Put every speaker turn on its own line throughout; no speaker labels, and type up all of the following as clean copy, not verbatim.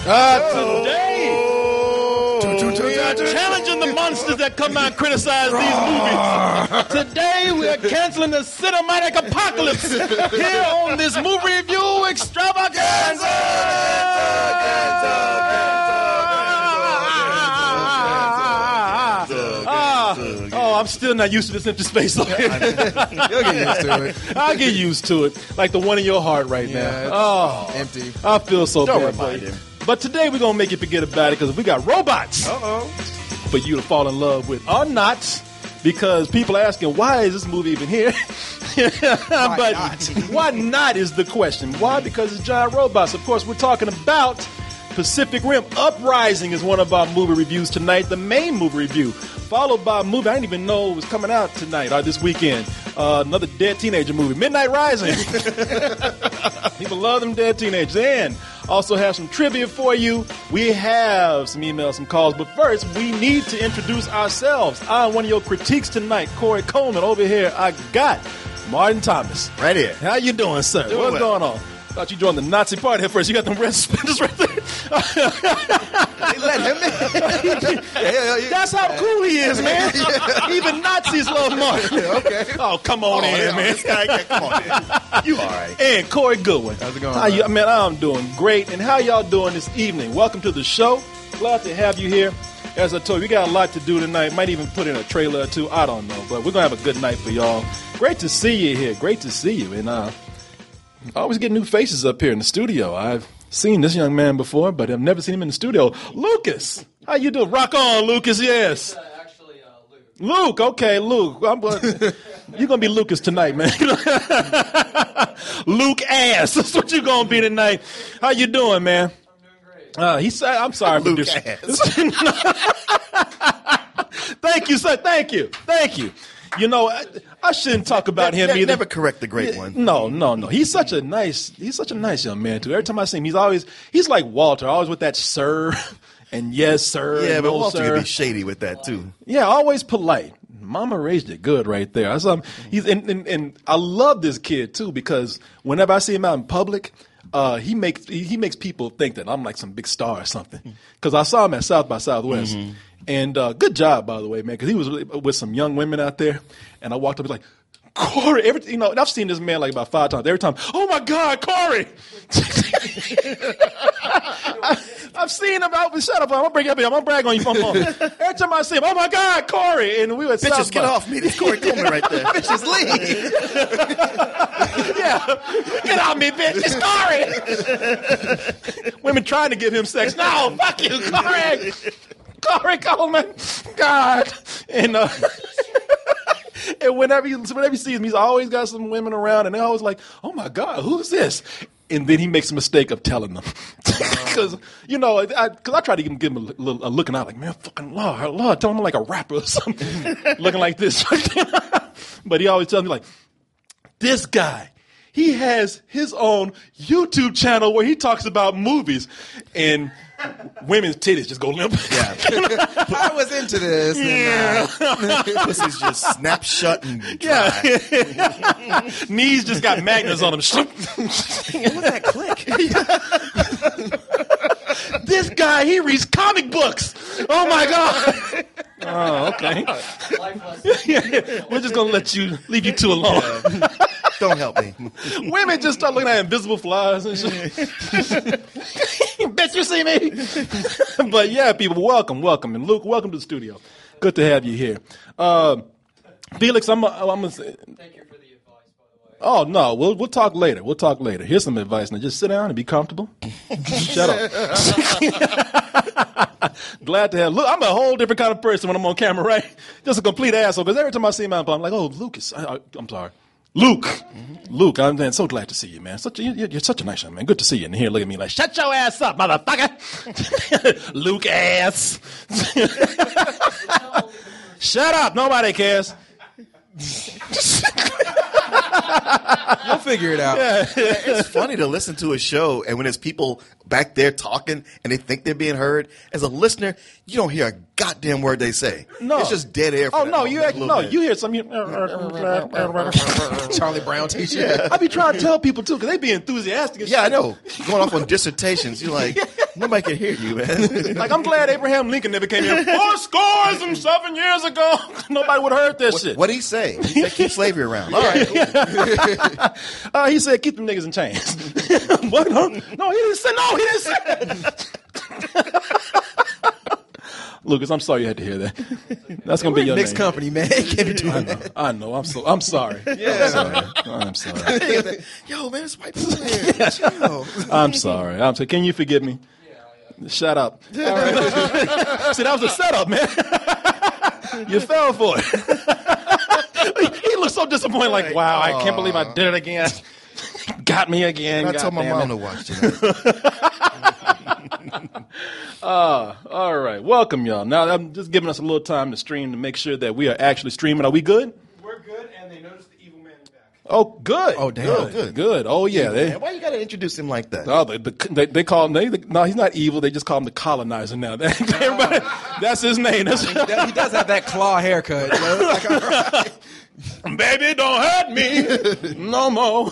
Today, we are challenging the monsters that come out and criticize these movies. Today, we are canceling the cinematic apocalypse here on this movie review extravaganza. I'm still not used to this empty space. You'll get
used to it.
I'll get used to it. Like the one in your heart right now. Oh,
empty.
I feel so
Don't
bad.
remind him.
But today we're going to make you forget about it because we got robots for you to fall in love with. Or not, because people are asking, why is this movie even here?
Why not?
Why not is the question. Why? Because it's giant robots. Of course, we're talking about Pacific Rim. Uprising is one of our movie reviews tonight, the main movie review. Followed by a movie I didn't even know was coming out tonight or this weekend. Another dead teenager movie, Midnight Rising. People love them dead teenagers. And also have some trivia for you. We have some emails, some calls. But first, we need to introduce ourselves. I'm one of your critiques tonight, Corey Coleman. Over here, I got Martin Thomas.
Right here.
How you doing, sir?
Doing
What's
well.
going on? Thought you joined the Nazi party here first. You got them red suspenders right there.
They let him in.
That's how cool he is, man. Even Nazis love Martin.
Okay.
Oh, come on in, man.
This guy, come on in. You all right.
And Corey Goodwin.
How's it going,
How you,
man?
man, I'm doing great. And how y'all doing this evening? Welcome to the show. Glad to have you here. As I told you, we got a lot to do tonight. Might even put in a trailer or two. I don't know. But we're going to have a good night for y'all. Great to see you here. Great to see you. And I always get new faces up here in the studio. I've seen this young man before, but I've never seen him in the studio. Lucas, how you doing? Rock on, Lucas, yes.
Actually, Luke.
Luke, okay, Luke. You're going to be Lucas tonight, man. Luke ass. That's what you're going to be tonight. How you doing, man?
I'm doing great.
He said, I'm sorry.
Luke
producer.
ass.
Thank you, sir. Thank you. Thank you. You know, I shouldn't talk about him either.
Never correct the great one.
No. He's such a nice young man too. Every time I see him, he's like Walter, always with that sir and yes, sir.
Yeah,
and
but
no,
Walter
sir.
can be shady with that too.
Yeah, always polite. Mama raised it good right there. He's and I love this kid too because whenever I see him out in public, he makes people think that I'm like some big star or something. Because I saw him at South by Southwest. Mm-hmm. And good job, by the way, man, because he was with some young women out there. And I walked up and was like, Corey, and I've seen this man like about 5 times. Every time, oh, my God, Corey. I've seen him out. Shut up. I'm going to bring you up here. I'm going to brag on you. Every time I see him, oh, my God, Corey. And we were at
Bitches,
South
get
by.
off me. This Corey Coleman right there. Bitches, leave.
Yeah. Get off me, bitch. It's Corey. Women trying to give him sex. No, fuck you, Corey. Corey Coleman. God. And and whenever he sees him, he's always got some women around, and they're always like, oh, my God, who's this? And then he makes a mistake of telling them. Because, I try to give him a look, and I'm like, man, fucking Lord, tell him I'm like a rapper or something. Looking like this. But he always tells me, like, this guy, he has his own YouTube channel where he talks about movies. And women's titties just go limp.
Yeah.
I was into this.
Pussy's just snap shut and dry.
Yeah. Knees just got magnets on them.
What was that click?
This guy, he reads comic books. Oh, my God. Oh, okay.
Life lesson.
We're just going to leave you two alone.
Don't help me.
Women just start looking at invisible flies and shit. Bet you see me. But yeah, people, welcome. And Luke, welcome to the studio. Good to have you here. Felix, I'm gonna say.
Thank you for the advice, by the way.
Oh no, we'll talk later. Here's some advice. Now just sit down and be comfortable. Shut up. Glad to have. Look, I'm a whole different kind of person when I'm on camera, right? Just a complete asshole. Because every time I see him out, I'm like, oh, Lucas. I'm sorry. Luke. Luke, I'm so glad to see you, man. You're such a nice young man. Good to see you. And here, look at me like, shut your ass up, motherfucker. Luke ass. Shut up. Nobody cares.
You'll figure it out.
It's funny to listen to a show, and when there's people back there talking and they think they're being heard, as a listener, you don't hear a goddamn word they say.
No.
It's just dead air. For
Oh,
that
no,
moment,
you
a
actually,
little
no,
bit.
you hear some.
Charlie Brown t-shirt.
I be trying to tell people, too, because they be enthusiastic. And
Yeah, I
shit.
know. Going off on dissertations, you're like, Nobody can hear you, man.
Like, I'm glad Abraham Lincoln never came here 407 years ago. Nobody would have heard that shit.
What did he say? He said keep slavery around. All right. Cool.
He said keep them niggas in chains. What? No, he didn't say. No, he didn't say that. Lucas, I'm sorry you had to hear that. That's gonna be your
Mixed
name.
company, man. Can't be doing that.
I know. I'm sorry.
Yeah.
I'm sorry.
Yo, man, it's white people here. Chill.
I'm sorry. Can you forgive me? Shut up. All right. See, that was a setup, man. You fell for it. He looked so disappointed, like, wow, I can't believe I did it again. Got me again.
I told my mom to watch tonight.
All right. Welcome, y'all. Now, I'm just giving us a little time to stream to make sure that we are actually streaming. Are we good?
We're good, and they noticed the evil man is back.
Oh, good.
Oh, damn.
Good. Oh, yeah.
Man, why you got to introduce him like that?
Oh, they call him. No, he's not evil. They just call him the colonizer now. Everybody, that's his name.
He does have that claw haircut. You know? Like, all right.
Baby, don't hurt me no more.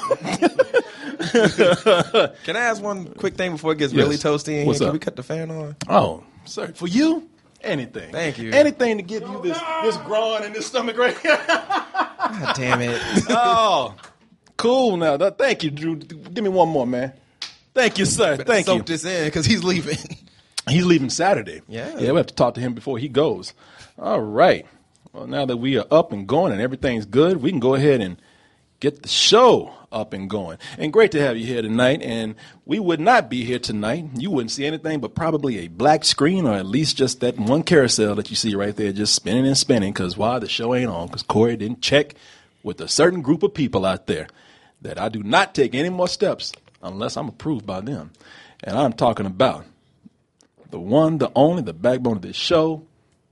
Can I ask one quick thing before it gets really toasty in
What's
here?
up?
Can we cut the fan on?
Oh, sorry. For you, anything.
Thank you.
Anything to give you this groin and this stomach right here.
God damn it.
Oh, cool. Now, thank you, Drew. Give me one more, man. Thank you, sir. Thank you.
Soak this in because he's leaving.
He's leaving Saturday.
Yeah.
we have to talk to him before he goes. All right. Well, now that we are up and going and everything's good, we can go ahead and get the show up and going. And great to have you here tonight. And we would not be here tonight. You wouldn't see anything but probably a black screen, or at least just that one carousel that you see right there just spinning and spinning. Because why? The show ain't on. Because Corey didn't check with a certain group of people out there that I do not take any more steps unless I'm approved by them. And I'm talking about the one, the only, the backbone of this show,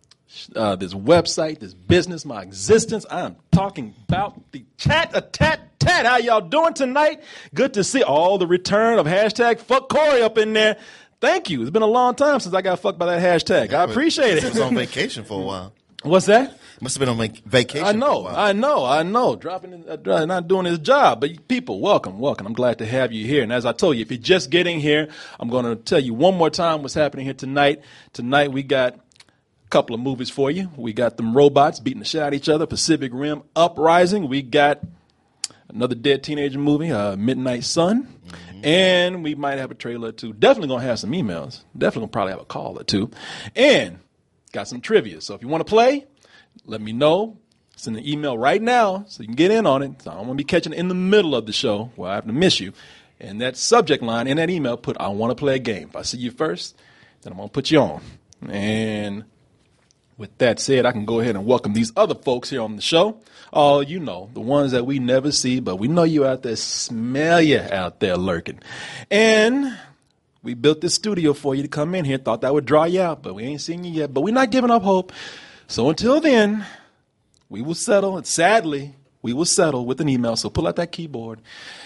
this website, this business, my existence. I'm talking about the Chat-a-Tat. How y'all doing tonight? Good to see all the return of hashtag fuck Corey up in there. Thank you. It's been a long time since I got fucked by that hashtag. I appreciate
He was
it.
on vacation for a while.
What's that?
Must have been on vacation.
I
for a
know,
while.
dropping, not doing his job. But people, welcome. I'm glad to have you here. And as I told you, if you're just getting here, I'm going to tell you one more time what's happening here tonight. Tonight we got a couple of movies for you. We got them robots beating the shit out of each other, Pacific Rim Uprising. We got another dead teenager movie, Midnight Sun. Mm-hmm. And we might have a trailer or two. Definitely going to have some emails. Definitely going to probably have a call or two. And got some trivia. So if you want to play, let me know. Send an email right now so you can get in on it. So I don't want to be catching it in the middle of the show where I have to miss you. And that subject line in that email, put I want to play a game. If I see you first, then I'm going to put you on. And with that said, I can go ahead and welcome these other folks here on the show. Oh, you know, the ones that we never see, but we know you out there, smell you out there lurking. And we built this studio for you to come in here. Thought that would draw you out, but we ain't seen you yet. But we're not giving up hope. So until then, we will settle. And sadly, we will settle with an email. So pull out that keyboard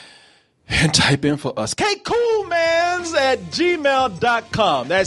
and type in for us. KCoolmans at gmail.com. That's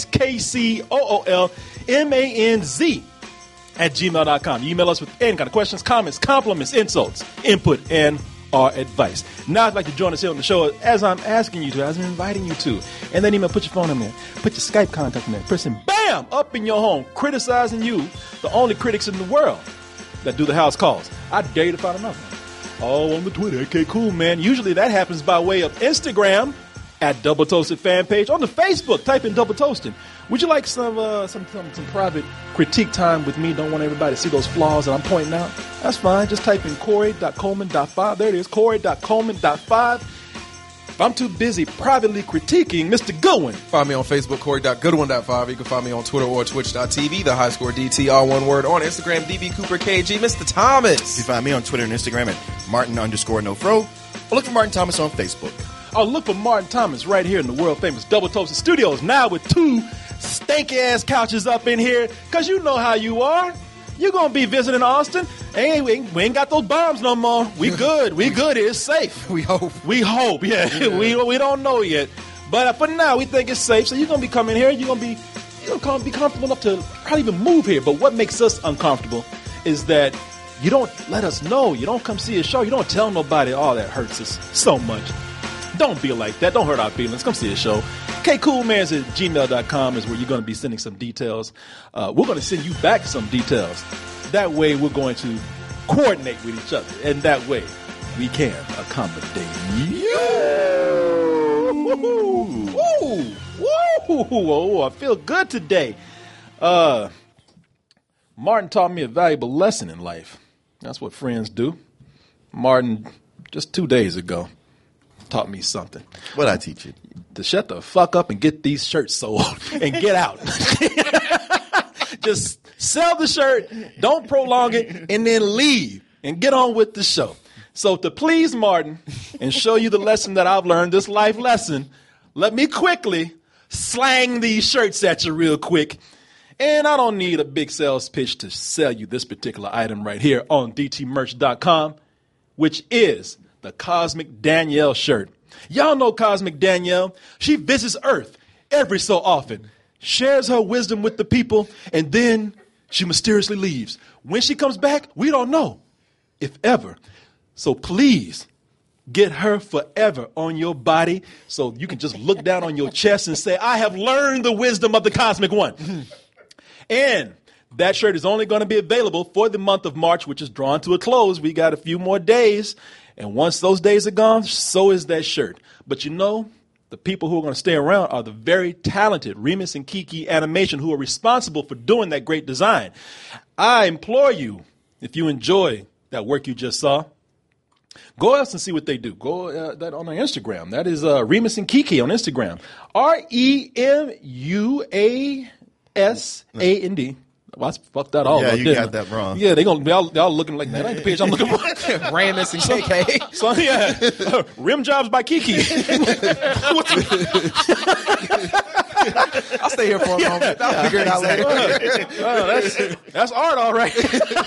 KCOOLMANZ at gmail.com. You email us with any kind of questions, comments, compliments, insults, input, and our advice. Now, I'd like to join us here on the show as I'm asking you to, as I'm inviting you to. And then email, put your phone in there, put your Skype contact in there, pressing bam, up in your home, criticizing you, the only critics in the world that do the house calls. I dare you to find another one. Oh, on the Twitter, KCoolman. Usually that happens by way of Instagram at Double Toasted fan page. On the Facebook, type in Double Toasted. Would you like some private critique time with me? Don't want everybody to see those flaws that I'm pointing out? That's fine. Just type in Corey.Coleman.5. There it is, Corey.Coleman.5. If I'm too busy privately critiquing Mr. Goodwin,
Find me on Facebook, Corey.Goodwin.5. You can find me on Twitter or Twitch.tv, the High Score DT, all one word. On Instagram, DB Cooper KG. Mr. Thomas.
You find me on Twitter and Instagram at Martin_NoFro. Or look for Martin Thomas on Facebook.
oh, look for Martin Thomas right here in the world famous Double Toasted Studios, now with 2 stanky ass couches up in here, because you know how you are. You're going to be visiting Austin. Hey, we ain't got those bombs no more. We good. We good. It's safe.
We hope.
We hope, yeah. we don't know yet. But for now, we think it's safe. So you're going to be coming here. You're going to be comfortable enough to probably even move here. But what makes us uncomfortable is that you don't let us know. You don't come see a show. You don't tell nobody. Oh, that hurts us so much. Don't be like that. Don't hurt our feelings. Come see the show. kcoolmans@gmail.com is where you're going to be sending some details. We're going to send you back some details. That way, we're going to coordinate with each other. And that way, we can accommodate you. Woo! Woo! Oh, I feel good today. Martin taught me a valuable lesson in life. That's what friends do. Martin, just 2 days ago, taught me something.
What'd I teach you?
To shut the fuck up and get these shirts sold and get out. Just sell the shirt, don't prolong it, and then leave and get on with the show. So to please Martin and show you the lesson that I've learned, this life lesson, let me quickly slang these shirts at you real quick. And I don't need a big sales pitch to sell you this particular item right here on dtmerch.com, which is the Cosmic Danielle shirt. Y'all know Cosmic Danielle. She visits Earth every so often, shares her wisdom with the people, and then she mysteriously leaves. When she comes back, we don't know, if ever. So please get her forever on your body so you can just look down on your chest and say, I have learned the wisdom of the Cosmic One. And that shirt is only going to be available for the month of March, which is drawn to a close. We got a few more days. And once those days are gone, so is that shirt. But you know, the people who are going to stay around are the very talented Remus and Kiki Animation, who are responsible for doing that great design. I implore you, if you enjoy that work you just saw, go else and see what they do. Go that on their Instagram. That is Remus and Kiki on Instagram. REMUASAND. Well, I fucked that all
Yeah,
up.
you
didn't
got that wrong.
Yeah, they're gonna be all looking like that. Ain't the page I'm looking for.
Ramus and KK.
So yeah, Rim Jobs by Kiki.
I'll stay here for a moment. I'll figure it out later.
That's art, all right.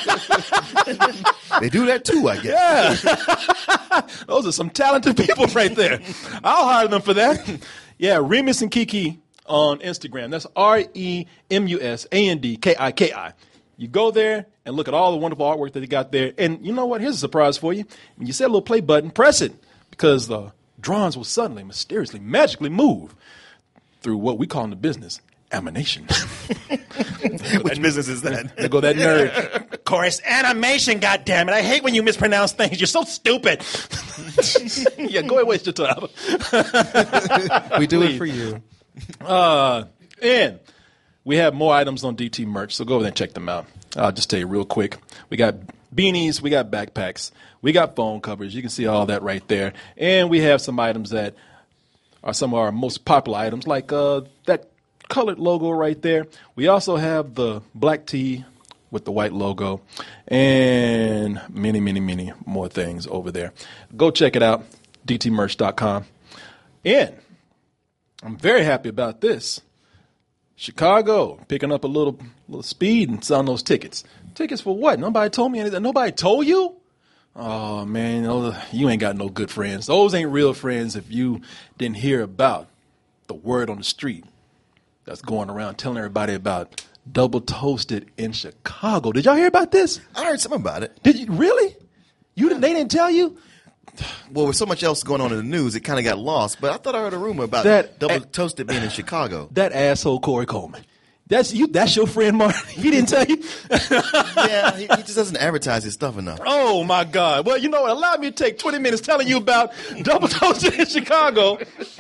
They do that too, I guess.
Yeah, those are some talented people right there. I'll hire them for that. Yeah, Remus and Kiki on Instagram. That's REMUSANDKIKI. You go there and look at all the wonderful artwork that they got there. And you know what? Here's a surprise for you. When you see that little play button, press it, because the drawings will suddenly, mysteriously, magically move through what we call in the business animation.
Which business is that?
There go that nerd. Of course, animation, goddammit. I hate when you mispronounce things. You're so stupid. Yeah, go ahead, waste your time.
We do it for you.
And we have more items on DT Merch, so go over there and check them out. I'll just tell you real quick. We got beanies, we got backpacks, we got phone covers. You can see all that right there. And we have some items that are some of our most popular items, like that colored logo right there. We also have the black tee with the white logo and many, many, many more things over there. Go check it out, dtmerch.com. And I'm very happy about this. Chicago picking up a little speed and selling those tickets. Tickets for what? Nobody told me anything. Nobody told you? Oh, man, you ain't got no good friends. Those ain't real friends if you didn't hear about the word on the street that's going around telling everybody about Double Toasted in Chicago. Did y'all hear about this?
I heard something about it.
Did you really? They didn't tell you?
Well, with so much else going on in the news, it kind of got lost. But I thought I heard a rumor about Double Toasted being in Chicago.
That asshole Corey Coleman. That's you. That's your friend, Martin. He didn't tell you.
Yeah, he just doesn't advertise his stuff enough.
Oh my God! Well, you know what? Allow me to take 20 minutes telling you about Double Toasted in Chicago.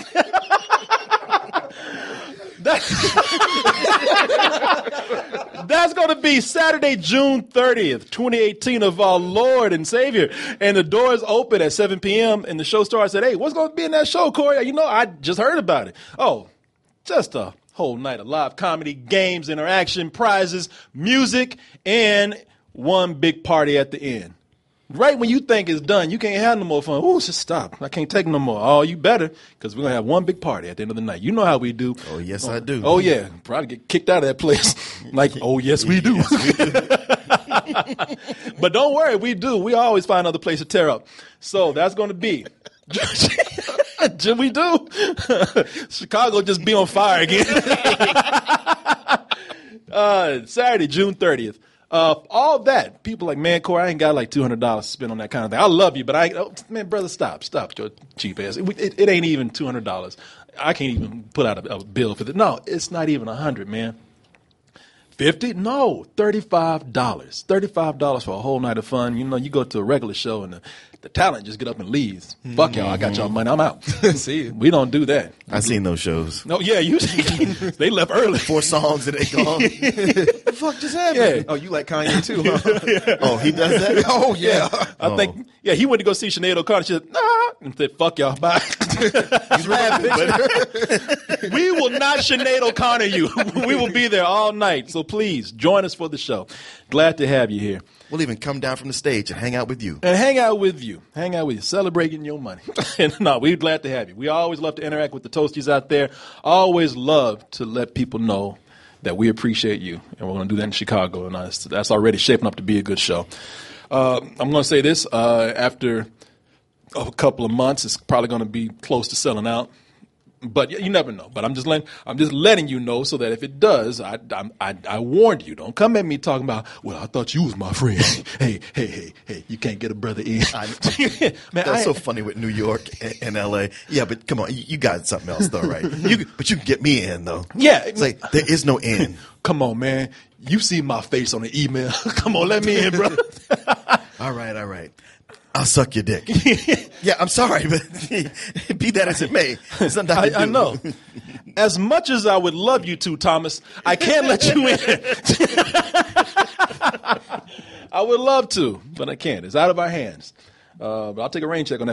That's going to be Saturday, June 30th, 2018, of our Lord and Savior. And the doors open at 7 p.m. and the show starts at 8. What's going to be in that show, Corey? You know, I just heard about it. Oh, just a whole night of live comedy, games, interaction, prizes, music, and one big party at the end. Right when you think it's done, you can't have no more fun. Oh, just stop. I can't take no more. Oh, you better, because we're going to have one big party at the end of the night. You know how we do.
Oh, yes, I do.
Oh, yeah. Probably get kicked out of that place. Like, oh, yes, we do.
Yes, we do.
But don't worry, we do. We always find another place to tear up. So that's going to be. We do. Chicago just be on fire again. Saturday, June 30th. All that. People like, man, Corey, I ain't got like $200 to spend on that kind of thing. I love you, but man, brother, stop your cheap ass. It ain't even $200. I can't even put out a bill for that. No, it's not even $100, man. $50? No, $35. $35 for a whole night of fun. You know, you go to a regular show and the talent just get up and leaves. Fuck y'all, I got y'all money, I'm out.
See you.
We don't do that.
I've seen those shows.
No, yeah, they left early.
4 songs and they gone. What the fuck just happened?
Yeah.
Oh, you like Kanye too, huh?
Oh, he does that?
Oh, yeah.
I think, yeah, he went to go see Sinead O'Connor. She said, nah, and said, fuck y'all, bye.
He's laughing, but
We will not Sinead O'Connor you. We will be there all night. So please, join us for the show. Glad to have you here.
we'll even come down from the stage and hang out with you.
And hang out with you. Celebrating your money. And no, we're glad to have you. We always love to interact with the Toasties out there. Always love to let people know that we appreciate you. And we're going to do that in Chicago. And that's already shaping up to be a good show. I'm going to say this. After a couple of months, it's probably going to be close to selling out. But you never know. But I'm just letting you know so that if it does, I warned you. Don't come at me talking about, well, I thought you was my friend. Hey, you can't get a brother in.
Man, that's so funny with New York and L.A. Yeah, but come on, you got something else though, right? But you can get me in though.
Yeah,
it's like there is no in.
Come on, man. You see my face on the email. Come on, let me in, brother.
All right. I'll suck your dick. Yeah, I'm sorry, but be that as it may, sometimes
I know. As much as I would love you to, Thomas, I can't let you in. I would love to, but I can't. It's out of our hands. But I'll take a rain check on that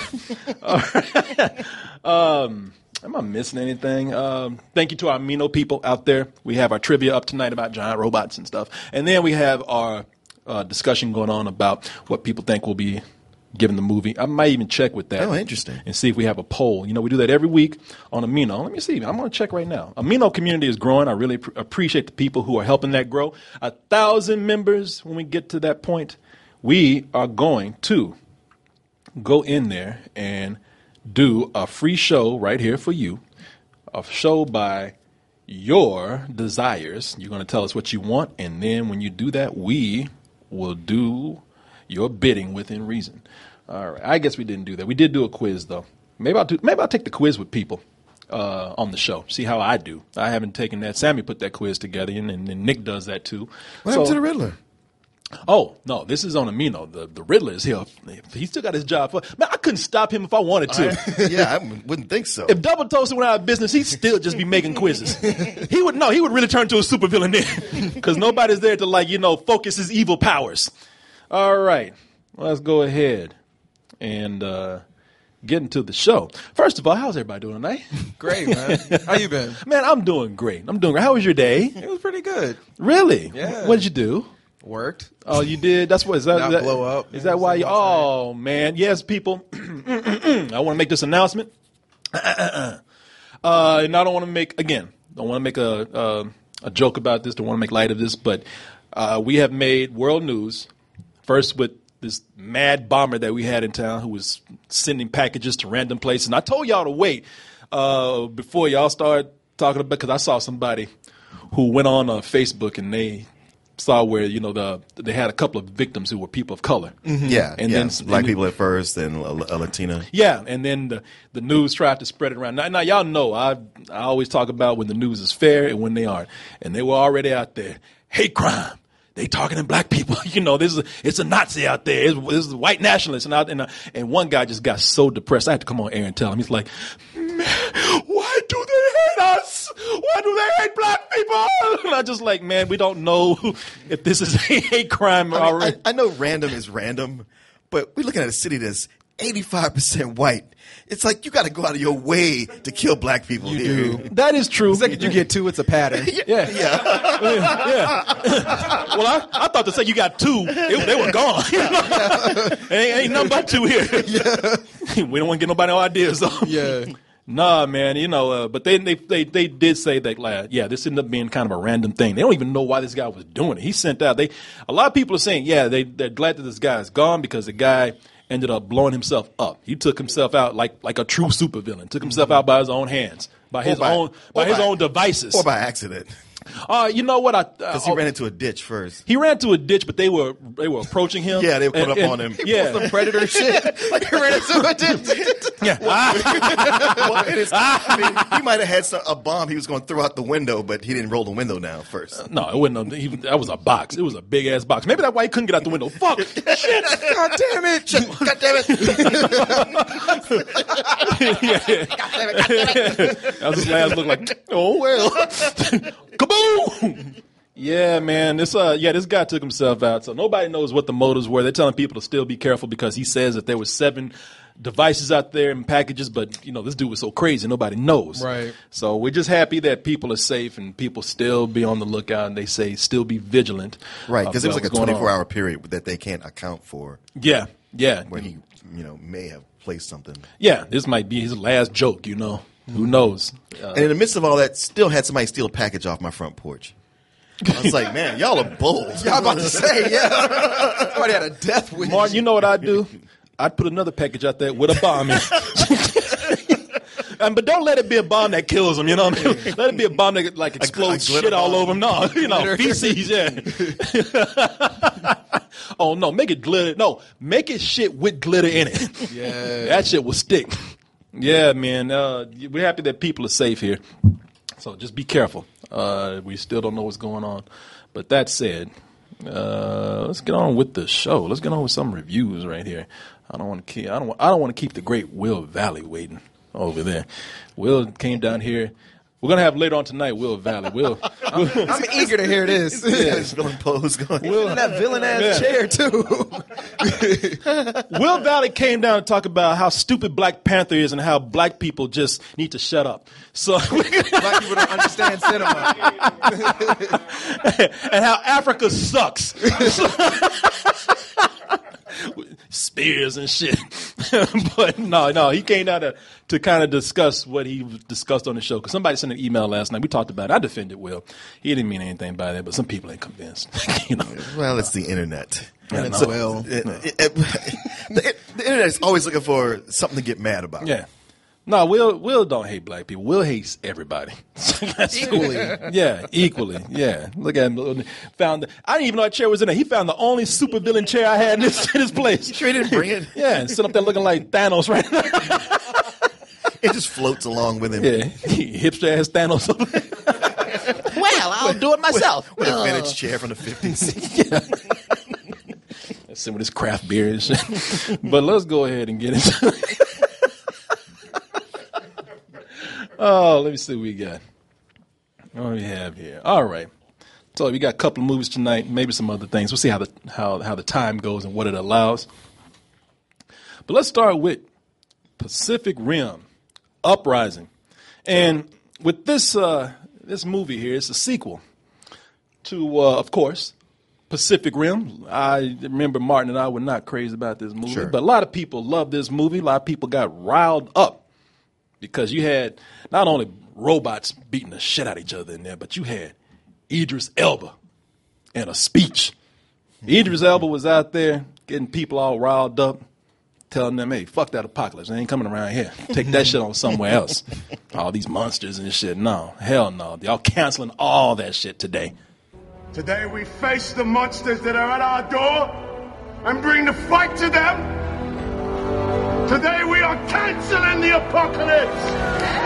blowjob. All right. Am I missing anything? Thank you to our Mino people out there. We have our trivia up tonight about giant robots and stuff. And then we have our discussion going on about what people think will be given the movie. I might even check with that.
Oh, interesting.
And see if we have a poll. You know, we do that every week on Amino. Let me see. I'm going to check right now. Amino community is growing. I really appreciate the people who are helping that grow. 1,000 members when we get to that point. We are going to go in there and do a free show right here for you. A show by your desires. You're going to tell us what you want. And then when you do that, we will do your bidding within reason. All right. I guess we didn't do that. We did do a quiz, though. Maybe I'll take the quiz with people on the show. See how I do. I haven't taken that. Sammy put that quiz together, and Nick does that, too.
What happened to the Riddler?
Oh, no, this is on Amino. The Riddler is here. He still got his job. Man, I couldn't stop him if I wanted to.
Yeah, I wouldn't think so.
If Double Toasted went out of business, he'd still just be making quizzes. He would really turn to a supervillain then. Because nobody's there to, focus his evil powers. All right. Let's go ahead and get into the show. First of all, how's everybody doing tonight?
Great, man. How you been?
Man, I'm doing great. How was your day?
It was pretty good.
Really?
Yeah.
What did you do?
Worked.
Oh, you did? That's what is that?
Not blow up.
Is that why you? Oh man, yes, people. I want to make this announcement. And I don't want to make a joke about this. Don't want to make light of this, but we have made world news first with this mad bomber that we had in town who was sending packages to random places. And I told y'all to wait before y'all start talking about, because I saw somebody who went on Facebook and they saw where they had a couple of victims who were people of color.
Mm-hmm. Yeah,
and
then black
and,
people at first, and a Latina.
Yeah, and then the news tried to spread it around. Now y'all know I always talk about when the news is fair and when they aren't, and they were already out there. Hate crime. They targeting black people. It's a Nazi out there. This is white nationalists, and one guy just got so depressed. I had to come on air and tell him. He's like, man, why do they hate us? Why do they hate black people? And I just like, man, we don't know if this is a hate crime already.
I know random is random, but we're looking at a city that's 85% white. It's like you got to go out of your way to kill black people.
You
here.
do.
That is true.
The second you get two, it's a pattern.
Yeah. Well, I thought to say you got two, they were gone. ain't nothing but two here. Yeah. We don't want to get nobody no ideas though.
Yeah.
Nah, man, but they did say that, this ended up being kind of a random thing. They don't even know why this guy was doing it. He sent out, a lot of people are saying, they're glad that this guy is gone because the guy ended up blowing himself up. He took himself out like a true supervillain. Took himself out by his own hands, by his own devices,
or by accident.
You know what?
Because he ran into a ditch first.
He ran to a ditch, but they were approaching him.
Yeah, they put up on him.
Yeah,
Some predator shit. Like he ran into a ditch.
yeah.
Well, he might have had a bomb he was going to throw out the window, but he didn't roll the window down first.
No, it wasn't. That was a box. It was a big ass box. Maybe that's why he couldn't get out the window. Fuck! Shit!
God damn it!
God damn it!
That was his last look. Like, oh well. Kaboom! Yeah, man. This guy took himself out. So nobody knows what the motives were. They're telling people to still be careful because he says that there were 7 devices out there in packages, but this dude was so crazy, nobody knows.
Right.
So we're just happy that people are safe and people still be on the lookout, and they say still be vigilant.
Right, because it was like a
what's going on.
24-hour period that they can't account for.
Yeah.
Where he, may have placed something.
Yeah, this might be his last joke. Who knows?
And in the midst of all that, still had somebody steal a package off my front porch. I was like, man, y'all are bold.
Yeah, I'm about to say, yeah. Somebody had a death wish.
Martin, you know what I'd do? I'd put another package out there with a bomb in. But don't let it be a bomb that kills them, you know what I mean? Let it be a bomb that explodes shit all over them. No, feces, yeah. Oh no, make it glitter. No, make it shit with glitter in it.
Yeah.
That shit will stick. Yeah, man. We're happy that people are safe here. So just be careful. We still don't know what's going on. But that said, let's get on with the show. Let's get on with some reviews right here. I don't want to keep the great Will Valley waiting over there. Will came down here. We're gonna have later on tonight Will Valley.
I'm eager to hear this.
Yeah, his villain pose going.
In that villain ass chair too.
Will Valley came down to talk about how stupid Black Panther is and how black people just need to shut up. So
Black people don't understand cinema.
and how Africa sucks. Spears and shit. But no, he came down to kind of discuss what he discussed on the show. Because somebody sent an email last night. We talked about it. I defended Will. He didn't mean anything by that, but some people ain't convinced.
Well, it's the internet.
The
internet is always looking for something to get mad about.
Yeah. No, Will don't hate black people. Will hates everybody.
Equally.
Yeah, equally. Yeah. Look at him. I didn't even know that chair was in there. He found the only supervillain chair I had in this place.
You sure he didn't bring it?
Yeah, and sit up there looking like Thanos right now.
It just floats along with him.
Yeah, hipster ass Thanos. Well, I'll do it myself.
With a vintage chair from the 50s.
Let's sit with his craft beer and shit. But let's go ahead and get into it. Oh, let me see what we got. What do we have here? All right. So we got a couple of movies tonight, maybe some other things. We'll see how the time goes and what it allows. But let's start with Pacific Rim, Uprising. And with this movie here, it's a sequel to, of course, Pacific Rim. I remember Martin and I were not crazy about this movie, but a lot of people loved this movie. A lot of people got riled up because you had not only robots beating the shit out of each other in there, but you had Idris Elba in a speech. Idris Elba was out there getting people all riled up, telling them, hey, fuck that apocalypse. They ain't coming around here. Take that shit on somewhere else. All these monsters and shit. No, hell no. Y'all canceling all that shit today.
Today we face the monsters that are at our door and bring the fight to them. Today we are canceling the apocalypse.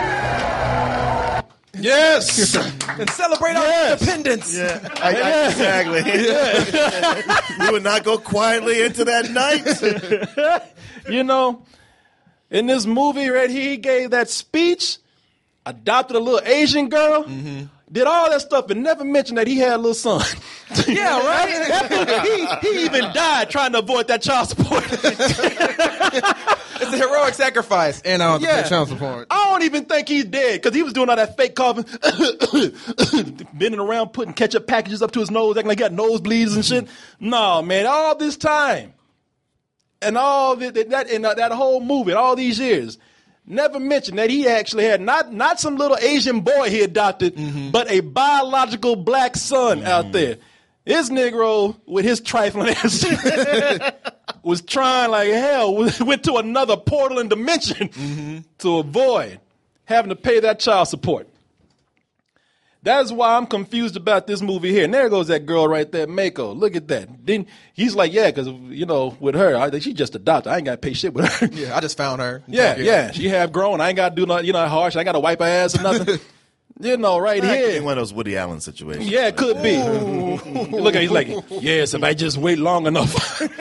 Yes!
And celebrate our independence.
Yeah, exactly. We would not go quietly into that night.
You know, in this movie right here, he gave that speech, adopted a little Asian girl, did all that stuff, and never mentioned that he had a little son.
Yeah, right?
He even died trying to avoid that child support.
It's a heroic sacrifice. And I don't have to pay child support.
I don't even think he's dead because he was doing all that fake coughing, bending around, putting ketchup packages up to his nose, acting like he got nosebleeds and shit. No, man, all this time and all that whole movie, all these years, never mentioned that he actually had not some little Asian boy he adopted, but a biological black son out there. This Negro, with his trifling ass, was trying like hell, went to another portal and dimension to avoid having to pay that child support. That's why I'm confused about this movie here. And there goes that girl right there, Mako. Look at that. Then he's like, yeah, because, with her, I think she's just adopted. I ain't got to pay shit with her.
Yeah, I just found her.
Yeah. She half grown. I ain't got to do nothing, harsh. I ain't got to wipe her ass or nothing. Right
That could be
here.
one of those Woody Allen situations.
Yeah, it could be. Look at he's like, yes, if I just wait long enough.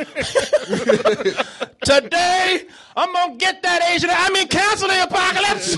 Today, I'm going to get that Asian. Cancel the apocalypse.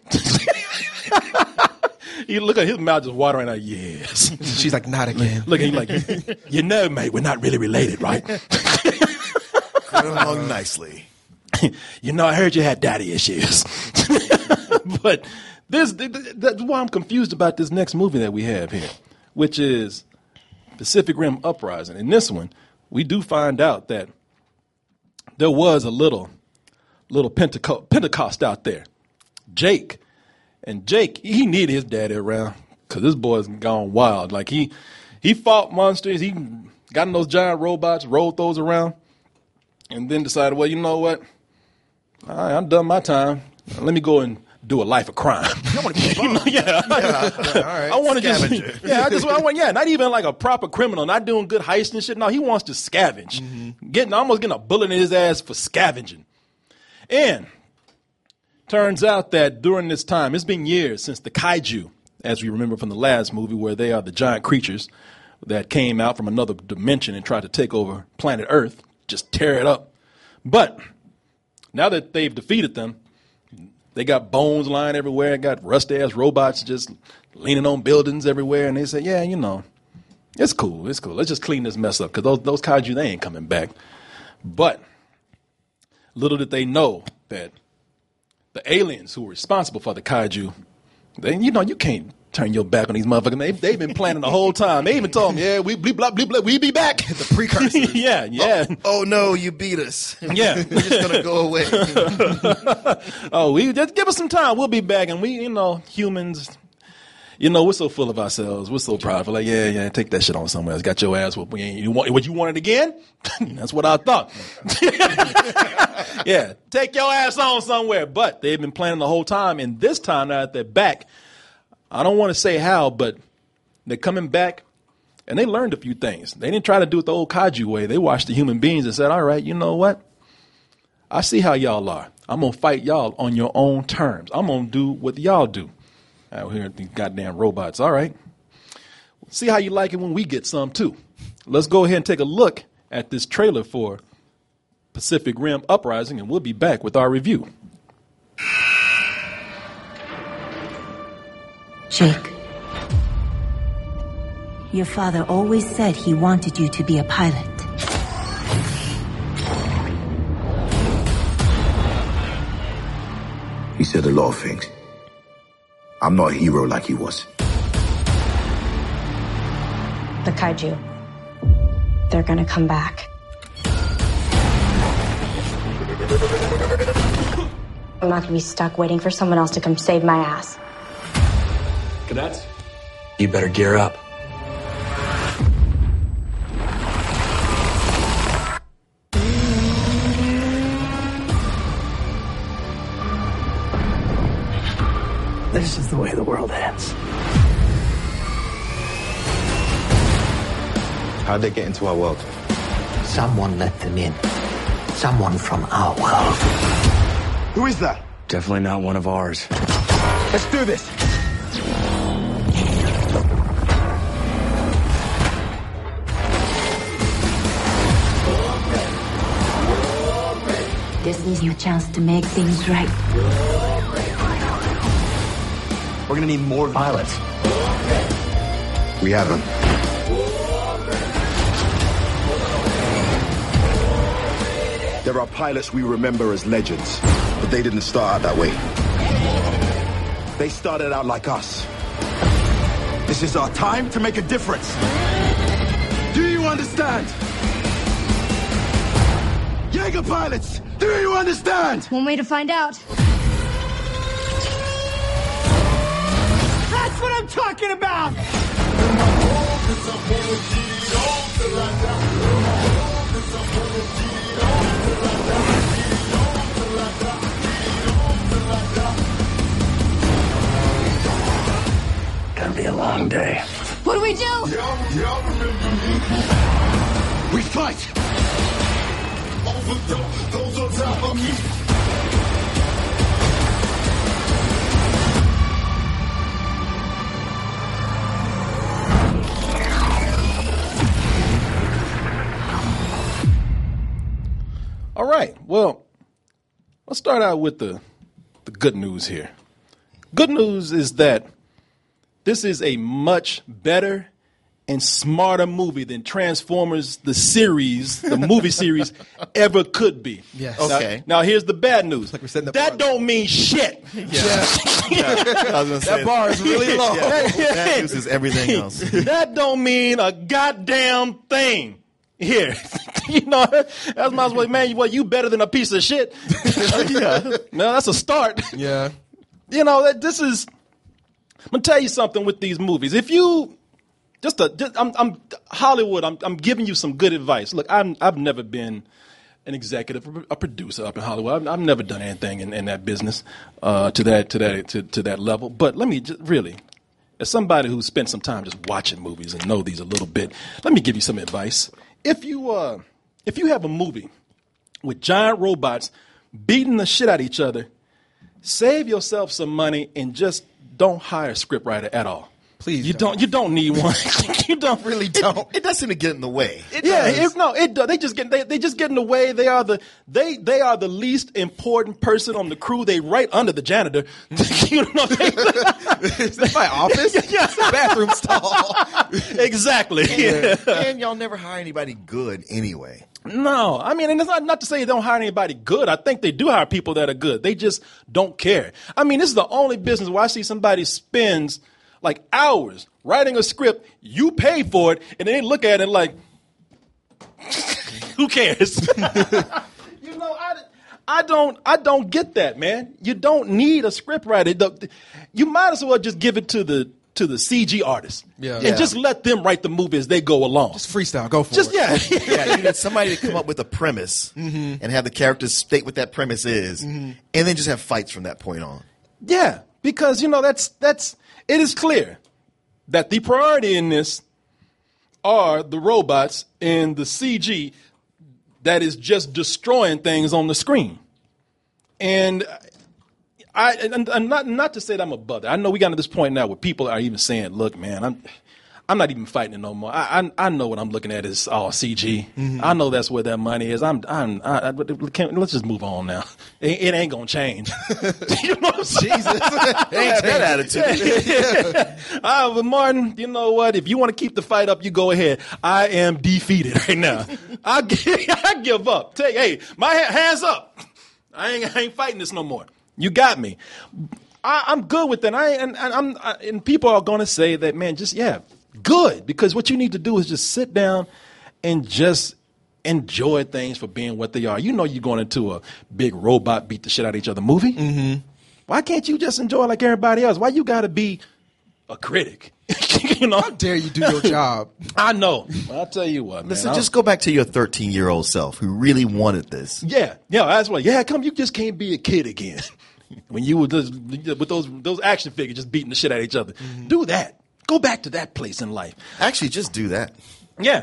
You look at his mouth just watering out. Yes.
She's like, not again.
Look at him like, mate, we're not really related, right?
Cut along nicely.
I heard you had daddy issues. But that's why I'm confused about this next movie that we have here, which is Pacific Rim Uprising. In this one, we do find out that there was a little Pentecost out there. Jake, he needed his daddy around because this boy's gone wild. Like he fought monsters. He got in those giant robots, rolled those around, and then decided, well, you know what? All right, I'm done my time. Let me go and do a life of crime.
I want to be a bum.
All right.
I want to
Scavenger.
not even like a proper criminal, not doing good heist and shit. No, he wants to scavenge. Almost getting a bullet in his ass for scavenging. And turns out that during this time, it's been years since the kaiju, as we remember from the last movie, where they are the giant creatures that came out from another dimension and tried to take over planet Earth, just tear it up. But now that they've defeated them, they got bones lying everywhere, got rust-ass robots just leaning on buildings everywhere, and they say, yeah, it's cool. Let's just clean this mess up, because those kaiju, they ain't coming back. But little did they know that the aliens who were responsible for the kaiju, you can't turn your back on these motherfuckers. They've been planning the whole time. They even told them, yeah, we be back.
The precursor.
Yeah.
Oh, no, you beat us.
Yeah.
We're just going to go away.
We just give us some time. We'll be back. And we, humans, we're so full of ourselves. We're so proud. We're like, yeah, take that shit on somewhere else. Got your ass whooped. You want it again? That's what I thought. Yeah, take your ass on somewhere. But they've been planning the whole time. And this time, now that they're back, I don't want to say how, but they're coming back, and they learned a few things. They didn't try to do it the old kaiju way. They watched the human beings and said, all right, you know what? I see how y'all are. I'm going to fight y'all on your own terms. I'm going to do what y'all do. Out here, these goddamn robots. All right. See how you like it when we get some, too. Let's go ahead and take a look at this trailer for Pacific Rim Uprising, and we'll be back with our review.
Jake, your father always said he wanted you to be a pilot.
He said a lot of things. I'm not a hero like he was.
The kaiju. They're gonna come back. I'm not gonna be stuck waiting for someone else to come save my ass.
Cadets, you better gear up.
This is the way the world ends.
How'd they get into our world?
Someone let them in. Someone from our world.
Who is that?
Definitely not one of ours.
Let's do this.
This is your chance to make things right.
We're gonna need more pilots.
We have them. There are pilots we remember as legends, but they didn't start out that way. They started out like us. This is our time to make a difference. Do you understand? Jaeger pilots, do you understand?
One way to find out.
That's what I'm talking about! Gonna be a
long day.
What do we do?
We fight! Those on top of me.
All right. Well, let's start out with the good news here. Good news is that this is a much better and smarter movie than Transformers, the series, the movie series, ever could be.
Yes.
Okay.
Now here's the bad news.
Like we said in the
that
bar.
don't mean shit.
I was gonna say
That bar is really low.
That news is everything else.
That don't mean a goddamn thing. Here, that's might as well, man. You better than a piece of shit. No, that's a start.
Yeah.
This is. I'm gonna tell you something with these movies. If you I'm Hollywood. I'm giving you some good advice. Look, I've never been an executive, a producer up in Hollywood. I've never done anything in that business to that level. But let me just really, as somebody who's spent some time just watching movies and know these a little bit, let me give you some advice. If you have a movie with giant robots beating the shit out of each other, save yourself some money and just don't hire a scriptwriter at all.
Please,
you don't need one. You don't really don't.
It does seem to get in the way.
It does. They just get in the way. They are the least important person on the crew. They right under the janitor.
Is that my office?
Yeah.
It's a bathroom stall.
Exactly.
And y'all never hire anybody good anyway.
No, I mean, and it's not to say they don't hire anybody good. I think they do hire people that are good. They just don't care. I mean, this is the only business where I see somebody spends like hours writing a script, you pay for it, and then they look at it like, who cares? I don't get that, man. You don't need a script writer. You might as well just give it to the CG artists.
Yeah.
And just let them write the movie as they go along.
Just freestyle, go for it.
Yeah, you need somebody to come up with a premise and have the characters state what that premise is, and then just have fights from that point on.
Yeah, because it is clear that the priority in this are the robots and the CG that is just destroying things on the screen. And I'm not to say that I'm above that. I know we got to this point now where people are even saying, "Look, man, I'm not even fighting it no more. I know what I'm looking at is all CG. I know that's where that money is. Let's just move on now. It ain't gonna change." You know what I'm saying?
Jesus, ain't that attitude.
But Martin, you know what? If you want to keep the fight up, you go ahead. I am defeated right now. I give up. Hey, my hands up. I ain't fighting this no more. You got me. I'm good with that. And people are going to say that, man, good, because what you need to do is just sit down and just enjoy things for being what they are. You know, you're going into a big robot beat the shit out of each other movie. Mm-hmm. Why can't you just enjoy like everybody else? Why you got to be a critic?
How dare you do your job?
I know. I'll tell you what, man.
Listen, just go back to your 13-year-old self who really wanted this.
Yeah, that's what. Yeah, you just can't be a kid again. When you were with those action figures just beating the shit out of each other. Mm-hmm. Do that. Go back to that place in life.
Actually, just do that.
Yeah.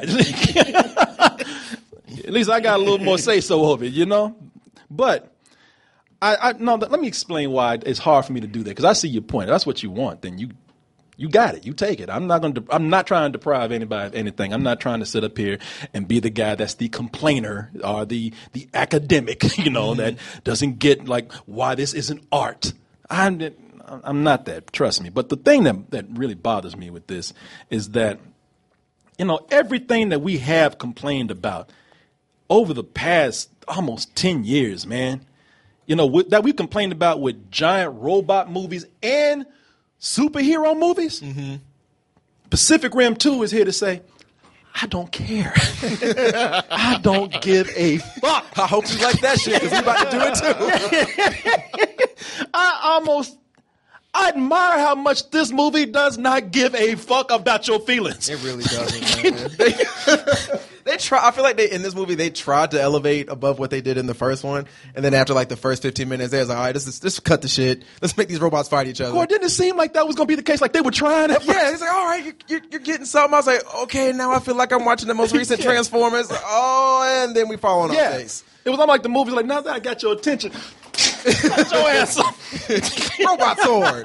At least I got a little more say-so of it, you know? But no, let me explain why it's hard for me to do that, because I see your point. That's what you want. Then you got it. You take it. I'm not trying to deprive anybody of anything. I'm not trying to sit up here and be the guy that's the complainer or the academic, that doesn't get like why this isn't art. I'm not that, trust me. But the thing that really bothers me with this is that, everything that we have complained about over the past almost 10 years, man, that we've complained about with giant robot movies and superhero movies. Mm-hmm. Pacific Rim 2 is here to say, I don't care. I don't give a fuck.
I hope you like that shit, because we're about to do it too.
I admire how much this movie does not give a fuck about your feelings.
It really doesn't, man. They try. I feel like in this movie they tried to elevate above what they did in the first one, and then after like the first 15 minutes, they was like, all right, let's cut the shit. Let's make these robots fight each other.
Or didn't it seem like that was going to be the case? Like they were trying.
Yeah, it's like, all right, you're getting something. I was like, okay, now I feel like I'm watching the most recent Transformers. Oh, and then we fall on our face.
It was almost like the movie. Like, now that I got your attention, cut your ass up.
Robot sword.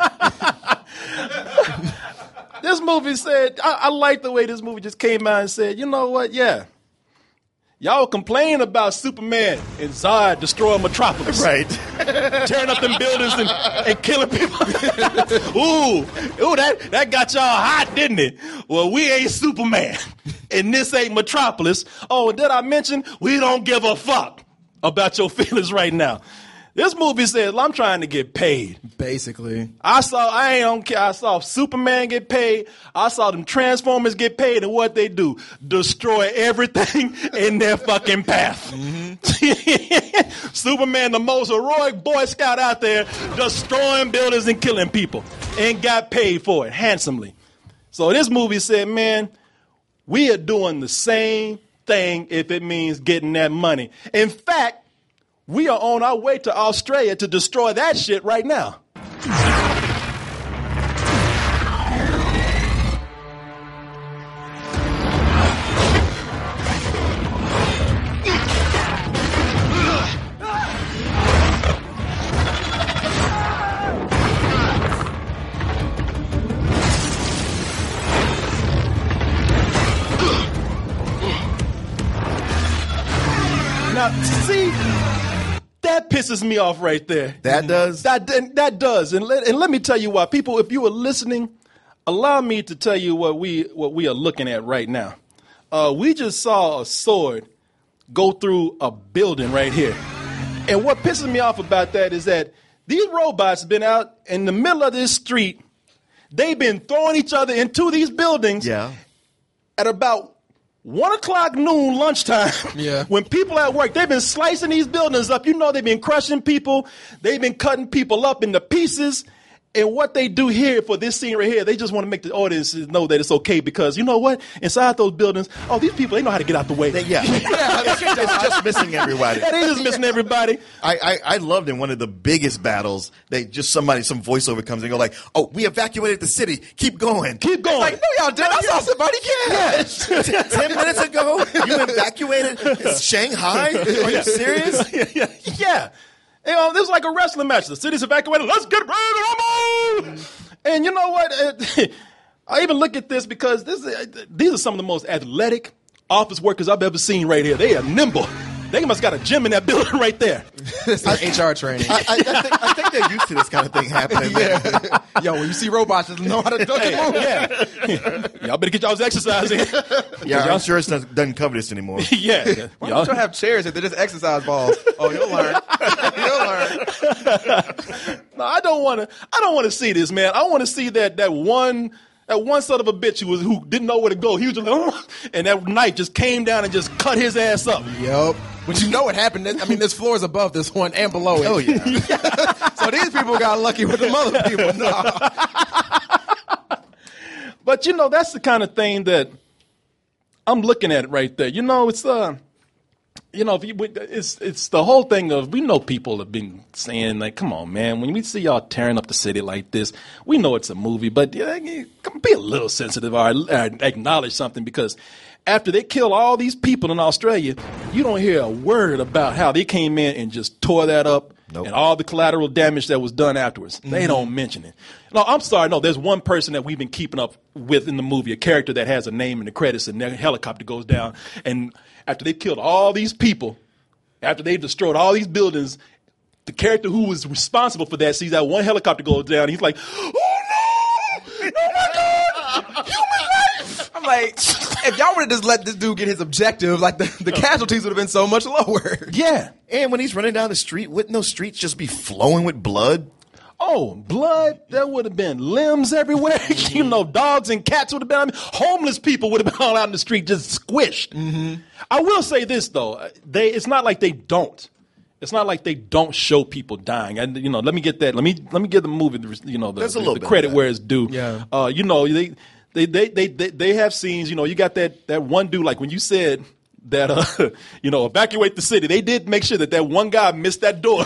This movie said, I like the way this movie just came out and said, you know what? Yeah. Y'all complain about Superman and Zod destroying Metropolis.
Right.
Tearing up them buildings and killing people. Ooh, that got y'all hot, didn't it? Well, we ain't Superman. And this ain't Metropolis. Oh, and did I mention we don't give a fuck about your feelings right now? This movie says, I'm trying to get paid.
Basically.
I don't care. I saw Superman get paid. I saw them Transformers get paid, and what they do, destroy everything in their fucking path. Mm-hmm. Superman, the most heroic Boy Scout out there, destroying buildings and killing people, and got paid for it handsomely. So this movie said, man, we are doing the same thing if it means getting that money. In fact, we are on our way to Australia to destroy that shit right now. Now, see, that pisses me off right there.
That does?
That does. And let me tell you why. People, if you are listening, allow me to tell you what we are looking at right now. We just saw a sword go through a building right here. And what pisses me off about that is that these robots have been out in the middle of this street. They've been throwing each other into these buildings at about 1 o'clock noon lunchtime.
Yeah.
When people at work, they've been slicing these buildings up. You know, they've been crushing people. They've been cutting people up into pieces. And what they do here for this scene right here, they just want to make the audience know that it's okay because you know what? Inside those buildings, they people, they know how to get out the way.
It's just missing everybody.
Yeah, they just missing everybody.
I loved in one of the biggest battles, some voiceover comes and go like, oh, we evacuated the city. Keep going.
Keep going.
Like, no, y'all didn't. I saw somebody get.
Yeah. 10 minutes ago, you evacuated Shanghai? Are you serious?
Yeah. This is like a wrestling match. The city's evacuated. Let's get ready to rumble. And you know what? I even look at this because these are some of the most athletic office workers I've ever seen right here. They are nimble. They must got a gym in that building right there.
It's their HR training.
I think they're used to this kind of thing happening.
Yeah. Yo, when you see robots, just know how to duck and move.
Yeah. Y'all better get y'all's exercise in.
Yeah, I'm sure it doesn't cover this anymore.
Yeah.
Why don't you have chairs if they're just exercise balls? Oh, you'll learn.
No, I don't want to see this, man. I want to see that one son of a bitch who didn't know where to go. He was just like, and that knife just came down and just cut his ass up.
Yep. But you know what happened. I mean, there's floors above this one and below it.
Oh, yeah.
So these people got lucky with the other people. No.
But, that's the kind of thing that I'm looking at right there. It's it's the whole thing of, we know people have been saying, like, come on, man, when we see y'all tearing up the city like this, we know it's a movie, but be a little sensitive or acknowledge something, because after they kill all these people in Australia, you don't hear a word about how they came in and just tore that up. Nope. And all the collateral damage that was done afterwards. Mm-hmm. They don't mention it. No, I'm sorry. No, there's one person that we've been keeping up with in the movie, a character that has a name in the credits, and their helicopter goes down. And after they killed all these people, after they've destroyed all these buildings, the character who was responsible for that sees that one helicopter go down. And he's like, oh, no! Oh, my God! Human life!
I'm like, if y'all would have just let this dude get his objective, like the casualties would have been so much lower.
Yeah.
And when he's running down the street, wouldn't those streets just be flowing with blood?
Oh, blood, there would have been limbs everywhere. Dogs and cats would have been, homeless people would have been all out in the street just squished. Mm-hmm. I will say this, though. It's not like they don't. It's not like they don't show people dying. And, let me get that. Let me give the movie, the credit where it's due.
Yeah.
They have scenes, you got that one dude, like when you said that evacuate the city. They did make sure that one guy missed that door.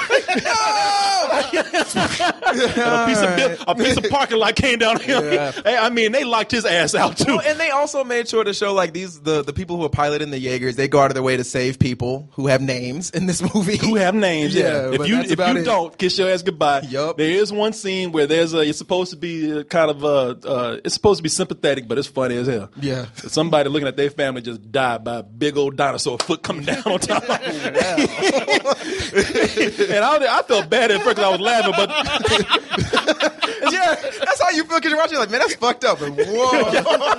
A piece of parking lot came down here.
Yeah.
Hey, I mean, they locked his ass out too.
Well, and they also made sure to show like the people who are piloting the Jaegers, they go out of their way to save people who have names in this movie.
Who have names? Yeah.
but
If
that's
you
about it.
don't, kiss your ass goodbye.
Yup.
There is one scene where it's supposed to be it's supposed to be sympathetic, but it's funny as hell.
Yeah.
Somebody looking at their family just died by a big old dinosaur foot coming down on top. And I felt bad at first because I was laughing, but
Yeah, that's how you feel because you're watching like, man, that's fucked up. Like, whoa.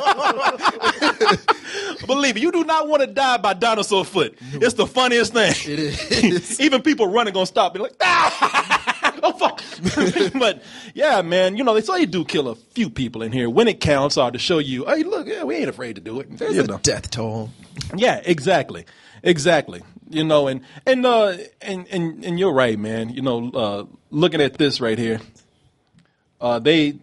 believe me, you do not want to die by dinosaur foot. It's the funniest thing.
It is.
Even people running gonna stop and like, oh fuck. But yeah, man, they do kill a few people in here when it counts, or to show you, hey, look, yeah, we ain't afraid to do it.
There's a death toll.
Yeah, exactly. And you're right, man. Looking at this right here, I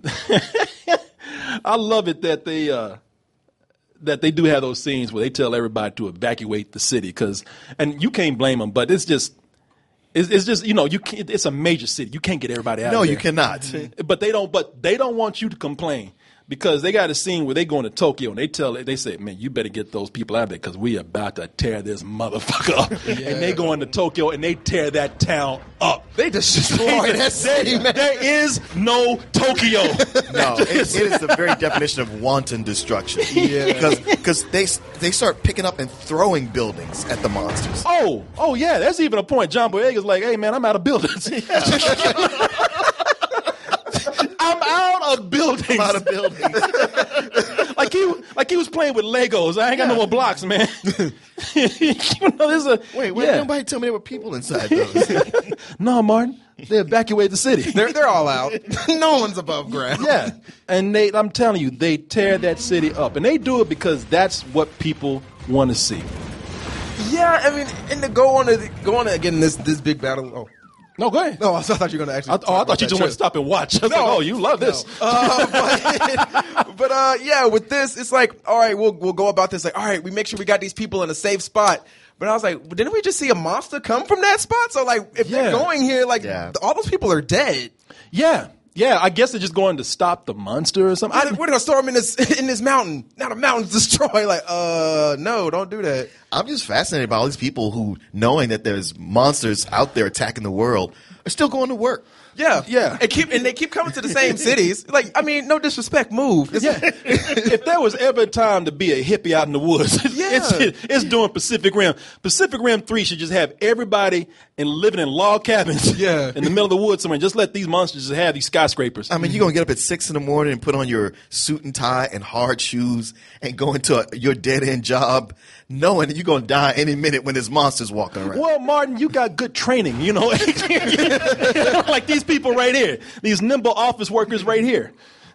love it that they do have those scenes where they tell everybody to evacuate the city and you can't blame them, but it's just it's a major city. You can't get everybody out.
No,
of there.
you cannot.
But they don't want you to complain. Because they got a scene where they going to Tokyo and they say, man, you better get those people out of there because we about to tear this motherfucker up. Yeah. And they go into Tokyo and they tear that town up.
They just destroy that city, man.
There is no Tokyo.
No, it is the very definition of wanton destruction.
Yeah.
Because they start picking up and throwing buildings at the monsters.
Oh yeah, that's even a point. John Boyega's like, hey man, I'm out of buildings. I'm out of buildings. like he was playing with Legos. I ain't got no more blocks, man.
Wait, nobody tell me there were people inside those.
No, Martin. They evacuate the city.
They're all out. No one's above ground.
Yeah. And I'm telling you, they tear that city up. And they do it because that's what people want to see.
Yeah, I mean, and to go on again this big battle. Oh.
No, go ahead.
No, I thought you were going to actually.
I thought you just want to stop and watch. I was like, oh, you love this.
But yeah, with this, it's like, all right, we'll go about this. Like, all right, we make sure we got these people in a safe spot. But I was like, didn't we just see a monster come from that spot? So like, if they're going here, like, all those people are dead.
Yeah. Yeah, I guess they're just going to stop the monster or something.
We're going to store him in this mountain. Now the mountain's destroyed. Like, no, don't do that.
I'm just fascinated by all these people who, knowing that there's monsters out there attacking the world, are still going to work.
Yeah. And they keep coming to the same cities. Like, I mean, no disrespect, move.
If there was ever a time to be a hippie out in the woods, it's doing Pacific Rim. Pacific Rim 3 should just have everybody living in log cabins in the middle of the woods somewhere. Just let these monsters just have these skyscrapers.
I mean, you're going to get up at 6 a.m. and put on your suit and tie and hard shoes and go into your dead-end job knowing that you're going to die any minute when there's monsters walking around.
Well, Martin, you got good training, like these people right here, these nimble office workers right here.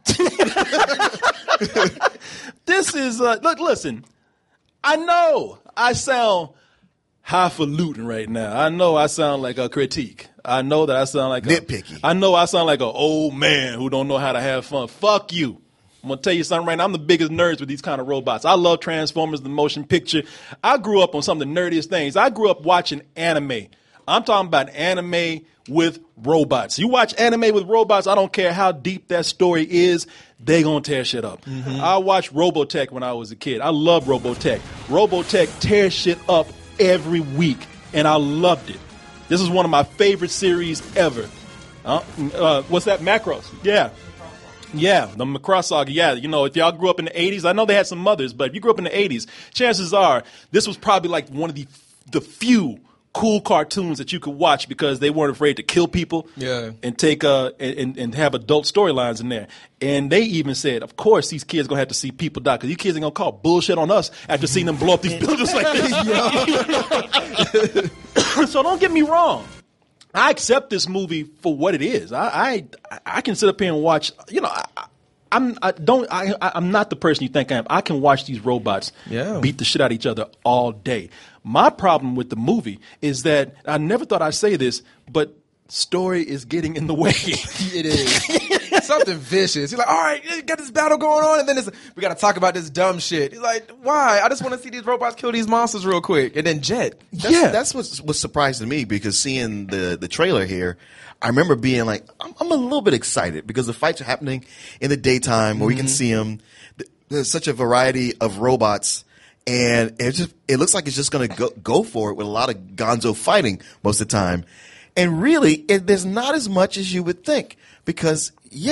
This is, listen, I know I sound highfalutin right now. I know I sound like a critique. I know that I sound like
nitpicky.
I know I sound like an old man who don't know how to have fun. Fuck you. I'm going to tell you something right now. I'm the biggest nerds with these kind of robots. I love Transformers, the motion picture. I grew up on some of the nerdiest things. I grew up watching anime. I'm talking about anime with robots. You watch anime with robots, I don't care how deep that story is, they going to tear shit up. Mm-hmm. I watched Robotech when I was a kid. I love Robotech. Robotech tears shit up every week, and I loved it. This is one of my favorite series ever. What's that? Macross. Yeah. Yeah, the Macross Saga. Yeah, if y'all grew up in the 80s, I know they had some mothers, but if you grew up in the 80s, chances are this was probably like one of the few cool cartoons that you could watch because they weren't afraid to kill people and take and have adult storylines in there. And they even said, of course, these kids going to have to see people die because these kids ain't going to call bullshit on us after seeing them blow up these buildings like this. So don't get me wrong. I accept this movie for what it is. I can sit up here and watch. I'm not the person you think I am. I can watch these robots beat the shit out of each other all day. My problem with the movie is that I never thought I'd say this, but story is getting in the way.
It is. something vicious. He's like, all right, you got this battle going on, and then we got to talk about this dumb shit. He's like, why? I just want to see these robots kill these monsters real quick. And then Jet.
That's what's surprising me, because seeing the trailer here, I remember being like, I'm a little bit excited because the fights are happening in the daytime where we can see them. There's such a variety of robots, and it looks like it's just going to go for it with a lot of gonzo fighting most of the time. And really, there's not as much as you would think, because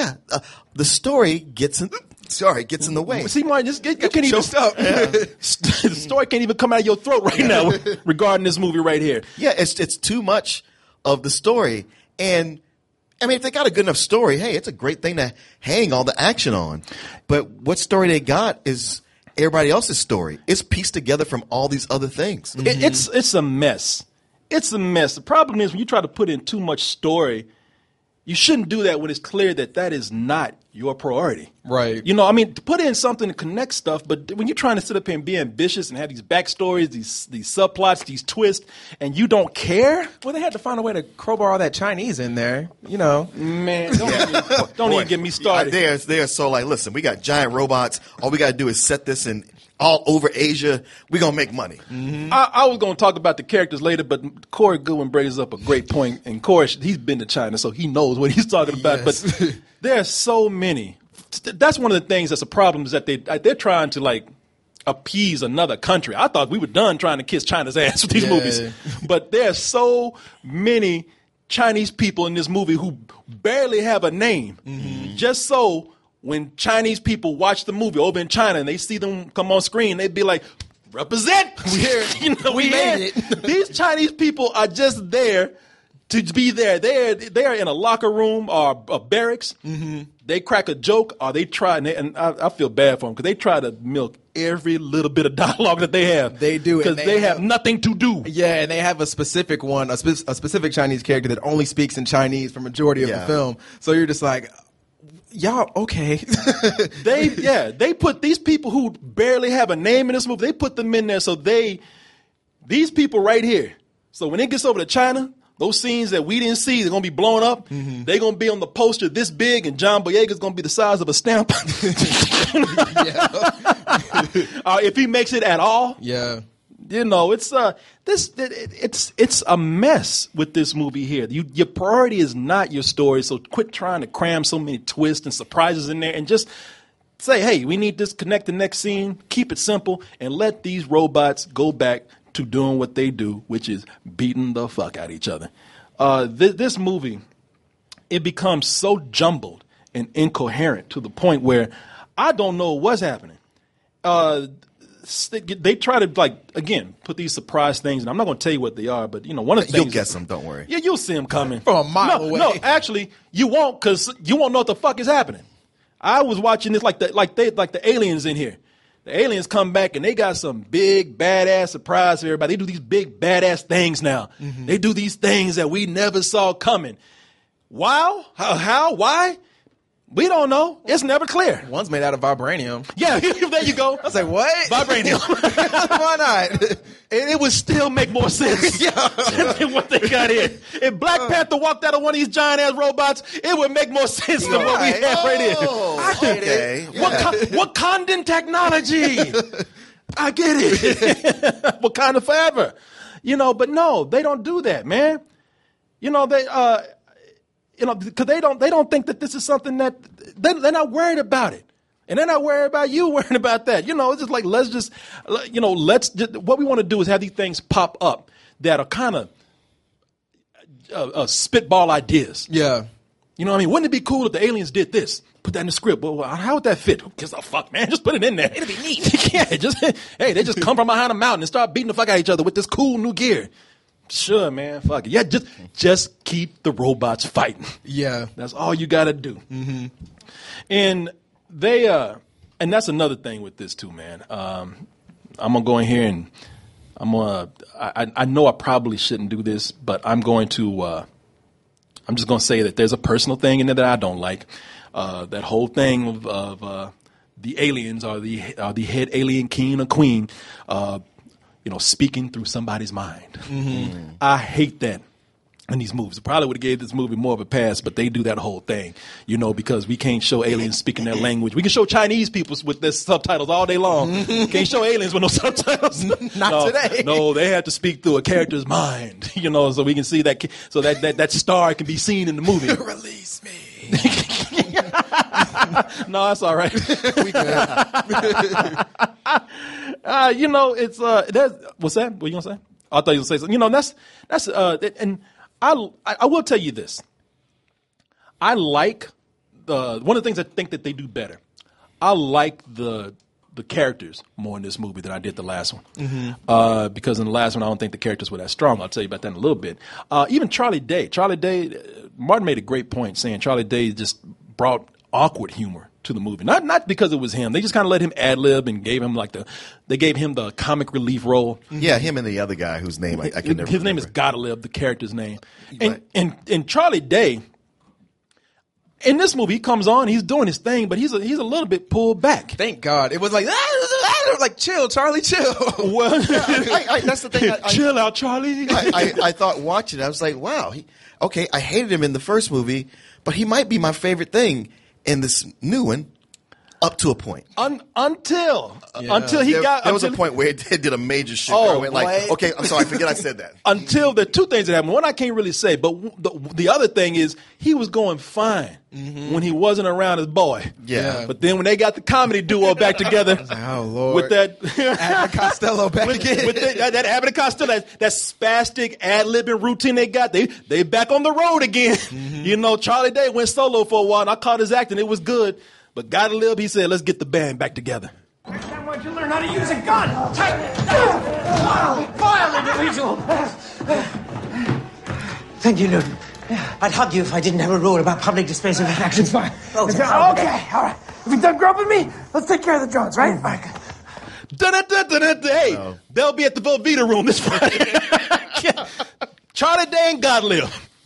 the story gets in the way.
See, Martin, you can't even stop. The story can't even come out of your throat right now regarding this movie right here.
Yeah, it's too much of the story. And I mean, if they got a good enough story, hey, it's a great thing to hang all the action on. But what story they got is everybody else's story. It's pieced together from all these other things.
Mm-hmm. It's a mess. It's a mess. The problem is when you try to put in too much story, you shouldn't do that when it's clear that is not your priority.
Right.
You know, I mean, to put in something to connect stuff, but when you're trying to sit up here and be ambitious and have these backstories, these subplots, these twists, and you don't care,
well, they had to find a way to crowbar all that Chinese in there. You know,
man, don't even get me started.
They're so like, listen, we got giant robots. All we got to do is set this in all over Asia. We're going to make money.
Mm-hmm. I was going to talk about the characters later, but Corey Goodwin brings up a great point. And Corey, he's been to China, so he knows what he's talking about.
Yes.
But there are so many. That's one of the things that's a problem, is that they're trying to, like, appease another country. I thought we were done trying to kiss China's ass with these movies. But there are so many Chinese people in this movie who barely have a name. Mm-hmm. Just so when Chinese people watch the movie over in China and they see them come on screen, they'd be like, represent. We here. We made it. These Chinese people are just there to be there. They're in a locker room or a barracks. Mm-hmm. They crack a joke or they try, and I feel bad for them because they try to milk every little bit of dialogue that they have.
They do.
Because they have nothing to do.
Yeah, and they have a specific one, a specific Chinese character that only speaks in Chinese for majority of the film. So you're just like, y'all, okay. They put these people who barely have a name in this movie, they put them in there so these people right here, so when it gets over to China, those scenes that we didn't see, they're going to be blown up. Mm-hmm. They're going to be on the poster this big, and John Boyega's going to be the size of a stamp. If he makes it at all. Yeah.
You know, it's a mess with this movie here. Your priority is not your story, so quit trying to cram so many twists and surprises in there and just say, hey, we need this, connect the next scene, keep it simple, and let these robots go back to doing what they do, which is beating the fuck out of each other. This movie, it becomes so jumbled and incoherent to the point where I don't know what's happening. They try to, like, again, put these surprise things, and I'm not going to tell you what they are, but, you know, one of the things...
You'll guess them, don't worry.
Yeah, you'll see them coming.
From a mile away.
No, actually, you won't, because you won't know what the fuck is happening. I was watching this like the aliens in here. The aliens come back, and they got some big, badass surprise for everybody. They do these big, badass things now. Mm-hmm. They do these things that we never saw coming. Wow? How? Why? We don't know. It's never clear.
One's made out of vibranium.
Yeah, there you go.
I was like, what?
Vibranium.
Why not?
It would still make more sense than what they got here. If Black Panther walked out of one of these giant-ass robots, it would make more sense than what we have right here. I get it. Wakandan technology. I get it. Wakanda forever. You know, but no, they don't do that, man. You know, because they don't think that this is something that they're not worried about it, and they're not worried about you worrying about that. You know, it's just like let's what we want to do is have these things pop up that are kind of spitball ideas.
Yeah,
you know what I mean? Wouldn't it be cool if the aliens did this? Put that in the script. Well, how would that fit? Who gives a fuck, man? Just put it in there. It'll be neat. Yeah, they just come from behind a mountain and start beating the fuck out of each other with this cool new gear. Sure, man. Fuck it. Yeah, just keep the robots fighting.
Yeah,
that's all you got to do.
Mm-hmm.
And and that's another thing with this too, man. I'm gonna go in here and I know I probably shouldn't do this, but I'm going to. I'm just gonna say that there's a personal thing in there that I don't like. That whole thing of the aliens or the head alien king or queen. Speaking through somebody's mind. Mm-hmm. I hate that. in these movies. Probably would have gave this movie more of a pass, but they do that whole thing, because we can't show aliens speaking their language. We can show Chinese people with their subtitles all day long. Can't show aliens with no subtitles.
Not today.
No, they have to speak through a character's mind, so we can see that, so that star can be seen in the movie.
Release me.
No, that's all right.
We good.
It's what's that? What you gonna say? I thought you were gonna say something. That's and I will tell you this. I like one of the things I think that they do better. I like the characters more in this movie than I did the last one. Because in the last one, I don't think the characters were that strong. I'll tell you about that in a little bit. Even Charlie Day, Martin made a great point saying Charlie Day just brought awkward humor to the movie. Not because it was him. They just kind of let him ad-lib and gave him they gave him the comic relief role.
Yeah, him and the other guy whose name I can never remember.
His name is Gottlieb, the character's name. And Charlie Day, in this movie, he comes on, he's doing his thing, but he's a little bit pulled back.
Thank God. It was like chill, Charlie, chill.
Well,
that's the thing.
Chill out, Charlie.
I thought watching it, I was like, wow. I hated him in the first movie, but he might be my favorite thing in this new one, up to a point.
Until
there was a point where it did a major shift. I went okay, I'm sorry, I forget I said that.
Until the two things that happened. One I can't really say, but the other thing is he was going fine when he wasn't around his boy.
Yeah.
But then when they got the comedy duo back together,
oh Lord,
with that
Abbott Costello back again,
with that Abbott and Costello, that spastic ad-libbing routine they got, they back on the road again. Charlie Day went solo for a while, and I caught his acting. It was good. But Gottlieb, he said, let's get the band back together.
Next time, why'd you learn how to use a gun? Tighten it. Vile individual.
Thank you, Newton. I'd hug you if I didn't have a rule about public displays of affection.
It's fine. Okay, all right. If you're done groping me, let's take care of the Jones, right? All right, good.
Hey, they'll be at the Velveeta room this Friday. Charlie Day and Gottlieb.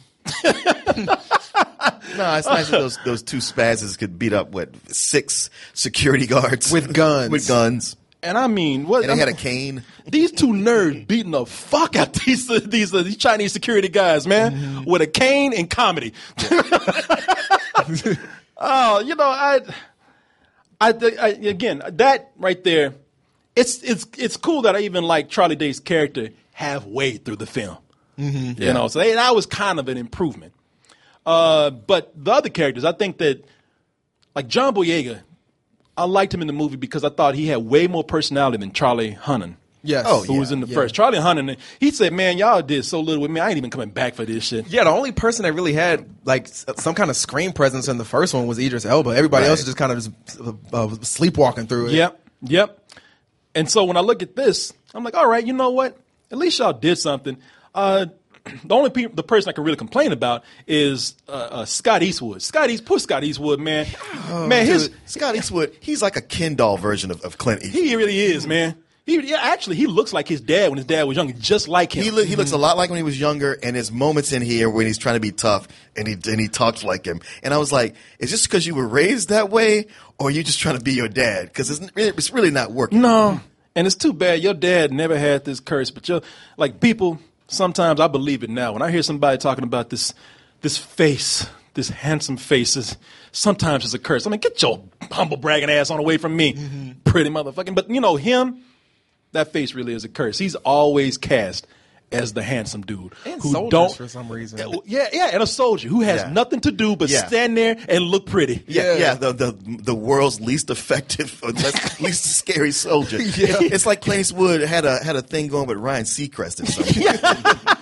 No, it's nice that those two spazzes could beat up 6 security guards
with guns.
And I mean,
they had a cane.
These two nerds beating the fuck out these Chinese security guys, man, with a cane and comedy. Again, that right there, it's cool that I even like Charlie Day's character halfway through the film. So that was kind of an improvement. But the other characters, I think that, like John Boyega, I liked him in the movie because I thought he had way more personality than Charlie Hunnam.
Yes.
Who was in the first. Charlie Hunnam, he said, man, y'all did so little with me, I ain't even coming back for this shit.
Yeah, the only person that really had like some kind of screen presence in the first one was Idris Elba. Everybody else is just kind of sleepwalking through it.
Yep. And so when I look at this, I'm like, all right, you know what? At least y'all did something. The person I can really complain about is Scott Eastwood. Poor Scott Eastwood, man.
Scott Eastwood, he's like a Ken doll version of Clint Eastwood.
He really is, man. He looks like his dad when his dad was younger, just like him.
He looks a lot like when he was younger, and there's moments in here when he's trying to be tough, and he talks like him. And I was like, is this because you were raised that way, or are you just trying to be your dad? Because it's really not working.
No, and it's too bad. Your dad never had this curse, but people. Sometimes I believe it now. When I hear somebody talking about this face, this handsome face, sometimes it's a curse. I mean, get your humble bragging ass on away from me, pretty motherfucking. But him, that face really is a curse. He's always cast as the handsome dude
and
who
for some reason.
And a soldier who has nothing to do but stand there and look pretty.
The world's least effective, or least scary soldier. It's like Clint Eastwood had a thing going with Ryan Seacrest or something.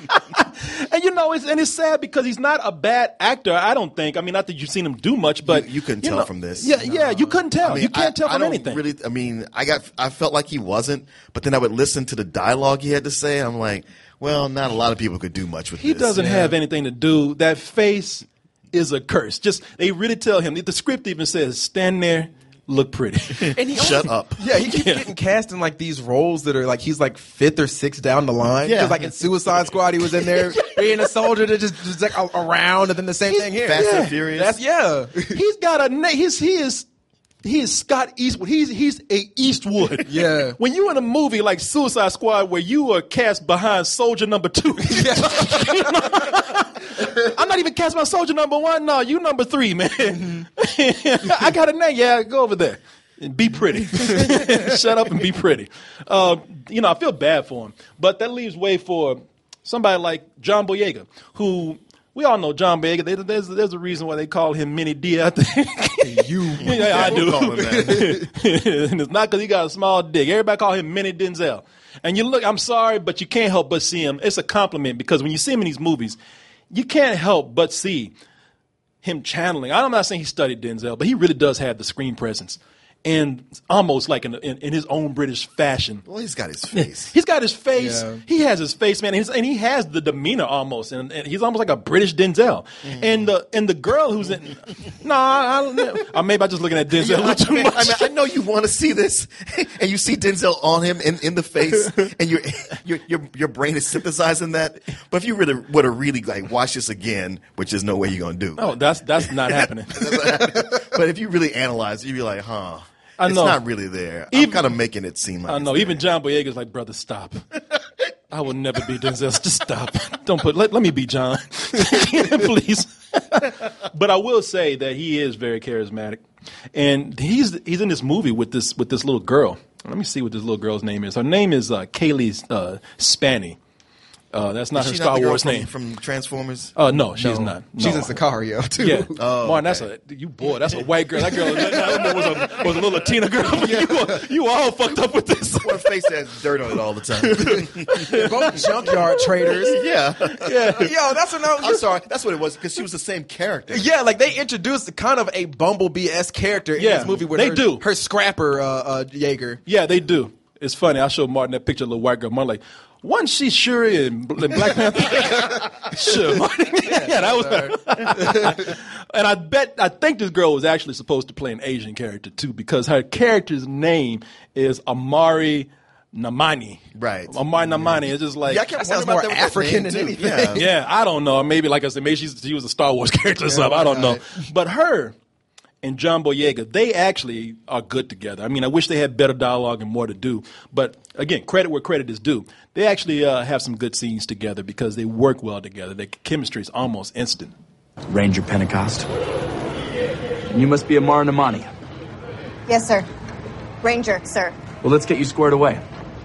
And it's sad because he's not a bad actor, I don't think. I mean, not that you've seen him do much, but
you couldn't tell from this.
You couldn't tell.
I mean,
you can't tell from anything.
Really, I mean, I felt like he wasn't, but then I would listen to the dialogue he had to say. I'm like, well, not a lot of people could do much with this.
He doesn't have anything to do. That face is a curse. They really tell him. The script even says, stand there, look pretty.
And
shut up.
Yeah, he keeps getting cast in like these roles that are like he's like 5th or 6th down the line. Because like in Suicide Squad, he was in there being a soldier that just like around, and then the same thing here.
Fast and Furious.
He's got he is he is Scott Eastwood. He's a Eastwood.
Yeah.
When you in a movie like Suicide Squad where you are cast behind soldier number 2. I'm not even cast behind soldier number 1. No, you number 3, man. I got a name. Yeah, go over there. And be pretty. Shut up and be pretty. I feel bad for him. But that leaves way for somebody like John Boyega, who we all know John Boyega. There's a reason why they call him Mini D, I think. Yeah, I do.
Call him that.
And it's not because he got a small dick. Everybody call him Mini Denzel. And you look, I'm sorry, but you can't help but see him. It's a compliment because when you see him in these movies, you can't help but see him channeling. I'm not saying he studied Denzel, but he really does have the screen presence. And almost like in his own British fashion.
Well, he's got his face.
He's got his face.
Yeah.
He has his face, man. And he has the demeanor almost. And he's almost like a British Denzel. Mm. And the girl who's in... maybe I'm just looking at Denzel a little too much.
I know you want to see this, and you see Denzel on him in the face, and your brain is synthesizing that. But if you really would have really like watch this again, which there's no way you're going to do.
Oh, that's not happening.
But if you really analyze it, you'd be like, huh.
I know.
It's not really there. I'm kind of making it seem like
I know. Even John Boyega's like, brother, stop. I will never be Denzel. Just stop. Don't put. Let me be John, please. But I will say that he is very charismatic, and he's in this movie with this little girl. Let me see what this little girl's name is. Her name is Kaylee Spanny. That's not her Star Wars name.
From Transformers?
No, she's not. No.
She's in Sicario, too.
Yeah.
Oh,
Martin, that's a white girl. That girl was a little Latina girl. You all fucked up with this.
Her face has dirt on it all the time.
They're both junkyard traders.
Yeah.
Yo, that's what
I'm sorry. That's what it was, because she was the same character.
Yeah, like they introduced kind of a Bumblebee-esque character in this movie with her scrapper, Yeager.
Yeah, they do. It's funny. I showed Martin that picture of the little white girl. Martin like, wasn't she Shuri in Black Panther? Sure, Martin. Yeah, that was her. And I think this girl was actually supposed to play an Asian character too, because her character's name is Amari Namani.
Right.
Amari Namani. It's just like,
that sounds more African than anything.
Yeah, I don't know. Maybe like I said, maybe she was a Star Wars character or something. I don't know. But her and John Boyega, they actually are good together. I mean, I wish they had better dialogue and more to do. But again, credit where credit is due. They actually have some good scenes together because they work well together. Their chemistry is almost instant.
Ranger Pentecost. And you must be Amara Namani.
Yes, sir. Ranger, sir.
Well, let's get you squared away.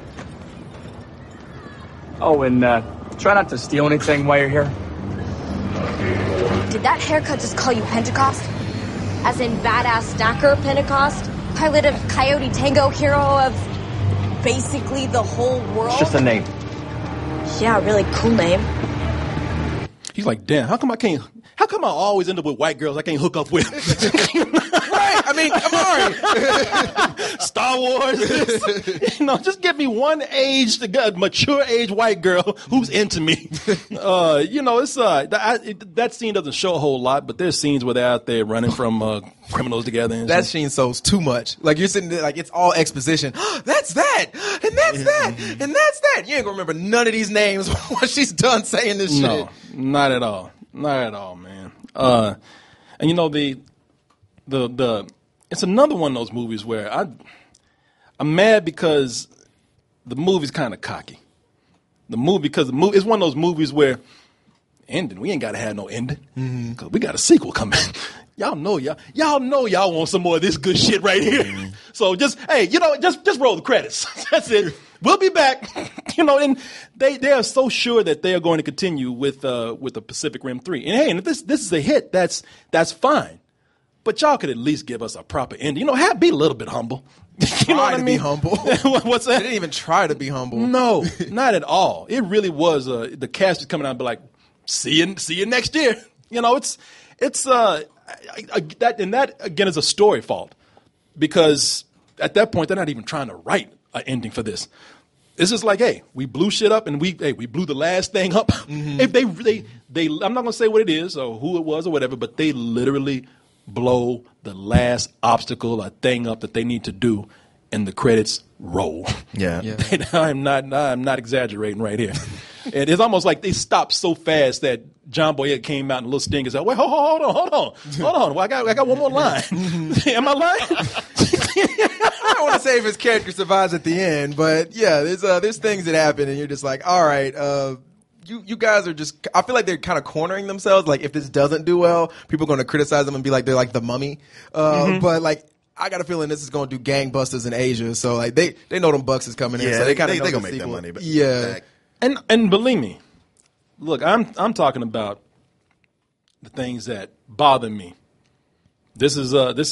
Oh, and try not to steal anything while you're here.
Did that haircut just call you Pentecost? As in badass snacker Pentecost? Pilot of Coyote Tango, hero of basically the whole world?
It's just a name.
Yeah, really cool name.
He's like, damn, how come I always end up with white girls I can't hook up with?
Right. I mean, I'm sorry.
Star Wars. Just give me one mature age white girl who's into me. It's that scene doesn't show a whole lot, but there's scenes where they're out there running from criminals together. And
that scene shows too much. Like you're sitting there, like it's all exposition. That's that, and that's that, and that's that. You ain't gonna remember none of these names once she's done saying this shit.
No, not at all. Not at all, man. And the it's another one of those movies where I'm mad because the movie's kind of cocky. It's one of those movies where ending, we ain't got to have no ending because we got a sequel coming. Y'all know y'all want some more of this good shit right here. Mm-hmm. So just roll the credits. That's it. We'll be back. And they are so sure that they are going to continue with the Pacific Rim 3. And hey, and if this is a hit, that's fine. But y'all could at least give us a proper ending. Be a little bit humble. You know what I mean?
Be humble.
What's that?
They didn't even try to be humble.
No, not at all. It really was. The cast is coming out and be like, see you next year. That again is a story fault because at that point they're not even trying to write an ending for this. It's just like, hey, we blew shit up and we blew the last thing up. Mm-hmm. If they I'm not gonna say what it is or who it was or whatever, but they literally blow the last obstacle or thing up that they need to do, and the credits roll.
Yeah.
I'm not exaggerating right here. And it's almost like they stopped so fast that John Boyega came out and a little stinger said, wait, hold on. Well, I got one more line. Am I lying?
I don't want to say if his character survives at the end, but yeah, there's things that happen, and you're just like, all right, you guys are just. I feel like they're kind of cornering themselves. Like if this doesn't do well, people are going to criticize them and be like they're like the Mummy. But like I got a feeling this is going to do gangbusters in Asia. So like they know them bucks is coming in. So they kind of
they gonna make that money. But
yeah,
and believe me, look, I'm talking about the things that bother me. This is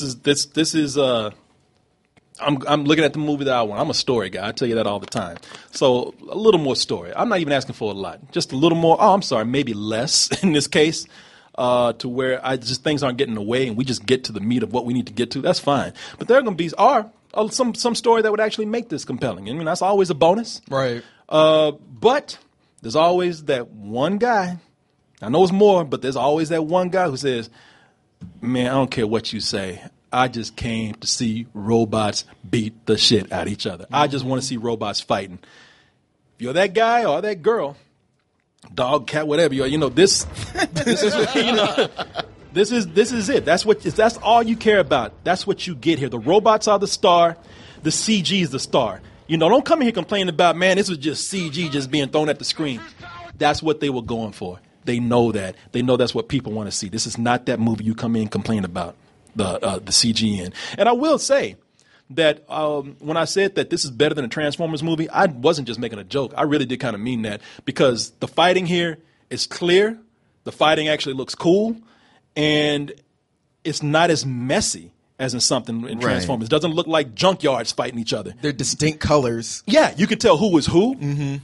I'm looking at the movie that I want. I'm a story guy. I tell you that all the time. So a little more story. I'm not even asking for a lot. Just a little more. Oh, I'm sorry, maybe less in this case, to where things aren't getting in the way, and we just get to the meat of what we need to get to. That's fine. But there are going to be some story that would actually make this compelling. I mean, that's always a bonus,
right?
But there's always that one guy. I know it's more, but there's always that one guy who says, "Man, I don't care what you say. I just came to see robots beat the shit out of each other. I just want to see robots fighting." If you're that guy or that girl, dog, cat, whatever you are, this is it. That's all you care about. That's what you get here. The robots are the star. The CG is the star. Don't come in here complaining about, man, this was just CG just being thrown at the screen. That's what they were going for. They know that. They know that's what people want to see. This is not that movie you come in and complain about the CG in. And I will say that when I said that this is better than a Transformers movie, I wasn't just making a joke. I really did kind of mean that, because the fighting here is clear. The fighting actually looks cool, and it's not as messy as in something in Transformers. It doesn't look like junkyards fighting each other.
They're distinct colors.
Yeah, you can tell who was who. Mm-hmm.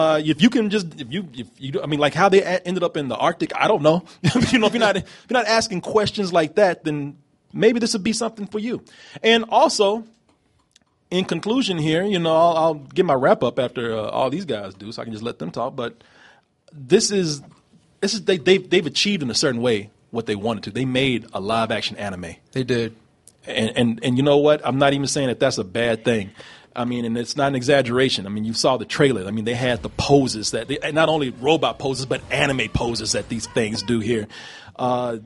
Like how they ended up in the Arctic, I don't know. If you're not asking questions like that, then maybe this would be something for you. And also, in conclusion here, I'll get my wrap up after all these guys do, so I can just let them talk. But they've achieved in a certain way what they wanted to. They made a live action anime.
They did.
And you know what? I'm not even saying that that's a bad thing. I mean, and it's not an exaggeration. I mean, you saw the trailer. I mean, they had the poses not only robot poses, but anime poses that these things do here. The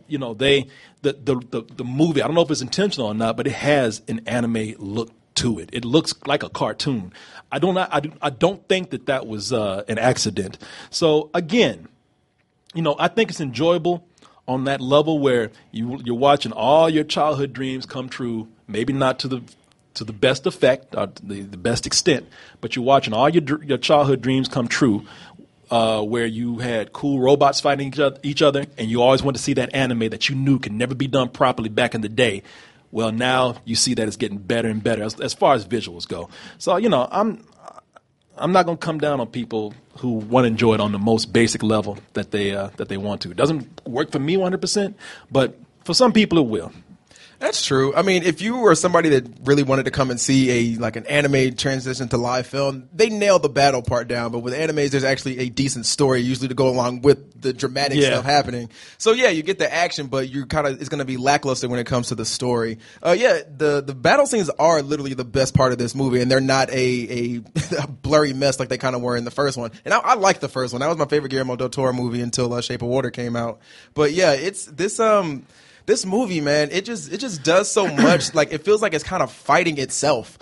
movie, I don't know if it's intentional or not, but it has an anime look to it. It looks like a cartoon. I don't think that was an accident. So again, I think it's enjoyable on that level where you're watching all your childhood dreams come true. Maybe not to the best effect, or the best extent, but you're watching all your childhood dreams come true, where you had cool robots fighting each other, and you always wanted to see that anime that you knew could never be done properly back in the day. Well, now you see that it's getting better and better as far as visuals go. So, I'm not going to come down on people who want to enjoy it on the most basic level that they want to. It doesn't work for me 100%, but for some people it will.
That's true. I mean, if you were somebody that really wanted to come and see an anime transition to live film, they nailed the battle part down. But with animes, there's actually a decent story usually to go along with the dramatic stuff happening. So yeah, you get the action, but it's going to be lackluster when it comes to the story. The battle scenes are literally the best part of this movie, and they're not a blurry mess like they kind of were in the first one. And I like the first one. That was my favorite Guillermo del Toro movie until Shape of Water came out. But yeah, it's this movie, man, it just does so much. Like, it feels like it's kind of fighting itself.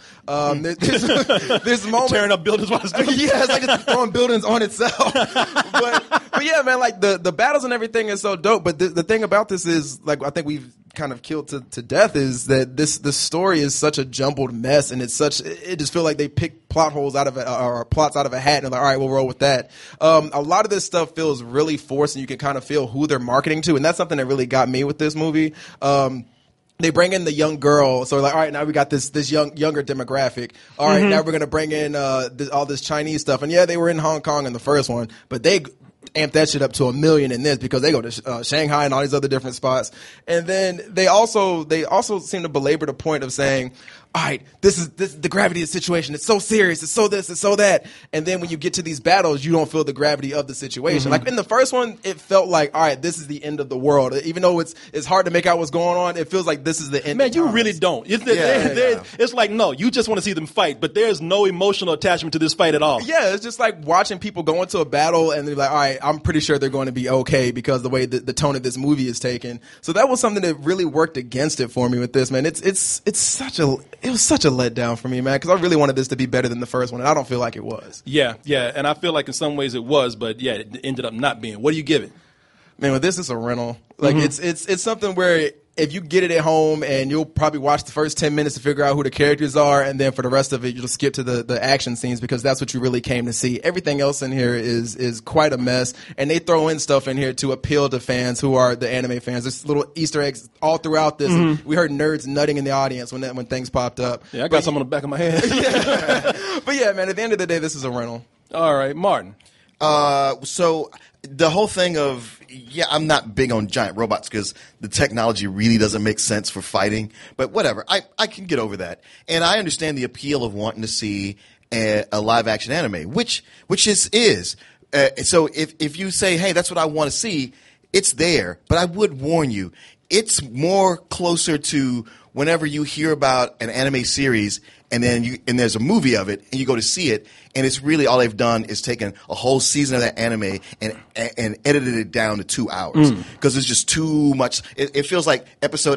There's moments
tearing up buildings while it's doing
it's like it's throwing buildings on itself. But yeah, man, like the battles and everything is so dope. But the thing about this is, like, I think we've kind of killed to death, is that this story is such a jumbled mess, and it just feel like they pick plot holes out of it, or plots out of a hat, and they're like, all right, we'll roll with that. A lot of this stuff feels really forced, and you can kind of feel who they're marketing to, and that's something that really got me with this movie. They bring in the young girl, so like, all right, now we got this younger demographic. All right, now we're gonna bring in all this Chinese stuff, and yeah, they were in Hong Kong in the first one, but they amp that shit up to 1 million in this, because they go to Shanghai and all these other different spots. And then they also seem to belabor the point of saying, all right, this is the gravity of the situation. It's so serious. It's so this. It's so that. And then when you get to these battles, you don't feel the gravity of the situation. Like in the first one, it felt like, all right, this is the end of the world. Even though it's hard to make out what's going on, it feels like this is the end.
Man, you really don't. It's like, no, you just want to see them fight, but there's no emotional attachment to this fight at all.
Yeah, it's just like watching people go into a battle and they're like, all right, I'm pretty sure they're going to be okay because the way the tone of this movie is taken. So that was something that really worked against it for me with this, man. It was such a letdown for me, man, because I really wanted this to be better than the first one, and I don't feel like it was.
Yeah, and I feel like in some ways it was, but yeah, it ended up not being. What do you give it?
Man, well, this is a rental. Like it's something where if you get it at home and you'll probably watch the first 10 minutes to figure out who the characters are, and then for the rest of it you'll skip to the action scenes because that's what you really came to see. Everything else in here is quite a mess, and they throw in stuff in here to appeal to fans who are the anime fans. There's little Easter eggs all throughout this. We heard nerds nutting in the audience when things popped up.
Yeah, I got some on the back of my head.
But yeah, man, at the end of the day, this is a rental.
All right, Martin.
So the whole thing of, I'm not big on giant robots because the technology really doesn't make sense for fighting. But whatever, I can get over that. And I understand the appeal of wanting to see a live action anime, which is. So if you say, hey, that's what I want to see, it's there. But I would warn you, it's more closer to whenever you hear about an anime series and then there's a movie of it and you go to see it, and it's really all they've done is taken a whole season of that anime and edited it down to 2 hours because it's just too much. It feels like episode.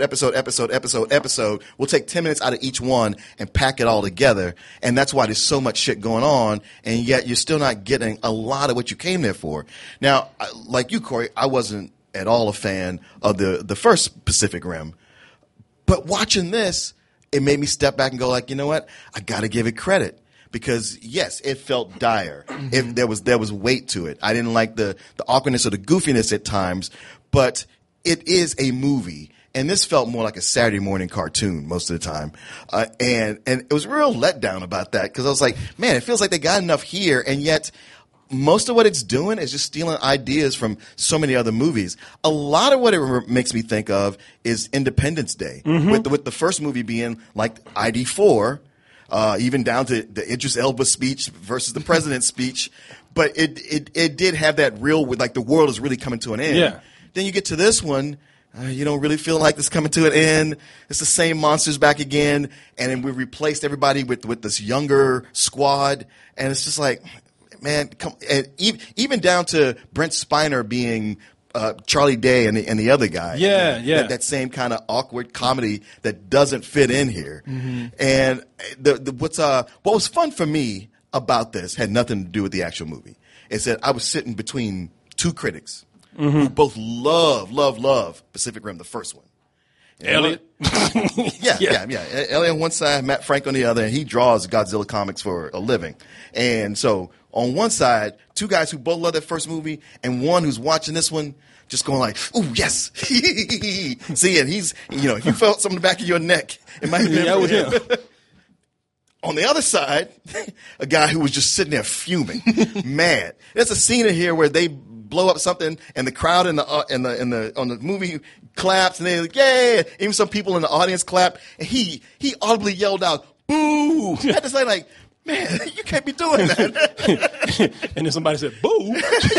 We'll take 10 minutes out of each one and pack it all together, and that's why there's so much shit going on, and yet you're still not getting a lot of what you came there for. Now, like you, Corey, I wasn't at all a fan of the first Pacific Rim, but watching this, it made me step back and go like, you know what? I got to give it credit because yes, it felt dire. There was weight to it. I didn't like the awkwardness or the goofiness at times, but it is a movie. And this felt more like a Saturday morning cartoon most of the time. And it was a real letdown about that because I was like, man, it feels like they got enough here, and yet most of what it's doing is just stealing ideas from so many other movies. A lot of what it makes me think of is Independence Day, with the first movie being like ID4, even down to the Idris Elba speech versus the president's speech. But it did have that real, like the world is really coming to an end.
Yeah.
Then you get to this one. You don't really feel like it's coming to an end. It's the same monsters back again. And then we replaced everybody with this younger squad. And it's just like, man, and even down to Brent Spiner being Charlie Day and the other guy.
Yeah.
That same kind of awkward comedy that doesn't fit in here. And what was fun for me about this had nothing to do with the actual movie. It's that I was sitting between two critics who both love Pacific Rim, the first one.
Elliot.
Yeah. Elliot on one side, Matt Frank on the other, and he draws Godzilla comics for a living. And so on one side, two guys who both love that first movie, and one who's watching this one just going like, "Ooh, yes." See, and he's, if you felt something in the back of your neck, it might have been
that was him.
On the other side, a guy who was just sitting there fuming, mad. There's a scene in here where they blow up something, and the crowd on the movie claps, and they're like, "Yay!" Even some people in the audience clap, and he audibly yelled out, "Boo!" I had to say, like, man, you can't be doing that.
And then somebody said, "Boo!"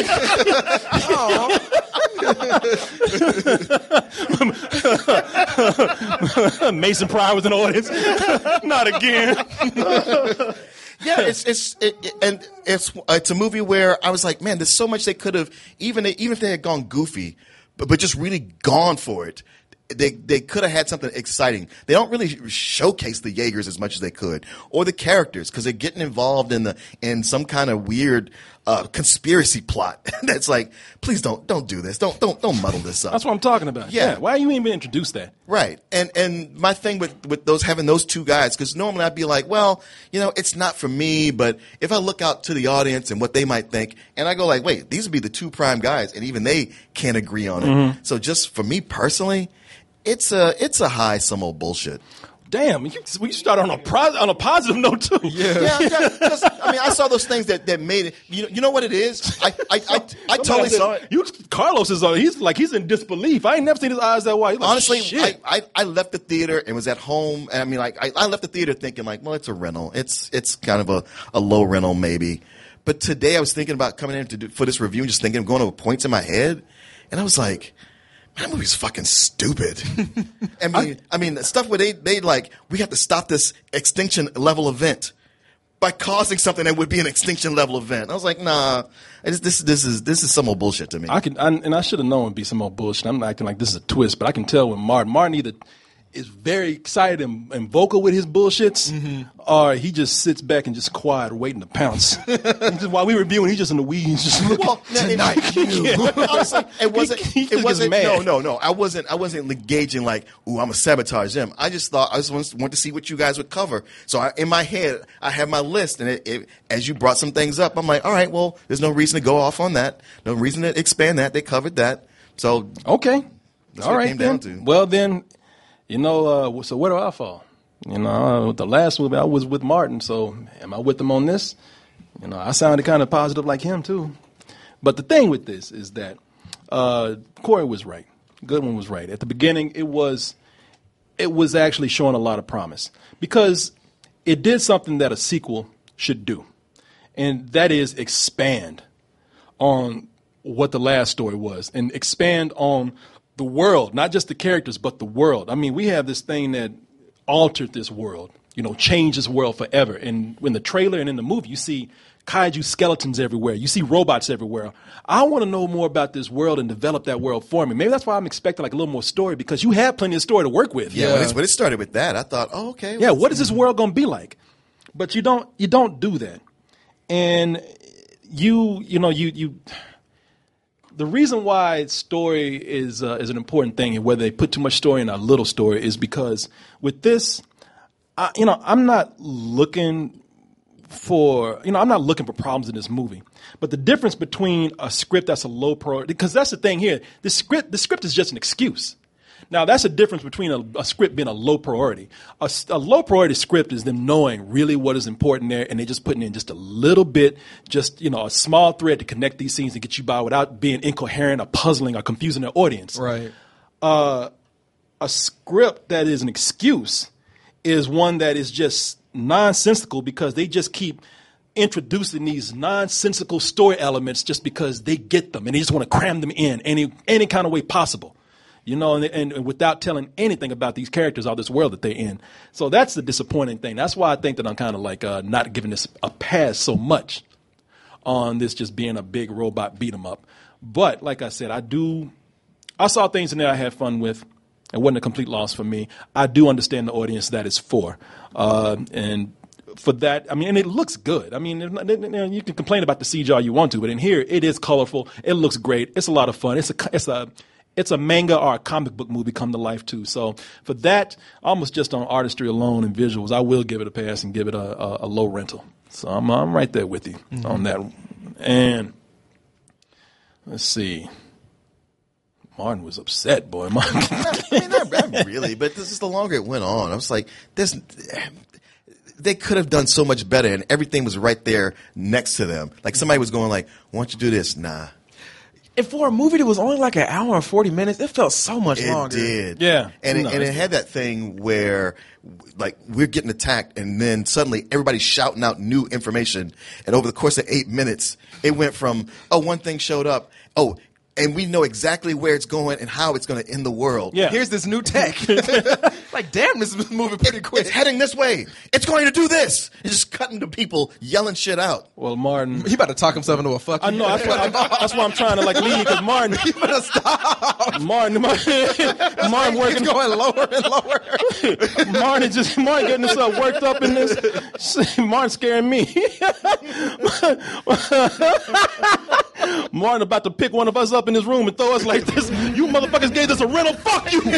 Mason Pryor was in the audience. Not again.
Yeah, it's a movie where I was like, man, there's so much they could have, even if they had gone goofy, but just really gone for it. They could have had something exciting. They don't really showcase the Jaegers as much as they could, or the characters, because they're getting involved in some kind of weird conspiracy plot. That's like, please don't do this. Don't muddle this up.
That's what I'm talking about.
Yeah.
Why you ain't even introduced that?
Right. And my thing with those, having those two guys, because normally I'd be like, well, it's not for me, but if I look out to the audience and what they might think, and I go like, wait, these would be the two prime guys, and even they can't agree on it. So just for me personally, it's a high some old bullshit.
Damn, we started on a positive note too.
Yeah. I saw those things that made it. You know what it is? I totally saw it.
Carlos is he's in disbelief. I ain't never seen his eyes that wide. Like,
honestly,
shit.
I left the theater and was at home, and I left the theater thinking like, well, it's a rental. It's kind of a low rental maybe. But today I was thinking about coming in for this review and just thinking of going over points in my head, and I was like, that movie's fucking stupid. I mean, the stuff where they like, we have to stop this extinction level event. by causing something that would be an extinction level event. I was like, nah, this is some old bullshit to me.
I should have known it'd be some old bullshit. I'm not acting like this is a twist, but I can tell when Martin either is very excited and vocal with his bullshits, or he just sits back and just quiet, waiting to pounce. Just while we reviewing, he's just in the weeds, just looking.
Well, honestly, it wasn't.
Mad.
No. I wasn't engaging like, ooh, I'm gonna sabotage them. I just wanted to see what you guys would cover. So in my head, I have my list, and as you brought some things up, I'm like, all right, well, there's no reason to go off on that. No reason to expand that. They covered that. So
okay,
that's
all
what it
right
came
then.
down to.
Well then. So where do I fall? The last movie I was with Martin, so am I with him on this? I sounded kind of positive like him too. But the thing with this is that Corey was right. Goodwin was right. At the beginning, it was actually showing a lot of promise because it did something that a sequel should do, and that is expand on what the last story was and expand on the world, not just the characters, but the world. I mean, we have this thing that altered this world, changed this world forever. And in the trailer and in the movie, you see kaiju skeletons everywhere. You see robots everywhere. I want to know more about this world and develop that world for me. Maybe that's why I'm expecting like a little more story because you have plenty of story to work with.
Yeah, when it started with that, I thought, oh, okay.
Yeah, what is this world going to be like? But you don't do that. And you the reason why story is an important thing and whether they put too much story in a little story is because with this, I'm not looking for problems in this movie. But the difference between a script that's a low priority, because that's the thing here, the script is just an excuse. Now, that's a difference between a script being a low priority. A low priority script is them knowing really what is important there, and they're just putting in just a little bit, just, a small thread to connect these scenes and get you by without being incoherent or puzzling or confusing the audience.
Right.
A script that is an excuse is one that is just nonsensical because they just keep introducing these nonsensical story elements just because they get them and they just want to cram them in any kind of way possible. And without telling anything about these characters or this world that they're in. So that's the disappointing thing. That's why I think that I'm kind of like not giving this a pass so much on this just being a big robot beat 'em up. But like I said, I saw things in there I had fun with. It wasn't a complete loss for me. I do understand the audience that it's for. And for that, I mean, and it looks good. I mean, you can complain about the CGI all you want to, but in here, it is colorful. It looks great. It's a lot of fun. It's a manga or a comic book movie come to life too. So for that, almost just on artistry alone and visuals, I will give it a pass and give it a low rental. So I'm right there with you on that. And let's see. Martin was upset, boy. Not
really, but this is the longer it went on. I was like, they could have done so much better, and everything was right there next to them. Like somebody was going like, why don't you do this? Nah.
And for a movie that was only like an hour and 40 minutes, it felt so much longer.
It did.
Yeah.
And it had that thing where, like, we're getting attacked, and then suddenly everybody's shouting out new information. And over the course of 8 minutes, it went from, one thing showed up. And we know exactly where it's going and how it's going to end the world.
Yeah. Here's this new tech. Like, damn, this is moving pretty quick.
It's heading this way. It's going to do this. It's just cutting to people, yelling shit out.
Well, Martin,
he about to talk himself into a fuck.
I know. That's why I'm trying to like leave because Martin.
You better stop.
Martin working.
It's going lower and lower.
Martin getting himself worked up in this. Martin scaring me. Martin about to pick one of us up in his room and throw us like this. You motherfuckers gave us a rental. Fuck you.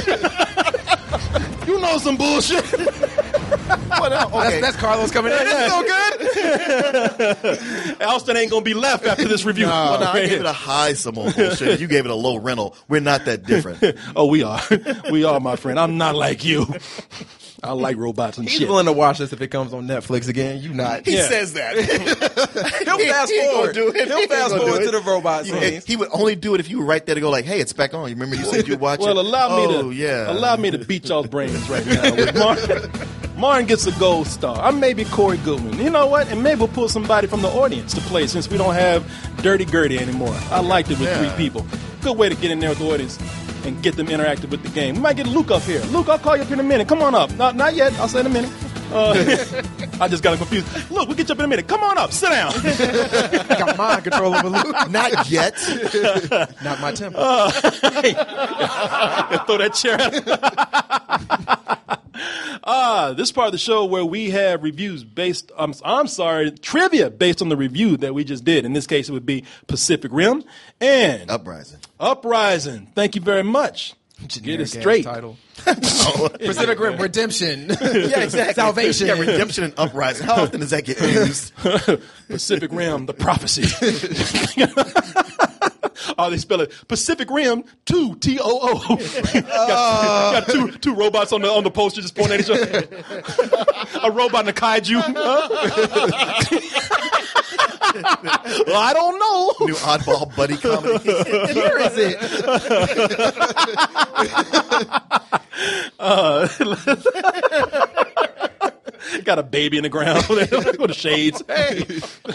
You know some bullshit.
Okay. That's Carlos coming in. This is so good.
Alston ain't gonna be left after this review.
No, I gave it a high some old bullshit. You gave it a low rental. We're not that different.
Oh, we are. We are, my friend. I'm not like you. I like robots and
He's
shit.
willing to watch this if it comes on Netflix again. You not.
He says that.
He'll fast forward. He'll fast forward to the robot scenes.
He would only do it if you were right there to go like, hey, it's back on. You remember you said you'd watch it?
Well, allow me to beat y'all's brains right now with Martin. Martin gets a gold star. I'm maybe Corey Goodwin. You know what? And maybe we'll pull somebody from the audience to play since we don't have Dirty Gertie anymore. I liked it with 3 people. Good way to get in there with the audience and get them interactive with the game. We might get Luke up here. Luke, I'll call you up in a minute. Come on up. Not yet. I'll say in a minute. I just got confused. Look, we'll get you up in a minute. Come on up. Sit down.
Got mind control over Luke.
Not yet.
Not my temper.
Throw that chair out. This part of the show where we have reviews based, trivia based on the review that we just did. In this case, it would be Pacific Rim and Uprising. Thank you very much. Get it straight.
Title. Pacific Rim Redemption. Yeah, exactly. Salvation.
Yeah, Redemption and Uprising. How often does that get used?
Pacific Rim, the prophecy. Oh, they spell it Pacific Rim 2 TOO. got two robots on the poster just pointing at each other. A robot and a kaiju. Well, I don't know.
New oddball buddy comedy.
Here is
it. Got a baby in the ground with the shades. Hey.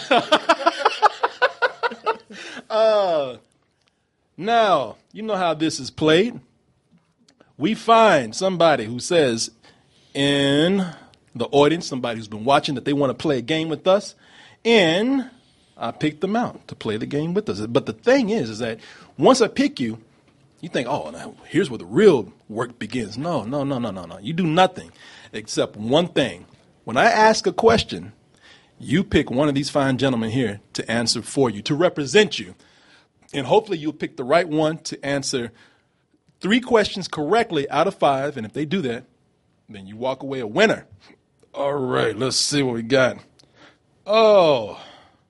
Now, you know how this is played. We find somebody who says in the audience, somebody who's been watching, that they want to play a game with us, and I pick them out to play the game with us. But the thing is that once I pick you, you think, oh, now here's where the real work begins. No. You do nothing except one thing. When I ask a question, you pick one of these fine gentlemen here to answer for you, to represent you. And hopefully you'll pick the right one to answer 3 questions correctly out of 5. And if they do that, then you walk away a winner. All right, let's see what we got. Oh,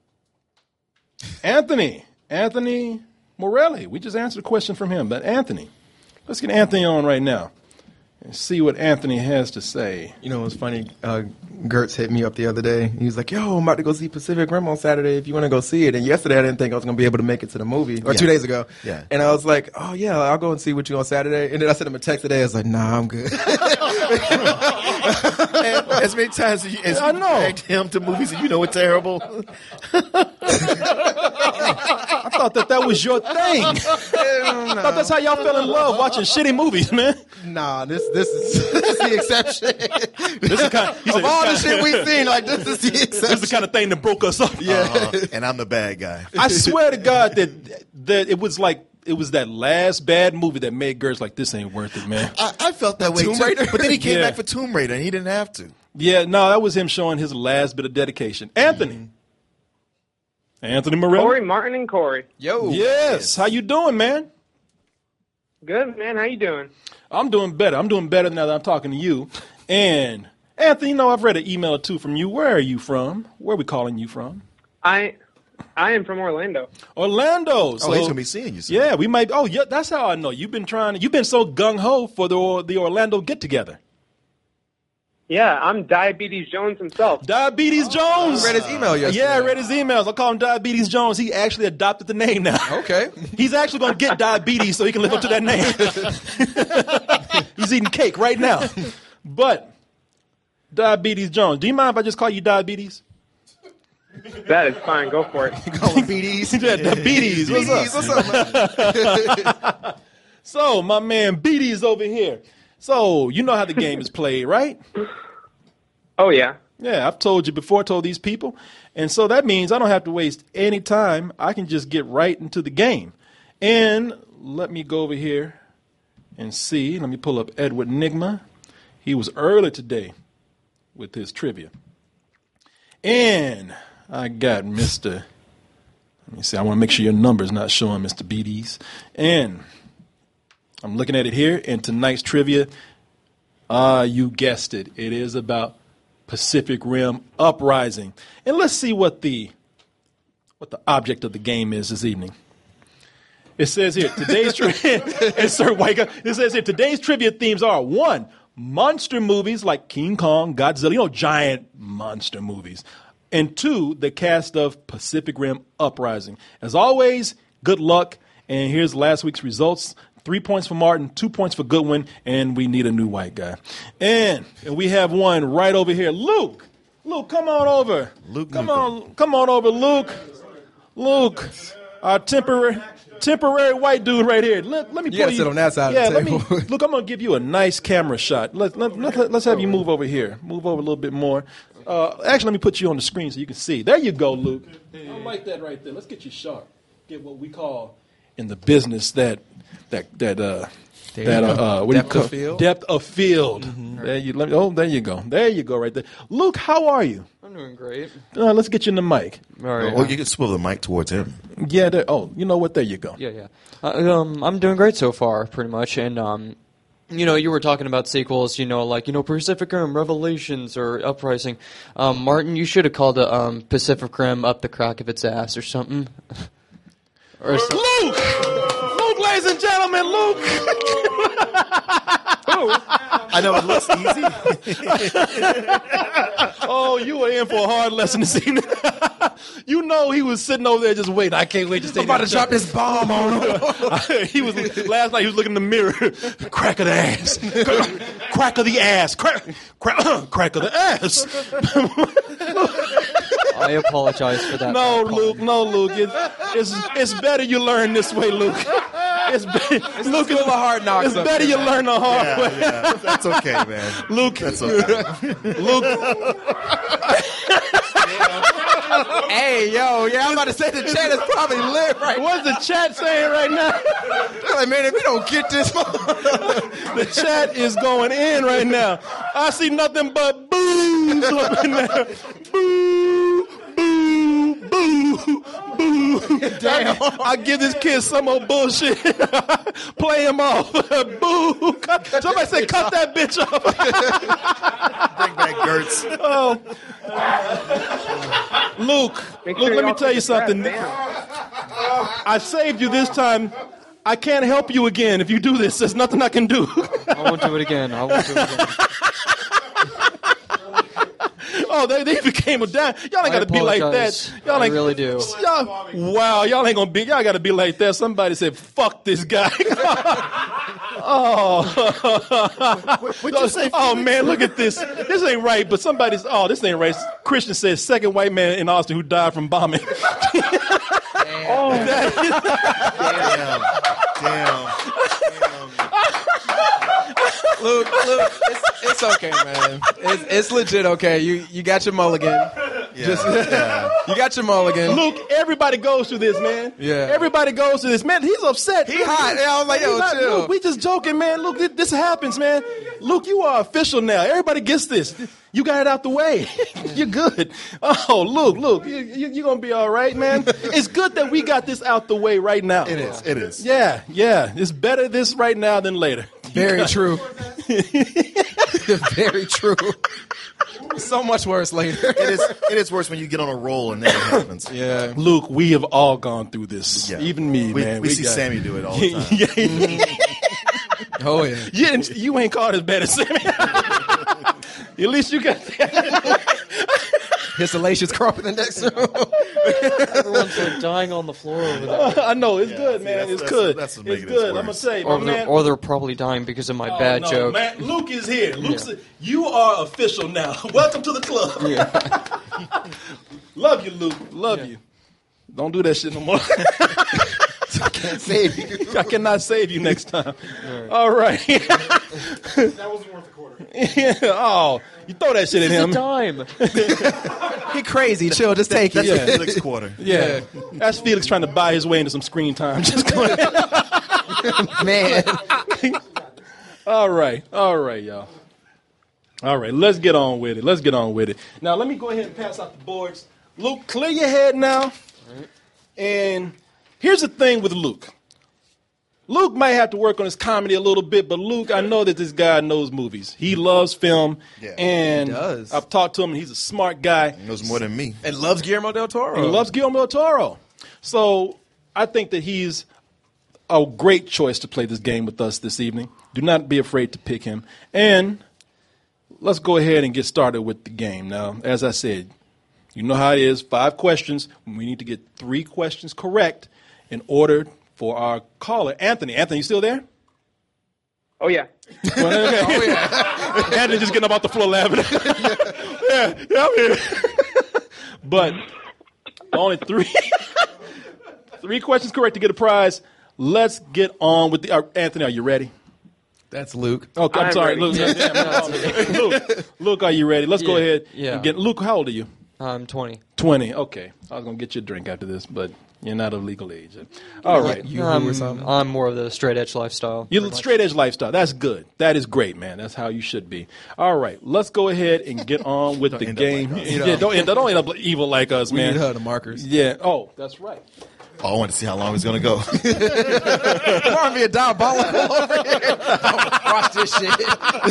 Anthony Morelli. We just answered a question from him. But Anthony, let's get Anthony on right now and see what Anthony has to say.
You know, it was funny. Gertz hit me up the other day. He was like, yo, I'm about to go see Pacific Rim on Saturday if you want to go see it. And yesterday I didn't think I was going to be able to make it to the movie. Or 2 days ago.
Yeah.
And I was like, oh, yeah, I'll go and see what you on Saturday. And then I sent him a text today. I was like, nah, I'm good.
As many times as you dragged him to movies and you know it's terrible.
I thought that was your thing. I thought that's how y'all fell in love, watching shitty movies, man.
Nah, this is the exception.
This is kind
of all the shit we've seen, like this is the exception.
This is the kind of thing that broke us up.
Yeah.
And I'm the bad guy.
I swear to God that it was like it was that last bad movie that made Gertz like, this ain't worth it, man.
I felt that way
Tomb
too.
Raider?
But then he came back for Tomb Raider and he didn't have to.
Yeah, no, that was him showing his last bit of dedication. Anthony. Anthony Morelli.
Corey, Martin, and Corey.
Yo.
Yes. How you doing, man?
Good, man. How you doing?
I'm doing better. I'm doing better now that I'm talking to you. And Anthony, you know, I've read an email or 2 from you. Where are you from? Where are we calling you from?
I am from Orlando.
Orlando.
So he's gonna be seeing you soon.
Yeah, we might. Oh, yeah. That's how I know you've been so gung ho for the Orlando get together.
Yeah, I'm Diabetes Jones himself.
Diabetes Jones.
I read his email yesterday.
Yeah, I read his emails. I call him Diabetes Jones. He actually adopted the name now.
Okay.
He's actually going to get diabetes so he can live up to that name. He's eating cake right now. But Diabetes Jones, do you mind if I just call you Diabetes?
That is fine. Go for it.
Call him BDs.
Yeah, Diabetes. What's up, man? So, my man BD's over here. So, you know how the game is played, right?
Oh, yeah.
Yeah, I've told you before, I told these people. And so that means I don't have to waste any time. I can just get right into the game. And let me go over here and see. Let me pull up Edward Nigma. He was early today with his trivia. And I got Mr. Let me see. I want to make sure your number's not showing, Mr. BDs. And I'm looking at it here, and tonight's trivia, you guessed it. It is about Pacific Rim Uprising. And let's see what the object of the game is this evening. It says here, today's today's trivia themes are 1, monster movies like King Kong, Godzilla, giant monster movies. And 2, the cast of Pacific Rim Uprising. As always, good luck. And here's last week's results. 3 points for Martin, 2 points for Goodwin, and we need a new white guy. And we have one right over here. Luke, come on over. Come on over, Luke. Our temporary temporary white dude right here. Let me
You gotta sit on that side of the table.
Look, I'm gonna give you a nice camera shot. Let's have you move over here. Move over a little bit more. Actually, let me put you on the screen so you can see. There you go, Luke. I like that right there. Let's get you sharp. Get what we call in the business what do you call
field?
Depth of field.
Mm-hmm.
There you go. There you go right there. Luke, how are you?
I'm doing great.
Let's get you in the mic.
All right.
Well, you can swivel the mic towards him.
Yeah. You know what? There you go.
Yeah. I'm doing great so far, pretty much. And you were talking about sequels. Pacific Rim, Revelations, or Uprising. Martin, you should have called it Pacific Rim Up the Crack of Its Ass or something.
Luke, ladies and gentlemen, Luke.
I know it looks easy.
Oh, you were in for a hard lesson this evening. You know he was sitting over there just waiting. I can't wait to say
I'm about to drop this bomb on him.
Last night he was looking in the mirror. Crack of the ass. Crack of the ass. Crack of the ass.
I apologize for that.
No, Luke. It's better you learn this way, Luke. It's Luke is a hard knock. It's better you learn the hard way.
Yeah. That's okay, man.
Luke.
That's okay.
Luke.
Hey, I'm about to say the chat is probably lit right now.
What's the chat saying right now?
They're like, man, if we don't get this,
the chat is going in right now. I see nothing but boos up in there. Boo, boo, boo, boo. Damn. I give this kid some more bullshit. Play him off. Boo. Somebody say, cut that bitch off.
Bring back Gertz.
Oh. Luke, let me tell you something. I saved you this time. I can't help you again if you do this. There's nothing I can do.
I won't do it again.
Oh, they became a dime. Y'all ain't got to be like that. Y'all ain't,
really do.
Y'all ain't gonna be. Y'all got to be like that. Somebody said, "Fuck this guy." Oh,
what'd you say?
Oh man, look at this. This ain't right. But somebody's. Oh, this ain't right. Christian says, second white man in Austin who died from bombing.
Damn.
Luke, it's okay, man. It's legit okay. You got your mulligan.
Yeah.
You got your mulligan.
Luke, everybody goes through this, man.
Yeah.
Everybody goes through this. Man, he's upset.
He hot. Yeah, I was like, chill.
Luke, we just joking, man. Luke, this happens, man. Luke, you are official now. Everybody gets this. You got it out the way. You're good. Oh, Luke, you're going to be all right, man. It's good that we got this out the way right now.
It is.
Yeah. It's better this right now than later.
Very true. Very true. So much worse later.
It is worse when you get on a roll and then it happens.
Yeah.
Luke, we have all gone through this.
Yeah.
Even me, man.
We see Sammy do it all the time.
Oh, yeah.
You ain't caught as bad as Sammy. At least you got that.
His salacious crop in the next room.
Everyone's like dying on the floor over there.
I know. It's good, man. It's good.
That's what
It's
makes
good.
it
I'm going to
worse.
say,
Or they're probably dying because of my bad joke.
Man, Luke is here. You are official now. Welcome to the club.
Yeah.
Love you, Luke. Love you. Don't do that shit no more.
I can't save you.
I cannot save you next time. All right.
That wasn't worth a quarter.
Oh, you throw that shit at him.
It's a dime.
He crazy. Chill. Just take it.
That's a Felix quarter.
Yeah. That's Felix trying to buy his way into some screen time. Just go ahead.
Man.
All right, y'all. All right, let's get on with it. Now, let me go ahead and pass out the boards. Luke, clear your head now. And here's the thing with Luke. Luke might have to work on his comedy a little bit, but Luke, I know that this guy knows movies. He loves film.
Yeah,
and
he does.
I've talked to him, and he's a smart guy.
He knows more than me.
And loves Guillermo del Toro. So I think that he's a great choice to play this game with us this evening. Do not be afraid to pick him. And let's go ahead and get started with the game. Now, as I said, you know how it is. 5 questions. We need to get 3 questions correct in order for our caller. Anthony, you still there?
Oh, yeah.
Oh, yeah. Anthony just getting up off the floor laughing. yeah, I'm here. But only 3 questions correct to get a prize. let's get on with the Anthony. Are you ready?
That's Luke.
Okay, I'm sorry, Luke. Luke, are you ready? Let's go ahead and get Luke. How old are you?
I'm 20.
20. Okay, I was gonna get you a drink after this, but you're not of legal age. All right,
I'm more of the straight edge lifestyle.
You straight edge lifestyle. That's good. That is great, man. That's how you should be. All right, let's go ahead and get on with the game. Don't end up evil like us, man.
We need the markers.
Yeah. Oh, that's right.
Oh, I want to see how long it's going to go.
Marvin be a diabolical over here. Watch this shit.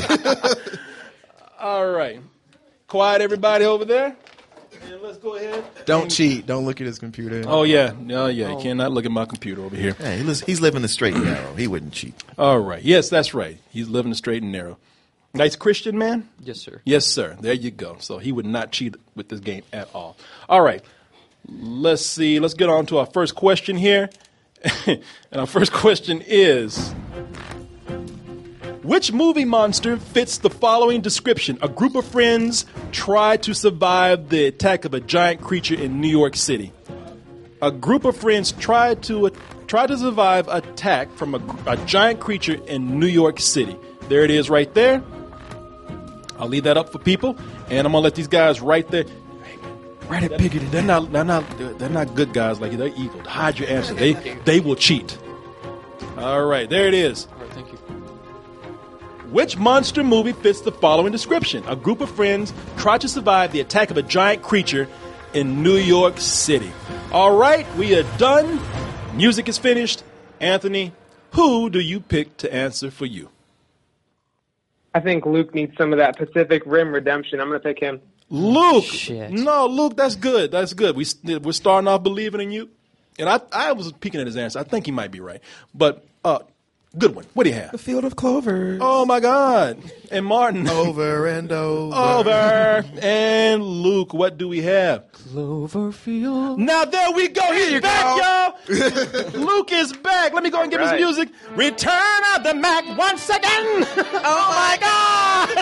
All right. Quiet, everybody over there. And let's go ahead.
Don't cheat. Don't look at his computer.
Oh, yeah. You cannot look at my computer over here.
Yeah, he's living the straight and narrow. He wouldn't cheat.
All right. Yes, that's right. He's living the straight and narrow. Nice Christian man?
Yes, sir.
Yes, sir. There you go. So he would not cheat with this game at all. All right. Let's see. Let's get on to our first question here. And our first question is, which movie monster fits the following description? A group of friends try to survive the attack of a giant creature in New York City. A group of friends try to survive attack from a giant creature in New York City. There it is right there. I'll leave that up for people, and I'm going to let these guys right there.
Write it bigger than
They're not good guys like you. They're evil. Hide your answer. They will cheat. All right, there it is.
All right, thank you.
Which monster movie fits the following description? A group of friends try to survive the attack of a giant creature in New York City. All right, we are done. Music is finished. Anthony, who do you pick to answer for you?
I think Luke needs some of that Pacific Rim redemption. I'm going to pick him.
Luke.
Shit.
No, Luke, that's good. That's good. We're starting off believing in you. And I was peeking at his answer. I think he might be right. But good one. What do you have?
The Field of Clover.
Oh, my God. And Martin.
Over and over.
Over. And Luke, what do we have?
Cloverfield.
Now, there we go. He's back, y'all. Luke is back. Let me go and give his music. Return of the Mac. 1 second. Oh, my God.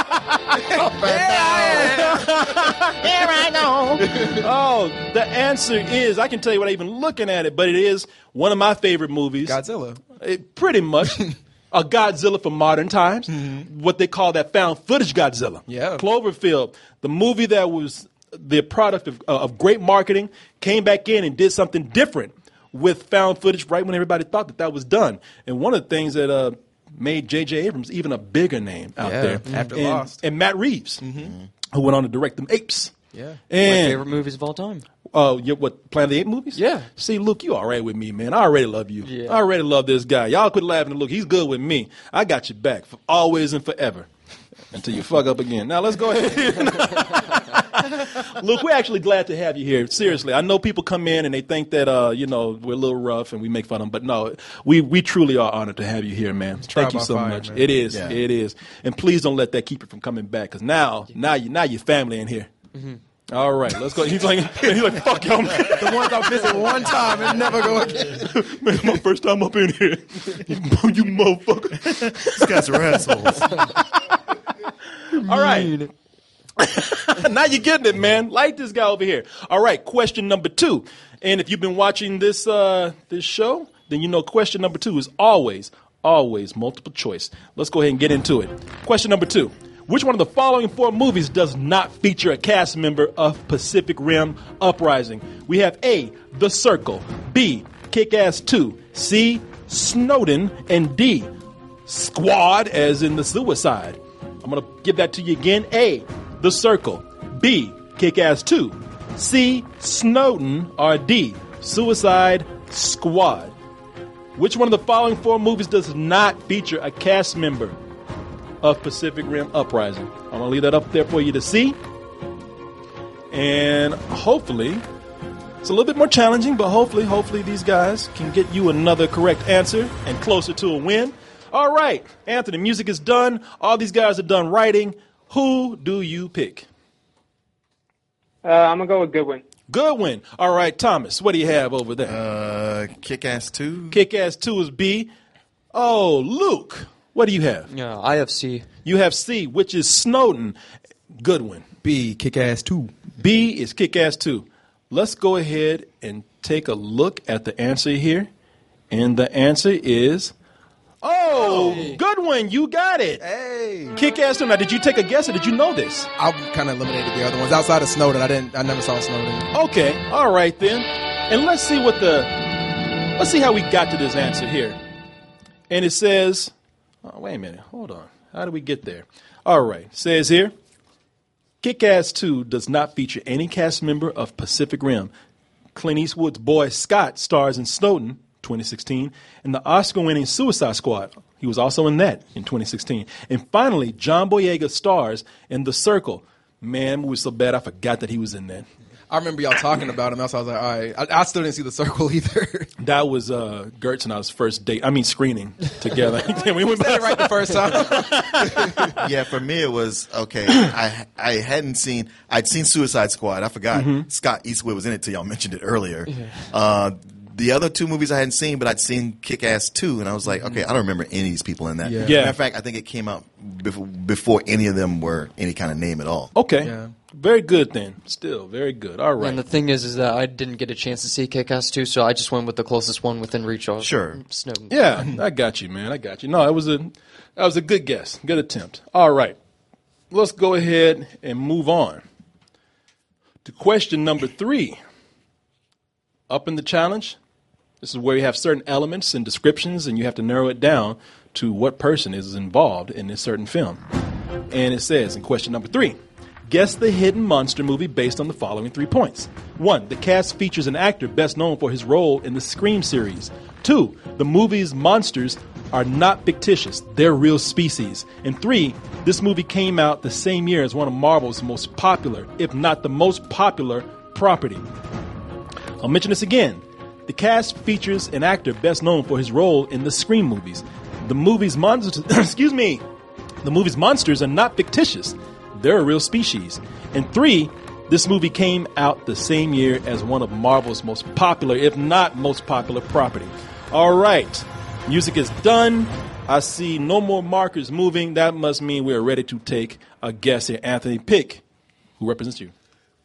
Here I go. Oh, the answer is, I can tell you without even looking at it, but it is one of my favorite movies.
Godzilla.
Pretty much. A Godzilla for modern times. Mm-hmm. What they call that found footage Godzilla.
Yeah.
Cloverfield, the movie that was the product of great marketing, came back in and did something different with found footage right when everybody thought that was done. And one of the things that made J.J. Abrams even a bigger name out there.
After Lost.
And Matt Reeves, who went on to direct them Apes.
Yeah.
And
my favorite movies of all time.
Oh, what, Planet of the Apes movies?
Yeah.
See, Luke, you all right with me, man. I already love you.
Yeah.
I already love this guy. Y'all quit laughing at Luke. He's good with me. I got your back for always and forever until you fuck up again. Now, let's go ahead. Luke, we're actually glad to have you here. Seriously, I know people come in and they think that, we're a little rough and we make fun of them. But no, we truly are honored to have you here, man. Thank you so much. Man. It is. Yeah. It is. And please don't let that keep you from coming back, because now your family in here. Mm-hmm. All right, let's go. He's like, fuck y'all, man.
The ones I visit one time and never go again.
Man, my first time up in here. You motherfucker.
These guys are assholes.
All right. Now you're getting it, man. Like this guy over here. All right, question number 2. And if you've been watching this show, then you know question number 2 is always multiple choice. Let's go ahead and get into it. Question number 2. Which one of the following 4 movies does not feature a cast member of Pacific Rim Uprising? We have A, The Circle, B, Kick-Ass 2, C, Snowden, and D, Squad, as in the suicide. I'm going to give that to you again. A, The Circle, B, Kick-Ass 2, C, Snowden, or D, Suicide Squad. Which one of the following 4 movies does not feature a cast member of Pacific Rim Uprising? I'm going to leave that up there for you to see. And hopefully, it's a little bit more challenging, but hopefully these guys can get you another correct answer and closer to a win. All right, Anthony, music is done. All these guys are done writing. Who do you pick?
I'm going to go with Goodwin.
Goodwin. All right, Thomas, what do you have over there?
Kick-Ass 2.
Kick-Ass 2 is B. Oh, Luke. What do you have?
Yeah, I have C.
You have C, which is Snowden. Goodwin.
B, Kick-Ass 2.
B is Kick-Ass 2. Let's go ahead and take a look at the answer here. And the answer is... good one. You got it.
Hey.
Kick-Ass 2. Now, did you take a guess or did you know this?
I kind of eliminated the other ones. Outside of Snowden, I never saw Snowden.
Okay. All right, then. And let's see how we got to this answer here. And it says... Oh, wait a minute. Hold on. How do we get there? All right. It says here, Kick-Ass 2 does not feature any cast member of Pacific Rim. Clint Eastwood's boy Scott stars in Snowden, 2016, and the Oscar-winning Suicide Squad. He was also in that in 2016. And finally, John Boyega stars in The Circle. Man, it was so bad I forgot that he was in that.
I remember y'all talking about him. That's why I was like, all right. I still didn't see The Circle either.
That was Gertz and I's first date. I mean, screening together. We went
said it right the first time.
Yeah, for me it was okay. I hadn't seen. I'd seen Suicide Squad. I forgot Scott Eastwood was in it till y'all mentioned it earlier. Yeah. The other two movies I hadn't seen, but I'd seen Kick-Ass 2, and I was like, okay, I don't remember any of these people in that.
Yeah.
Matter of fact, I think it came out before any of them were any kind of name at all.
Okay.
Yeah.
Very good then. Still very good. All right.
And the thing is that I didn't get a chance to see Kick-Ass 2, so I just went with the closest one within reach of Snowden.
Yeah, I got you, man. I got you. No, that was a good guess. Good attempt. All right. Let's go ahead and move on to question number 3. Up in the challenge, this is where you have certain elements and descriptions, and you have to narrow it down to what person is involved in this certain film. And it says in question number 3, guess the hidden monster movie based on the following 3 points. 1, the cast features an actor best known for his role in the Scream series. 2, the movie's monsters are not fictitious, they're real species. And 3, this movie came out the same year as one of Marvel's most popular, if not the most popular, property. I'll mention this again. The cast features an actor best known for his role in the Scream movies. The movie's monsters, the movie's monsters are not fictitious. They're a real species. And 3, this movie came out the same year as one of Marvel's most popular, if not most popular, property. All right. Music is done. I see no more markers moving. That must mean we're ready to take a guess here. Anthony, pick. Who represents you?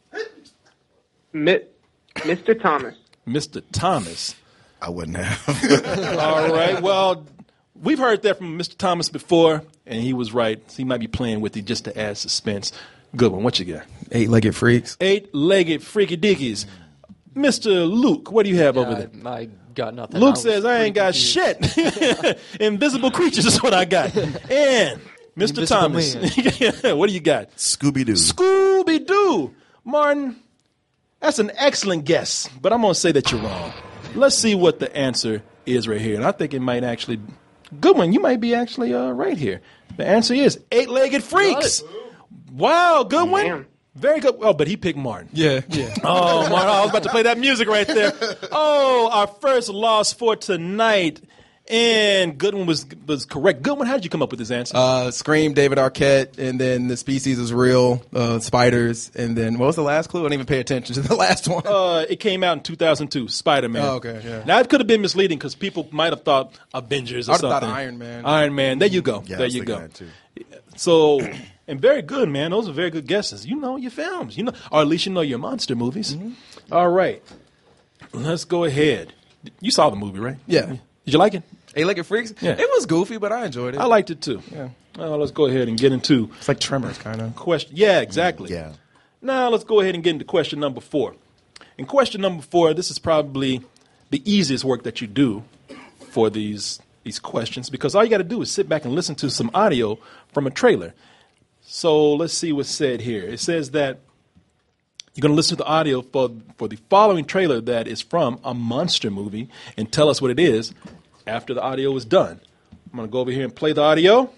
Mr. Thomas.
Mr. Thomas.
I wouldn't have.
All right. Well, we've heard that from Mr. Thomas before, and he was right. He might be playing with you just to add suspense. Good one. What you got?
8-legged freaks.
8-legged freaky dickies. Mr. Luke, what do you have over there?
I got nothing.
Luke says, I ain't got shit. Invisible creatures is what I got. And Mr. Thomas, what do you got?
Scooby-Doo.
Scooby-Doo. Martin, that's an excellent guess, but I'm going to say that you're wrong. Let's see what the answer is right here. And I think it might actually... Good one. You might be actually right here. The answer is 8-legged freaks. Wow, good one.
Damn.
Very good. Oh, but he picked Martin.
Yeah.
Oh, Martin, I was about to play that music right there. Oh, our first loss for tonight. And Goodwin was correct. Goodwin, how did you come up with this answer?
Scream, David Arquette, and then the species is real, spiders, and then what was the last clue? I didn't even pay attention to the last one.
It came out in 2002, Spider-Man.
Oh, okay, yeah.
Now, it could have been misleading because people might have thought Avengers or something.
I would have thought Iron Man.
Iron Man. There you go.
Yeah,
there you go. So, and very good, man. Those are very good guesses. You know your films. You know, or at least you know your monster movies. Mm-hmm. All right. Let's go ahead. You saw the movie, right?
Yeah.
Did you like it?
8-legged freaks?
Yeah.
It was goofy, but I enjoyed it.
I liked it too.
Yeah.
Well, let's go ahead and get into...
It's like Tremors, kind of.
Question. Yeah, exactly.
Yeah.
Now, let's go ahead and get into question number 4. In question number 4, this is probably the easiest work that you do for these questions because all you got to do is sit back and listen to some audio from a trailer. So let's see what's said here. It says that you're going to listen to the audio for the following trailer that is from a monster movie and tell us what it is after the audio is done. I'm going to go over here and play the audio.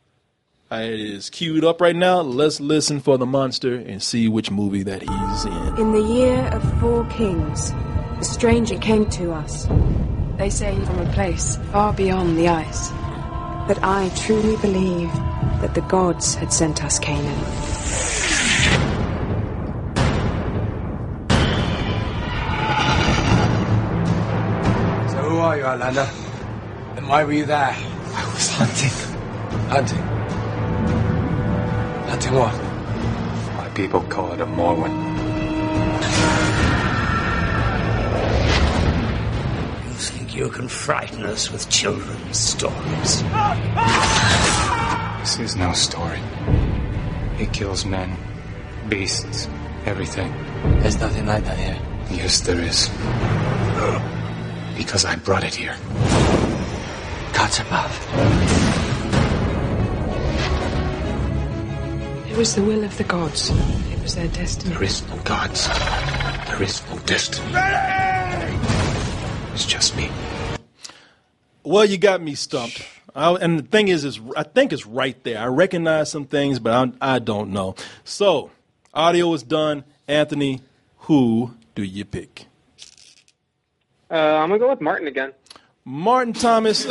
It is queued up right now. Let's listen for the monster and see which movie that he's in.
In the year of 4 kings, a stranger came to us. They say from a place far beyond the ice. But I truly believe that the gods had sent us Canaan.
So who are you, Outlander? And why were you there?
I was hunting.
Hunting? Hunting what?
My people call it a Morwen.
You think You can frighten us with children's stories.
This is no story. It kills men, beasts, everything.
There's nothing like that here.
Yes, there is. Because I brought it here.
Gods above.
It was the will of the gods. It was their destiny.
There is no gods. There is no destiny. It's just me.
Well, you got me stumped. And the thing is I think it's right there. I recognize some things, but I don't know. So, audio is done. Anthony, who do you pick?
I'm going to go with Martin again.
Martin Thomas.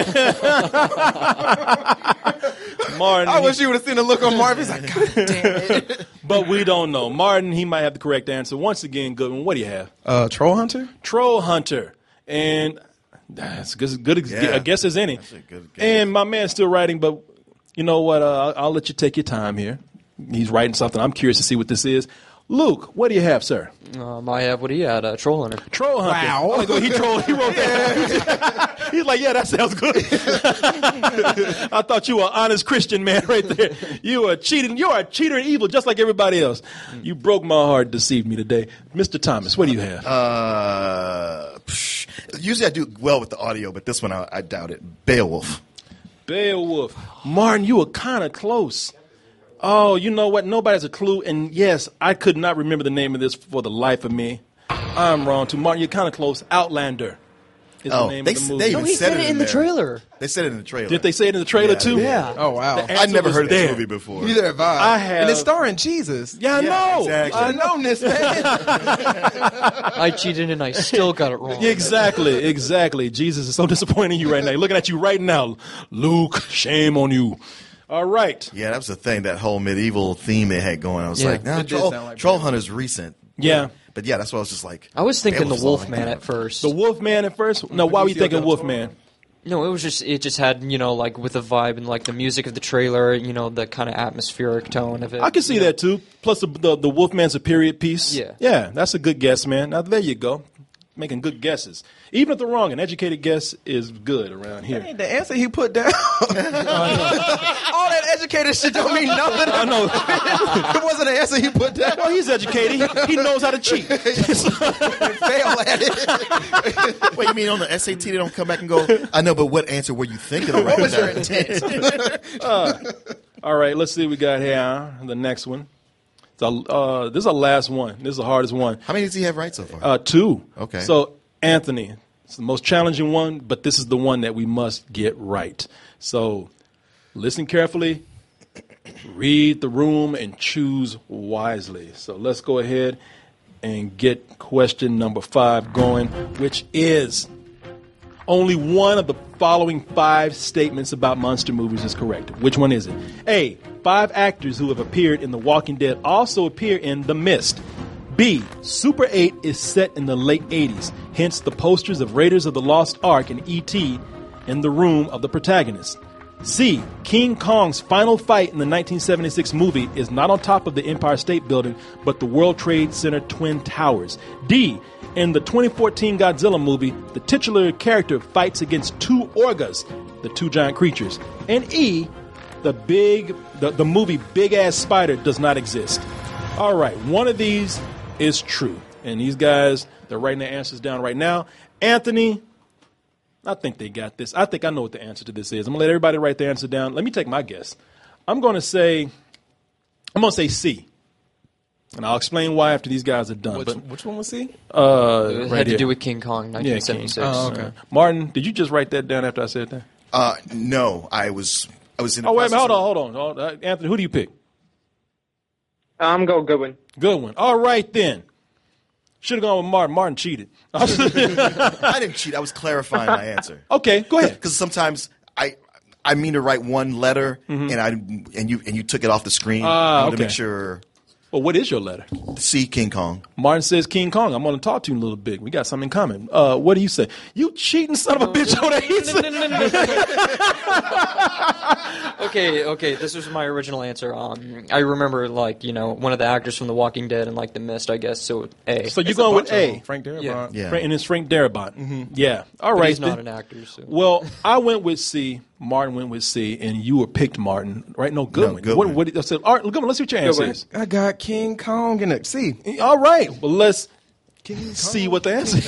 Martin.
I wish you would have seen the look on Martin. He's like, God damn it.
But we don't know. Martin, he might have the correct answer. Once again, Goodwin, what do you have?
Troll Hunter?
Troll Hunter. And that's as good a guess as any.
That's a good guess.
And my man's still writing, but you know what? I'll let you take your time here. He's writing something. I'm curious to see what this is. Luke, what do you have, sir?
I have what he had, Troll Hunter.
Troll Hunter. Wow. Oh, he wrote that. He's like, yeah, that sounds good. I thought you were an honest Christian man right there. You are cheating. You are a cheater and evil just like everybody else. You broke my heart, deceived me today. Mr. Thomas, what do you have?
Usually I do well with the audio, but this one I doubt it. Beowulf.
Beowulf. Martin, you were kind of close. Oh, you know what? Nobody has a clue. And yes, I could not remember the name of this for the life of me. I'm wrong too. Martin, you're kind of close. Outlander is the name of the movie.
They even said it
in the trailer.
They said it in the trailer.
Did they say it in the trailer too?
Yeah.
Oh, wow.
I'd never heard of this movie before.
Neither have I.
I have.
And it's starring Jesus.
Yeah, I know.
Exactly.
I know this, man.
I cheated and I still got it wrong.
Exactly. Jesus is so disappointing in you right now. Looking at you right now. Luke, shame on you. All right.
Yeah, that was the thing, that whole medieval theme they had going. I was like, nah,
It did sound like
Troll Hunter's recent.
Yeah.
But yeah, that's why I was just like.
I was thinking the
Beowulf's all
Wolfman at first.
The Wolfman at first? No, why were you thinking Wolfman?
No, it just had, like with the vibe and like the music of the trailer, the kind of atmospheric tone of it.
I can see that too. Plus the Wolfman's a period piece.
Yeah.
Yeah, that's a good guess, man. Now there you go. Making good guesses. Even if they're wrong, an educated guess is good around here.
That ain't the answer he put down. All that educated shit don't mean nothing.
I know.
It wasn't an answer he put down.
Well, he's educated. He knows how to cheat.
Fail at it.
Wait, you mean on the SAT they don't come back and go, I know, but what answer were you thinking of?
What was your intent?
All right, let's see what we got here. The next one. This is the last one. This is the hardest one.
How many does he have right so far?
2.
Okay.
So, Anthony, it's the most challenging one, but this is the one that we must get right. So, listen carefully, read the room, and choose wisely. So, let's go ahead and get question number 5 going, which is only one of the following 5 statements about monster movies is correct. Which one is it? A, 5 actors who have appeared in The Walking Dead also appear in The Mist. B, Super 8 is set in the late 80s, hence the posters of Raiders of the Lost Ark and E.T. in the room of the protagonist. C, King Kong's final fight in the 1976 movie is not on top of the Empire State Building, but the World Trade Center Twin Towers. D, in the 2014 Godzilla movie, the titular character fights against 2 Orgas, the 2 giant creatures. And E, the movie Big Ass Spider does not exist. All right, one of these is true. And these guys, they're writing their answers down right now. Anthony, I think they got this. I think I know what the answer to this is. I'm going to let everybody write their answer down. Let me take my guess. I'm going to say C. And I'll explain why after these guys are done.
Which one was C?
It had to do with King Kong, 1976.
Yeah, King. Oh, okay. Martin, did you just write that down after I said that?
No, I was in the
wait a minute, hold
process
on. Anthony, who do you pick?
I'm going Goodwin.
Goodwin. All right, then. Should have gone with Martin. Martin cheated.
I didn't cheat. I was clarifying my answer.
Okay, go ahead.
Because sometimes I mean to write one letter, and you took it off the screen. I wanted to make sure.
Well, what is your letter?
C, King Kong.
Martin says King Kong. I'm going to talk to you in a little bit. We got something in common. What do you say? You cheating son of a bitch over there.
Okay. This was my original answer. I remember, like, you know, one of the actors from The Walking Dead and, like, The Mist, I guess. So A.
So you're going with A.
Frank Darabont.
Yeah.
And it's Frank Darabont.
Mm-hmm.
Yeah. All
But
right.
he's not an actor. So.
Well, I went with C. Martin went with C, and you were picked Martin, right? No, Goodwin.
Goodwin.
What I said, all right, Goodwin, let's see what your answer is.
I got King Kong in it. See,
All right. Well, let's see what the answer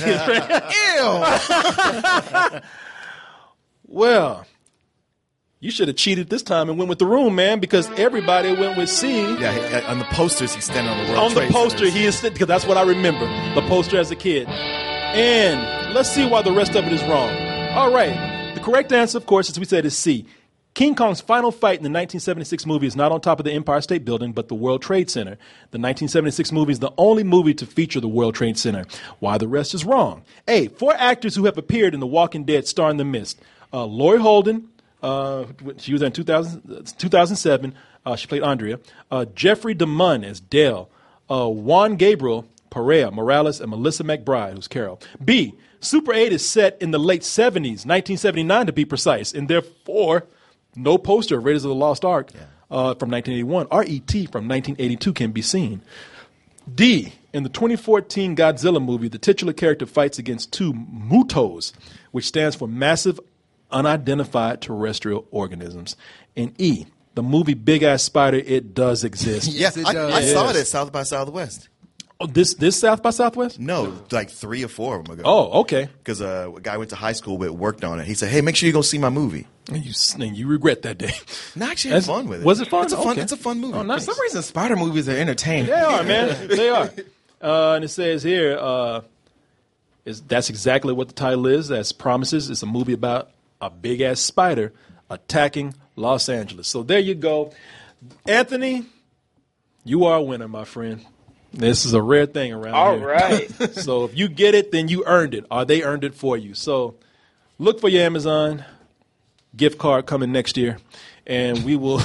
is.
ew.
Well, you should have cheated this time and went with the room, man, because everybody went with C.
Yeah, on the posters, he's standing on the World
On the
Trade
poster,
Centers.
he is sitting, because that's what I remember, the poster as a kid. And let's see why the rest of it is wrong. All right. The correct answer, of course, as we said, is C. King Kong's final fight in the 1976 movie is not on top of the Empire State Building, but the World Trade Center. The 1976 movie is the only movie to feature the World Trade Center. Why the rest is wrong. A. 4 actors who have appeared in The Walking Dead star in The Mist. Laurie Holden, she was in 2007. She played Andrea. Jeffrey DeMunn as Dale. Juan Gabriel, Perea, Morales, and Melissa McBride, who's Carol. B. Super 8 is set in the late 70s, 1979 to be precise, and therefore no poster of Raiders of the Lost Ark from 1981. R.E.T. from 1982 can be seen. D. In the 2014 Godzilla movie, the titular character fights against 2 MUTOs, which stands for Massive Unidentified Terrestrial Organisms. And E. The movie Big Ass Spider, it does exist.
Yes, I saw it at South by Southwest.
Oh, this South by Southwest?
No, like 3 or 4 of them ago.
Oh, okay.
Because a guy I went to high school with worked on it. He said, "Hey, make sure you go see my movie."
And you regret that day.
No, actually, had fun with it.
Was it fun?
It's a fun movie.
Oh, nice.
For some reason, spider movies are entertaining.
They are, man. They are. And it says here, that's exactly what the title is. As promises, it's a movie about a big ass spider attacking Los Angeles. So there you go, Anthony. You are a winner, my friend. This is a rare thing around
All
here.
right.
So if you get it, then you earned it, or they earned it for you. So look for your Amazon gift card coming next year, and we will.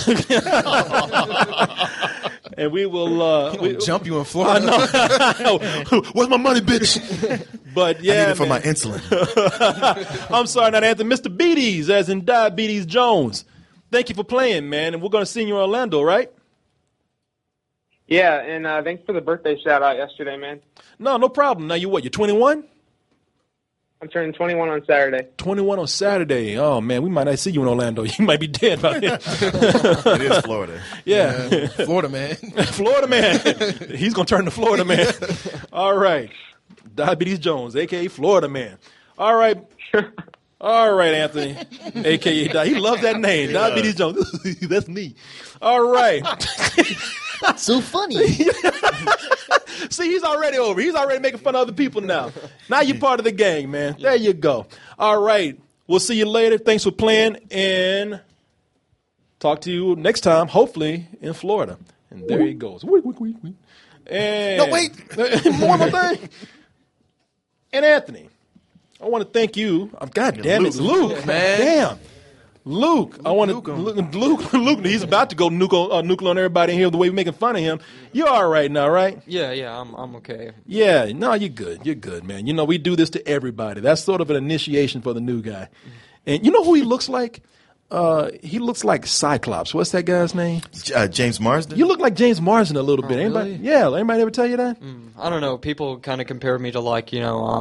And we will
jump you in Florida.
Where's my money, bitch? But yeah,
I need it for my insulin.
I'm sorry, not Anthony. Mr. Beaties, as in Diabetes Jones. Thank you for playing, man. And we're going to see you in Orlando, right?
Yeah, and thanks for the birthday shout out yesterday, man.
No problem. Now you're 21?
I'm turning 21 on Saturday.
21 on Saturday. Oh man, we might not see you in Orlando. You might be dead by then.
It is Florida.
Yeah.
Florida man.
Florida man. He's gonna turn to Florida man. All right. Diabetes Jones, aka Florida man. All right. All right, Anthony, a.k.a. He loves that name, Diabetes Jones. That's me. All right.
So funny.
See, he's already over. He's already making fun of other people now. Now you're part of the gang, man. There you go. All right. We'll see you later. Thanks for playing, and talk to you next time, hopefully in Florida. And there he goes. And
no, wait.
One more thing. And Anthony, I want to thank you. God damn it, Luke, man. Damn. Luke, I want to Luke. He's about to go nuke on everybody in here. The way we're making fun of him. You're all right now, right?
Yeah, I'm okay.
Yeah, no, you're good. You're good, man. You know, we do this to everybody. That's sort of an initiation for the new guy. And you know who he looks like? He looks like Cyclops. What's that guy's name?
James Marsden.
You look like James Marsden a little bit. Anybody?
Really?
Yeah. Anybody ever tell you that?
I don't know. People kind of compare me to, like,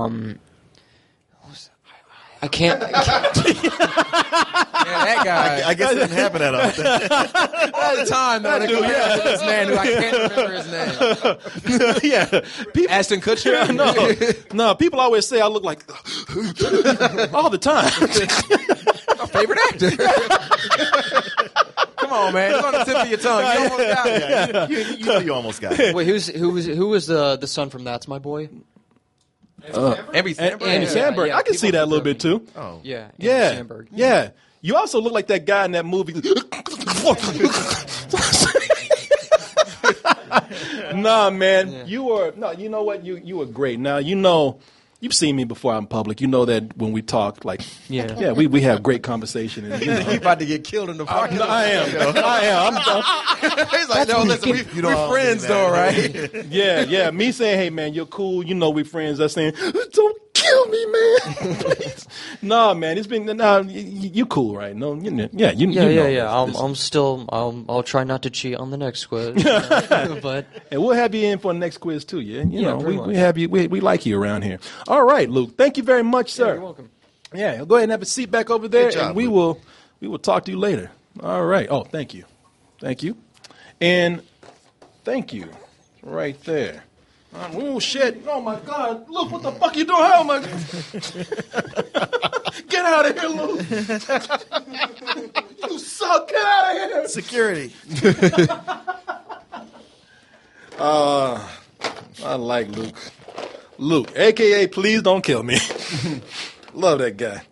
I can't.
Yeah, that guy.
I guess it didn't happen that often.
All the time, though. They compare to this man who I can't remember his name.
Yeah. People,
Ashton Kutcher?
No. People always say I look like all the time.
My favorite actor. Come on, man. It's on the tip of your tongue. You almost got it.
You almost got it.
Wait, who was the son from That's My Boy?
Andy Samberg.
Andy Samberg.
Yeah,
I can see that a little bit too.
Oh.
Yeah.
Yeah.
Andy Samberg.
Yeah. You also look like that guy in that movie. Nah, man. Yeah. You know what? You were great. Now, you know, You've seen me before out in public. You know that when we talk, like,
Yeah.
we have great conversation. And,
You think you about to get killed in the parking lot?
I am.
He's like, no, listen, we're friends though, right?
Yeah. Me saying, hey, man, you're cool. You know we friends. That's saying, don't kill me, man. Please. No, man, it's been, you cool, right? No, you know.
I'll try not to cheat on the next quiz. But
and we'll have you in for the next quiz too. Yeah, you know,
pretty
we
much.
have you. We like you around here. All right, Luke. Thank you very much, sir.
You're welcome.
Yeah, go ahead and have a seat back over there,
Good job,
and we
Luke.
will talk to you later. All right. Oh, thank you, and thank you, right there. Oh shit! Oh my God! Look, what the fuck you doing? Oh my! Get out of here, Luke! You suck! Get out of here!
Security.
I like Luke. Luke, a.k.a. Please Don't Kill Me. Love that guy.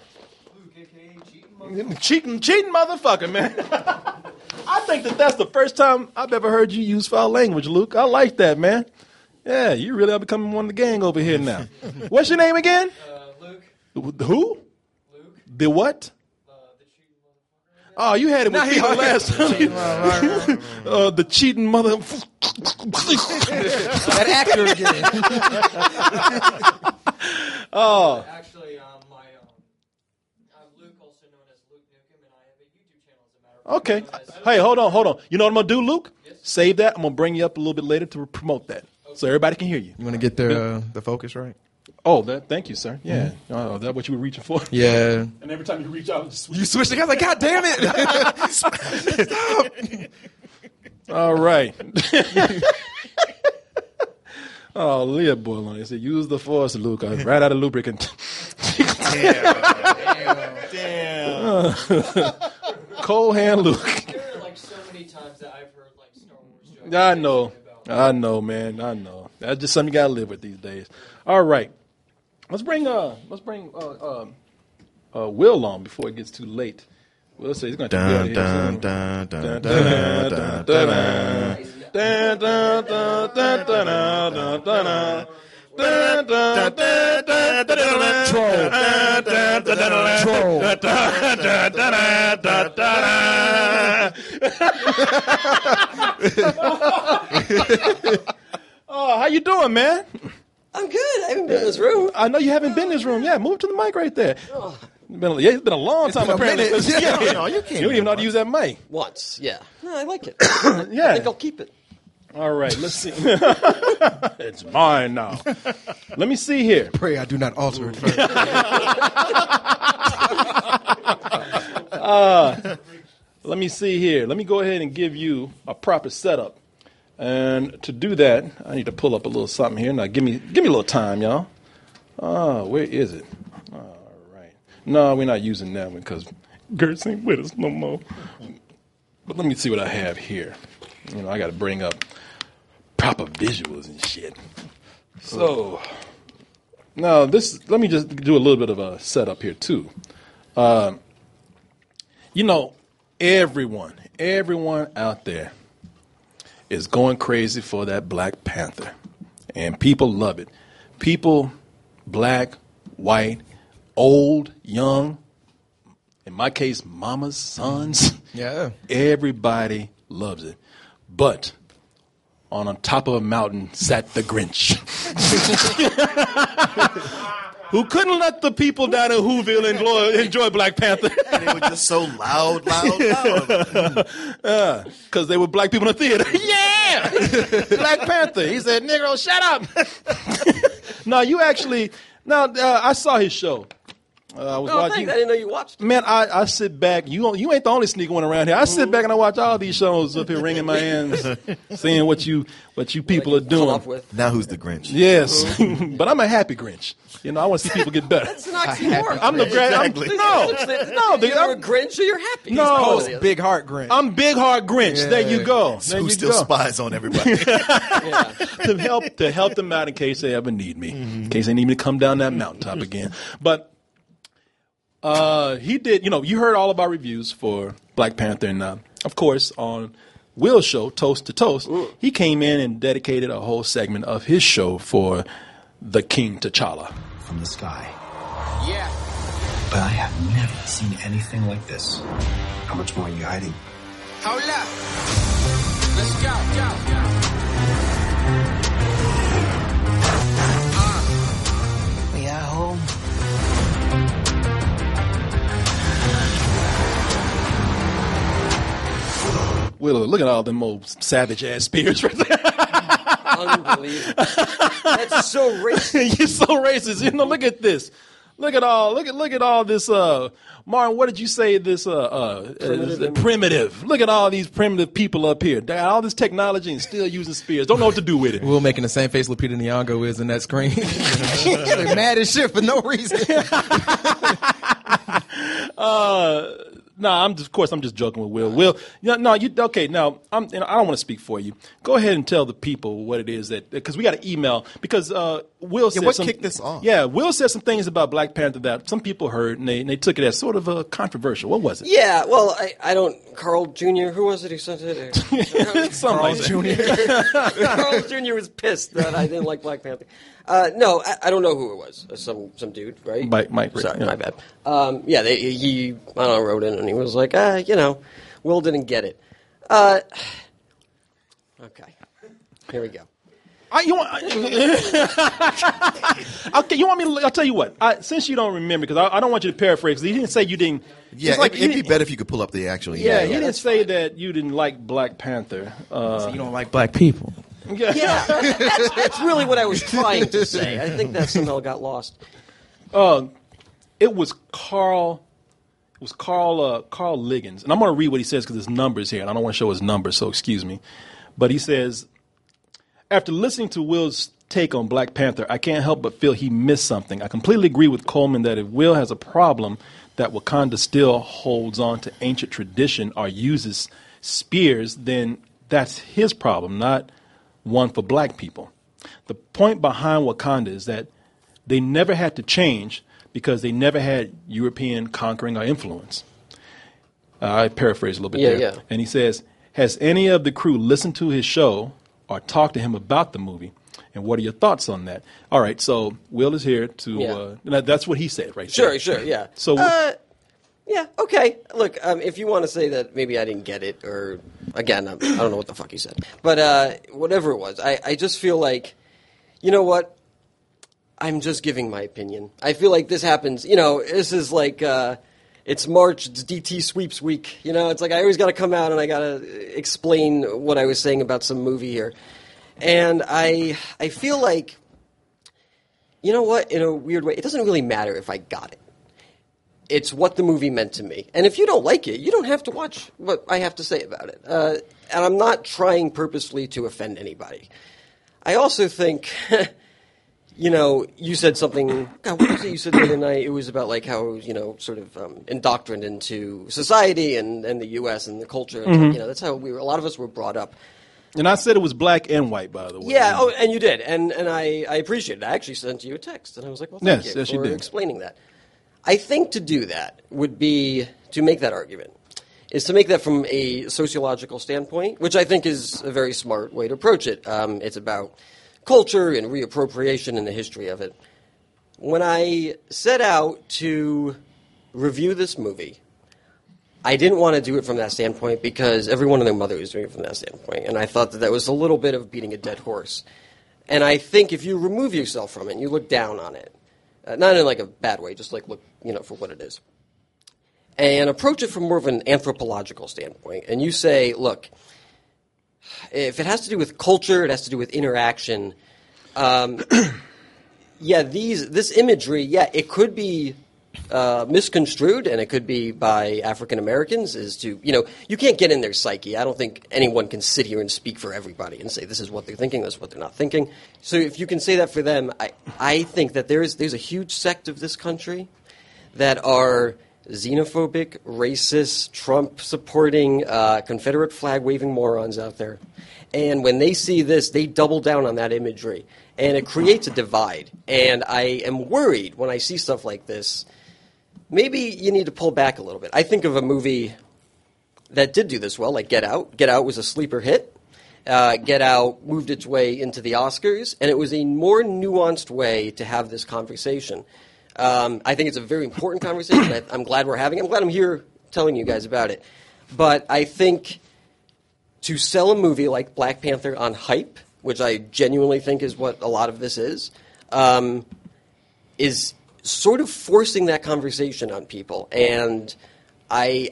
Cheating motherfucker, man. I think that's the first time I've ever heard you use foul language, Luke. I like that, man. Yeah, you really are becoming one of the gang over here now. What's your name again?
Luke.
Who? Luke. The what?
The cheating motherfucker.
Oh, you had it with Peter last time. The cheating mother.
That actor again.
Oh.
Actually, I'm Luke, also known as Luke Nukem, and I have a YouTube channel, as a matter of
Okay.
fact.
Hey, hold on. You know what I'm going to do, Luke? Yes. Save that. I'm going to bring you up a little bit later to promote that so everybody can hear you.
You want to get the focus right?
Oh, thank you, sir. Yeah. Oh, is that what you were reaching for?
Yeah.
And every time you reach out,
You switched the guy. Like, God damn it! Stop.
All right. Oh, Leah boy on it. Said, use the force, Luke. Right out of lubricant. Damn. Cold hand Luke.
There are like so many times that I've heard like Star Wars jokes.
I know, man. I know. That's just something you gotta live with these days. All right. Let's bring Will on before it gets too late. Will say he's gonna take me out of Oh, how you doing, man?
I'm good. I haven't been in this room.
I know you haven't been in this room. Yeah, move to the mic right there. It's been a long time, apparently.
No, you can't.
You don't even know how to use that mic.
Once, yeah. No, I like it.
Yeah.
I think I'll keep it.
All right, let's see. It's mine now. Let me see here.
Pray I do not alter it.
Let me see here. Let me go ahead and give you a proper setup. And to do that, I need to pull up a little something here. Now, give me a little time, y'all. Where is it? All right. No, we're not using that one because Gertz ain't with us no more. But let me see what I have here. You know, I got to bring up proper visuals and shit. So, now let me just do a little bit of a setup here too. You know, everyone out there is going crazy for that Black Panther. And people love it. People, black, white, old, young, in my case, mamas, sons.
Yeah.
Everybody loves it. But on top of a mountain sat the Grinch. Who couldn't let the people down in Whoville enjoy Black Panther.
And it was just so loud.
Because they were black people in the theater. Yeah! Black Panther. He said, Negro, shut up. I saw his show.
Thanks. I didn't know you watched it.
Man, I sit back. You ain't the only sneaker one around here. I sit back and I watch all these shows up here, wringing my hands, seeing what you people are doing.
Now who's the Grinch?
Yes, but I'm a happy Grinch. You know, I want to see people get better.
That's an oxymoron.
I'm the
Exactly.
You're a Grinch or you're happy.
No,
Post Big Heart Grinch.
I'm Big Heart Grinch.
Yeah.
There you go. There
Who
you
still
go.
spies on everybody?
to help them out in case they ever need me, in case they need me to come down that mountaintop again. But he did. You know, you heard all of our reviews for Black Panther, and of course on Will's show, Toast to Toast, he came in and dedicated a whole segment of his show for the King T'Challa.
From the sky.
Yeah.
But I have never seen anything like this. How much more are you hiding?
Hold up. Let's go.
We are home.
Will, look at all them old savage ass spears right there.
Unbelievable. That's so racist.
You're so racist. You know, look at this. Look at all this. Martin, what did you say? This primitive. Look at all these primitive people up here. They got all this technology and still using spears. Don't know what to do with it.
We're making the same face Lupita Nyong'o is in that screen. They're mad as shit for no reason.
No, I'm just joking with Will. Will, okay? Now, I don't want to speak for you. Go ahead and tell the people what it is because we got an email because Will said
what kicked this off?
Yeah, Will said some things about Black Panther that some people heard and they took it as sort of controversial. What was it?
Yeah, well, I don't. Carl Jr. Who was it who sent it?
Carl Jr.
Carl Jr. was pissed that I didn't like Black Panther. No, I don't know who it was. Some dude, right?
Mike.
Sorry,
yeah.
my bad. He I don't know, wrote in and he was like, Will didn't get it. Okay, here we go.
Okay, you want me? I'll tell you what. Since you don't remember, because I don't want you to paraphrase. He didn't say you didn't.
Yeah, it'd be better if you could pull up the actual.
Yeah, he didn't say that you didn't like Black Panther.
So you don't like black people.
Yeah, that's really what I was trying to say. I think that somehow got lost.
It was Carl Liggins, and I'm going to read what he says because his numbers here, and I don't want to show his numbers, so excuse me. But he says, after listening to Will's take on Black Panther, I can't help but feel he missed something. I completely agree with Coleman that if Will has a problem that Wakanda still holds on to ancient tradition or uses spears, then that's his problem, not one for black people. The point behind Wakanda is that they never had to change because they never had European conquering or influence. I paraphrase a little bit there.
Yeah.
And he says, has any of the crew listened to his show or talked to him about the movie? And what are your thoughts on that? All right, so Will is here to that's what he said right there.
Sure, yeah.
So
yeah, okay. Look, if you want to say that maybe I didn't get it, or again, I don't know what the fuck you said, but whatever it was, I just feel like, you know what? I'm just giving my opinion. I feel like this happens. This is like it's March, it's DT sweeps week. It's like I always got to come out and I got to explain what I was saying about some movie here, and I feel like, you know what? In a weird way, it doesn't really matter if I got it. It's what the movie meant to me. And if you don't like it, you don't have to watch what I have to say about it. And I'm not trying purposely to offend anybody. I also think, you said something, God, what was it you said the other night? It was about like how, sort of indoctrined into society and the U.S. and the culture.
Mm-hmm.
That's how a lot of us were brought up.
And I said it was black and white, by the way.
Yeah, and you did. And I appreciate it. I actually sent you a text. And I was like, well, thank you for explaining that. I think to do that would be to make that argument, is to make that from a sociological standpoint, which I think is a very smart way to approach it. It's about culture and reappropriation and the history of it. When I set out to review this movie, I didn't want to do it from that standpoint because everyone and their mother was doing it from that standpoint, and I thought that was a little bit of beating a dead horse. And I think if you remove yourself from it and you look down on it, not in like a bad way, just like look, for what it is, and approach it from more of an anthropological standpoint. And you say, look, if it has to do with culture, it has to do with interaction. This imagery, it could be misconstrued, and it could be by African Americans. You can't get in their psyche. I don't think anyone can sit here and speak for everybody and say this is what they're thinking, this is what they're not thinking. So if you can say that for them, I think that there's a huge sect of this country that are xenophobic, racist, Trump-supporting, Confederate flag-waving morons out there. And when they see this, they double down on that imagery. And it creates a divide. And I am worried when I see stuff like this. Maybe you need to pull back a little bit. I think of a movie that did do this well, like Get Out. Get Out was a sleeper hit. Get Out moved its way into the Oscars, and it was a more nuanced way to have this conversation. I think it's a very important conversation. I'm glad we're having it. I'm glad I'm here telling you guys about it. But I think to sell a movie like Black Panther on hype, which I genuinely think is what a lot of this is sort of forcing that conversation on people. And I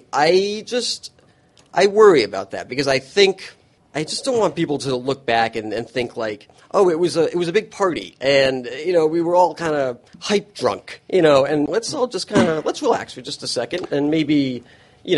worry about that because I just don't want people to look back and think like, oh, it was a big party, and we were all kind of hype drunk, and let's all just let's relax for just a second and maybe, be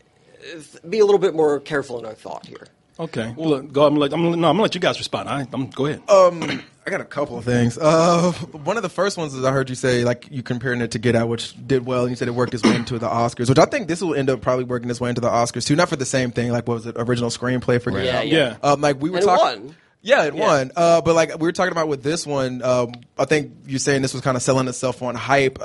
a little bit more careful in our thought here.
Okay. Well, go. I'm gonna let you guys respond. Go ahead.
I got a couple of things. One of the first ones is I heard you say like you comparing it to Get Out, which did well, and you said it worked its way into the Oscars, which I think this will end up probably working its way into the Oscars too. Not for the same thing, like what was it, original screenplay for Get Out?
Yeah.
Like we were
and
talking.
It won.
Yeah, it won. But like we were talking about with this one, I think you're saying this was kind of selling itself on hype.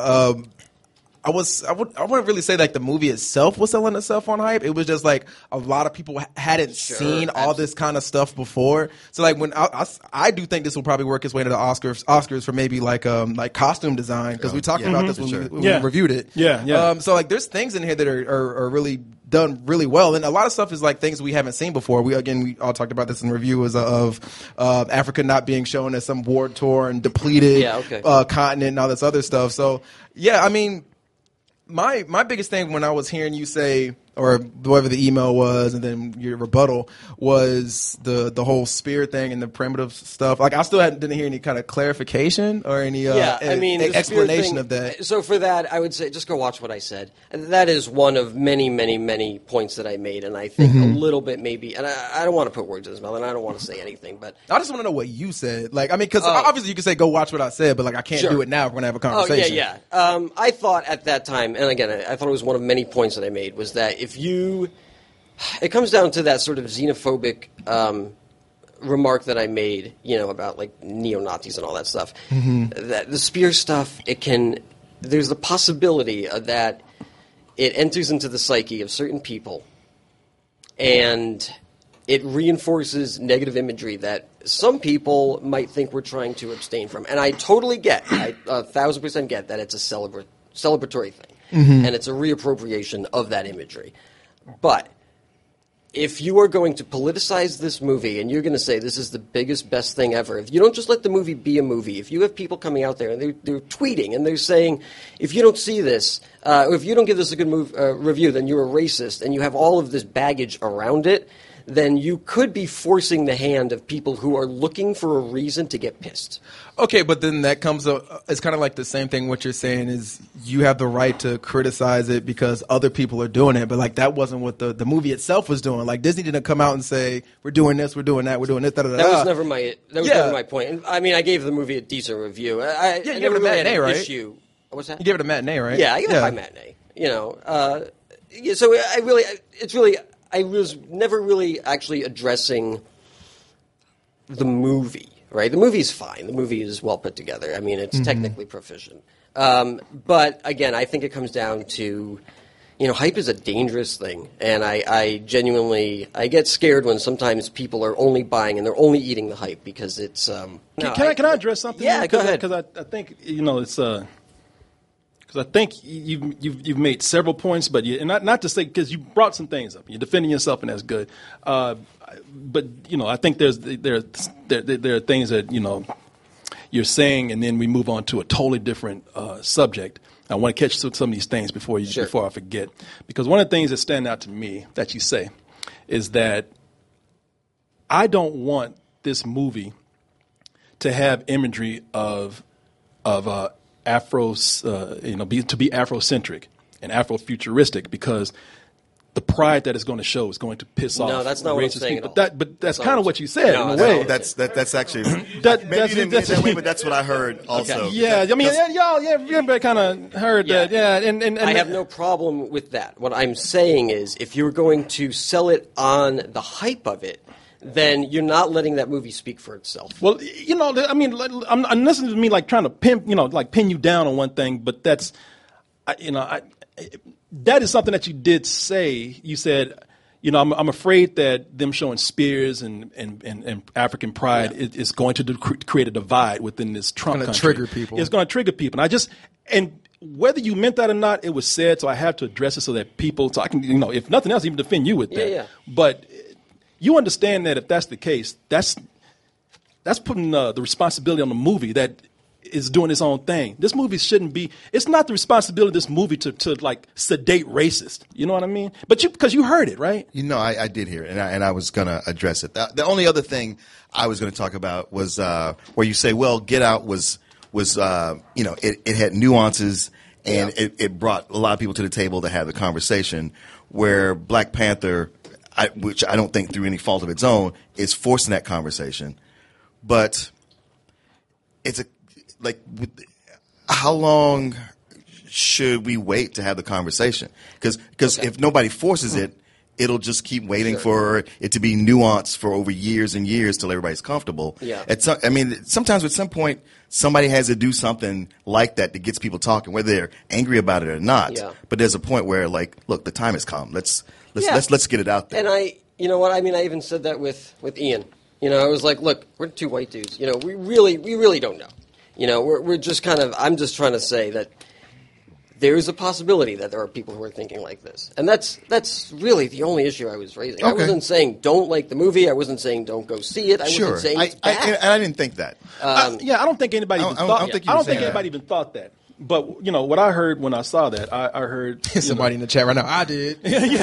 I wouldn't really say like the movie itself was selling itself on hype. It was just like a lot of people hadn't seen all this kind of stuff before. So like when I do think this will probably work its way into the Oscars for maybe like costume design because we talked about this when we reviewed it.
Yeah.
So like there's things in here that are really done really well, and a lot of stuff is like things we haven't seen before. We all talked about this in review of Africa not being shown as some war-torn, depleted continent and all this other stuff. So yeah, I mean. My biggest thing when I was hearing you say, or whatever the email was, and then your rebuttal was the whole spear thing and the primitive stuff. Like I still didn't hear any kind of clarification or any explanation of that.
So for that, I would say just go watch what I said. That is one of many, many, many points that I made, and I think a little bit maybe. And I don't want to put words in his mouth, and I don't want to say anything, but
I just want to know what you said. Like I mean, because obviously you can say go watch what I said, but like I can't do it now. We're gonna have a conversation.
Oh yeah. I thought at that time, and again, I thought it was one of many points that I made was that it comes down to that sort of xenophobic remark that I made, about like neo-Nazis and all that stuff. That the spear stuff, there's the possibility that it enters into the psyche of certain people and it reinforces negative imagery that some people might think we're trying to abstain from. And I totally get, 1,000% get that it's a celebratory thing. And it's a reappropriation of that imagery. But if you are going to politicize this movie and you're going to say this is the biggest, best thing ever, if you don't just let the movie be a movie, if you have people coming out there and they're tweeting and they're saying, if you don't see this, or if you don't give this a good review, then you're a racist, and you have all of this baggage around it, then you could be forcing the hand of people who are looking for a reason to get pissed.
Okay, but then that comes up, it's kind of like the same thing what you're saying is you have the right to criticize it because other people are doing it, but like that wasn't what the movie itself was doing. Like Disney didn't come out and say, we're doing this, we're doing that, we're doing this, da-da-da-da.
That was never my point. And, I mean, I gave the movie a decent review.
You gave it a matinee, right?
Issue. What's that?
You gave it a matinee, right?
Yeah, I gave it a high matinee. So I was never really actually addressing the movie, right? The movie's fine. The movie is well put together. I mean, it's technically proficient. But again, I think it comes down to, hype is a dangerous thing. And I genuinely get scared when sometimes people are only buying and they're only eating the hype because it's...
Can I address something?
Yeah, go ahead.
Because I think, it's... Because I think you've made several points, but and not to say because you brought some things up, you're defending yourself, and that's good. But I think there are things that you're saying, and then we move on to a totally different subject. I want to catch some of these things before I forget, because one of the things that stand out to me that you say is that I don't want this movie to have imagery of to be Afrocentric and Afrofuturistic, because the pride that it's going to show is going to piss off.
No, that's not what I'm saying
people.
at all.
But that's kind of what you said in a way.
That's actually maybe you didn't mean it that way, but that's what I heard also.
Okay. Yeah, I mean, everybody kind of heard that. Yeah, and
I have no problem with that. What I'm saying is, if you're going to sell it on the hype of it, then you're not letting that movie speak for itself.
Well, I mean, I'm listening to me like trying to pin you down on one thing, but that's, that is something that you did say. You said, you know, I'm afraid that them showing spears and African pride is going to create a divide within this Trump country.
Trigger people.
It's going to trigger people. And whether you meant that or not, it was said, so I have to address it so that people, so I can, you know, if nothing else, even defend you with that.
Yeah.
But you understand that if that's the case, that's putting the responsibility on the movie that is doing its own thing. This movie shouldn't be. It's not the responsibility of this movie to like sedate racist. You know what I mean? But because you heard it, right?
You know, I did hear it, and I was gonna address it. The only other thing I was going to talk about was where you say, well, Get Out was you know, it had nuances and it brought a lot of people to the table to have the conversation. Where Black Panther, which I don't think through any fault of its own, is forcing that conversation, but it's how long should we wait to have the conversation? Because if nobody forces it, it'll just keep waiting for it to be nuanced for over years and years till everybody's comfortable.
Yeah.
Sometimes at some point somebody has to do something like that that gets people talking, whether they're angry about it or not. Yeah. But there's a point where, like, look, the time has come. Let's get it out there.
And you know what? I mean, I even said that with Ian. You know, I was like, look, we're two white dudes. You know, we really don't know. You know, we're just kind of, I'm just trying to say that there's a possibility that there are people who are thinking like this. And that's really the only issue I was raising. Okay. I wasn't saying don't like the movie. I wasn't saying don't go see it. I wasn't saying it's bad.
I didn't think that.
I don't think anybody even thought that. I don't think anybody even thought that. But, you know, what I heard when I saw that, I heard...
Somebody in the chat right now, I did.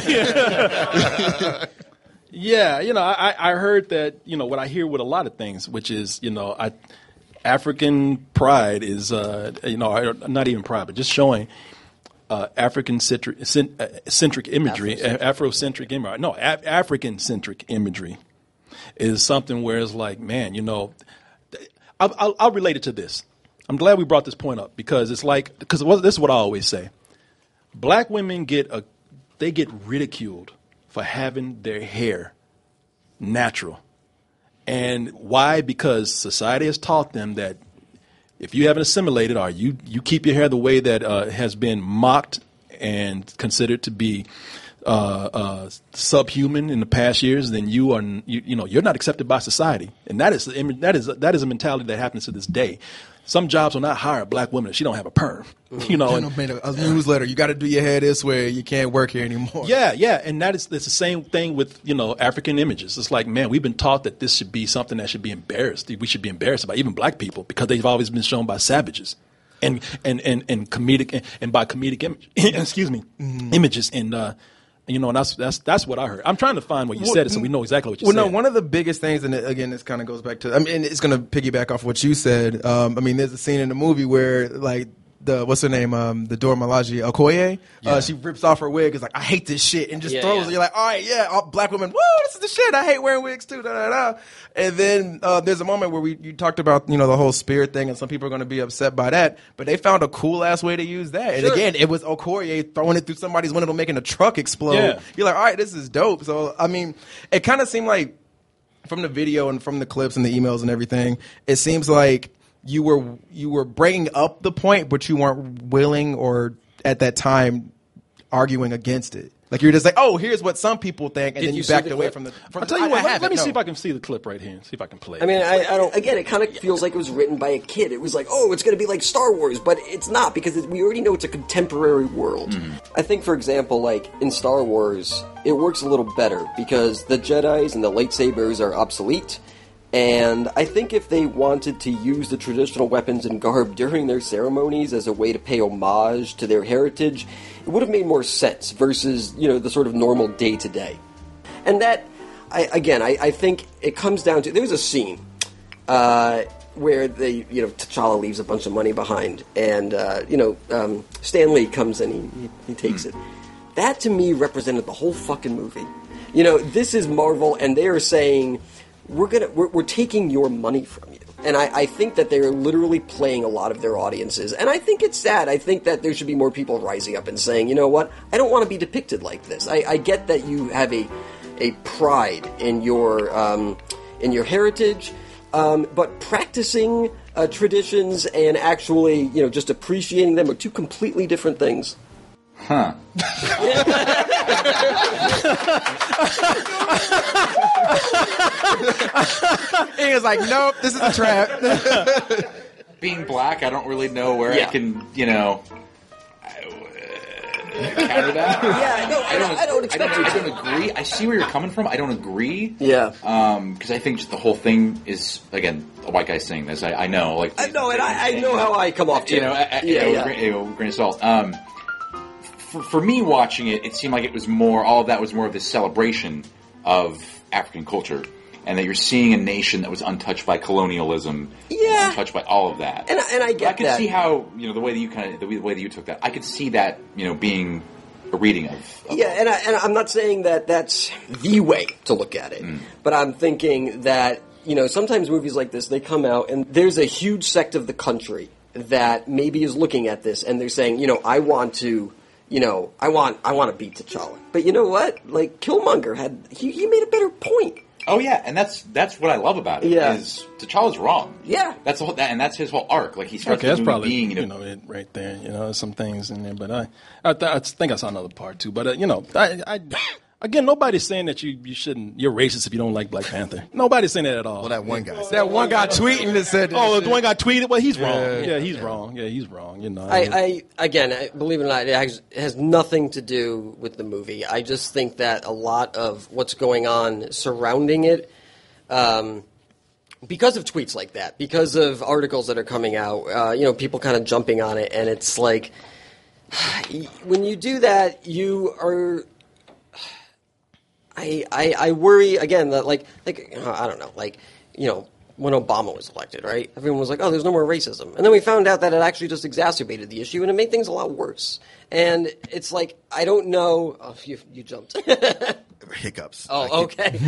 Yeah, you know, I heard that, you know, what I hear with a lot of things, which is, you know, African pride is, you know, not even pride, but just showing African-centric imagery, Afrocentric imagery. No, African-centric imagery is something where it's like, man, you know, I'll relate it to this. I'm glad we brought this point up because it's like, because this is what I always say. Black women get ridiculed for having their hair natural. And why? Because society has taught them that if you haven't assimilated or you keep your hair the way that has been mocked and considered to be subhuman in the past years, then you're not accepted by society. And that is a mentality that happens to this day. Some jobs will not hire a black woman if she don't have a perm. You know,
and made a newsletter. You got to do your hair this way. You can't work here anymore.
Yeah, and it's the same thing with, you know, African images. It's like, man, we've been taught that this should be something that should be embarrassed. We should be embarrassed about, even black people, because they've always been shown by savages, and comedic and by comedic images and. You know, and that's what I heard. I'm trying to find what you said so we know exactly what you said.
Well, no, one of the biggest things, and again, this kind of goes back to, I mean, it's going to piggyback off what you said. I mean, there's a scene in the movie where, like, what's her name? The Dora Milaje Okoye. She rips off her wig. Is like, I hate this shit, and just throws it. You're like, all right, all black women. Woo, this is the shit. I hate wearing wigs too. Da da da. And then there's a moment where you talked about, you know, the whole spirit thing, and some people are going to be upset by that. But they found a cool ass way to use that. And again, it was Okoye throwing it through somebody's window, making a truck explode. Yeah. You're like, all right, this is dope. So I mean, it kind of seemed like from the video and from the clips and the emails and everything, it seems like you were bringing up the point, but you weren't willing or at that time arguing against it. Like you're just like, oh, here's what some people think, and then you backed away from the.
I'll tell you what. Let me see if I can see the clip right here and see if I can play it.
I mean, I don't. Again, it kind of feels like it was written by a kid. It was like, oh, it's going to be like Star Wars, but it's not because we already know it's a contemporary world. Mm-hmm. I think, for example, like in Star Wars, it works a little better because the Jedis and the lightsabers are obsolete. And I think if they wanted to use the traditional weapons and garb during their ceremonies as a way to pay homage to their heritage, it would have made more sense versus, you know, the sort of normal day-to-day. And that, I think it comes down to, there's a scene where T'Challa leaves a bunch of money behind, and, Stan Lee comes and he takes it. That, to me, represented the whole fucking movie. You know, this is Marvel, and they are saying, we're taking your money from you. And I think that they're literally playing a lot of their audiences. And I think it's sad. I think that there should be more people rising up and saying, you know what, I don't want to be depicted like this. I get that you have a pride in your heritage, but practicing traditions and actually, you know, just appreciating them are two completely different things.
Huh.
He was like, nope, this is a trap.
Being black, I don't really know where I can, counter that.
Yeah, no, I don't expect you to.
I don't agree. I see where you're coming from. I don't agree.
Yeah.
Because I think just the whole thing is, again, a white guy saying this. I know. Like,
I know, and I know how I come off to
it. Grain of salt. For me watching it, it seemed like it was all of that was more of this celebration of African culture. And that you're seeing a nation that was untouched by colonialism, untouched by all of that.
And I get that.
I could see how the way that the way that you took that. I could see that being a reading of
and I'm not saying that that's the way to look at it, but I'm thinking that sometimes movies like this, they come out and there's a huge sect of the country that maybe is looking at this and they're saying, I want to. I want to beat T'Challa, but you know what? Like Killmonger he made a better point.
Oh yeah, and that's what I love about it.
Yeah.
Is T'Challa's wrong.
Yeah,
that's and that's his whole arc. Like he starts
that's probably
being
it right there. Some things in there, but I think I saw another part too. But again, nobody's saying that you're racist if you don't like Black Panther. Nobody's saying that at all.
Well, that one guy.
That one guy tweeting that said.
Oh, the one guy tweeted. Well, he's wrong. Yeah, he's wrong. Yeah, he's wrong.
I believe it or not, it has nothing to do with the movie. I just think that a lot of what's going on surrounding it, because of tweets like that, because of articles that are coming out, people kind of jumping on it, and it's like when you do that, you are. I worry again that like I don't know, when Obama was elected, right? Everyone was like, "Oh, there's no more racism," and then we found out that it actually just exacerbated the issue and it made things a lot worse. And it's like I don't know. Oh, you jumped.
Hiccups.
Oh, okay.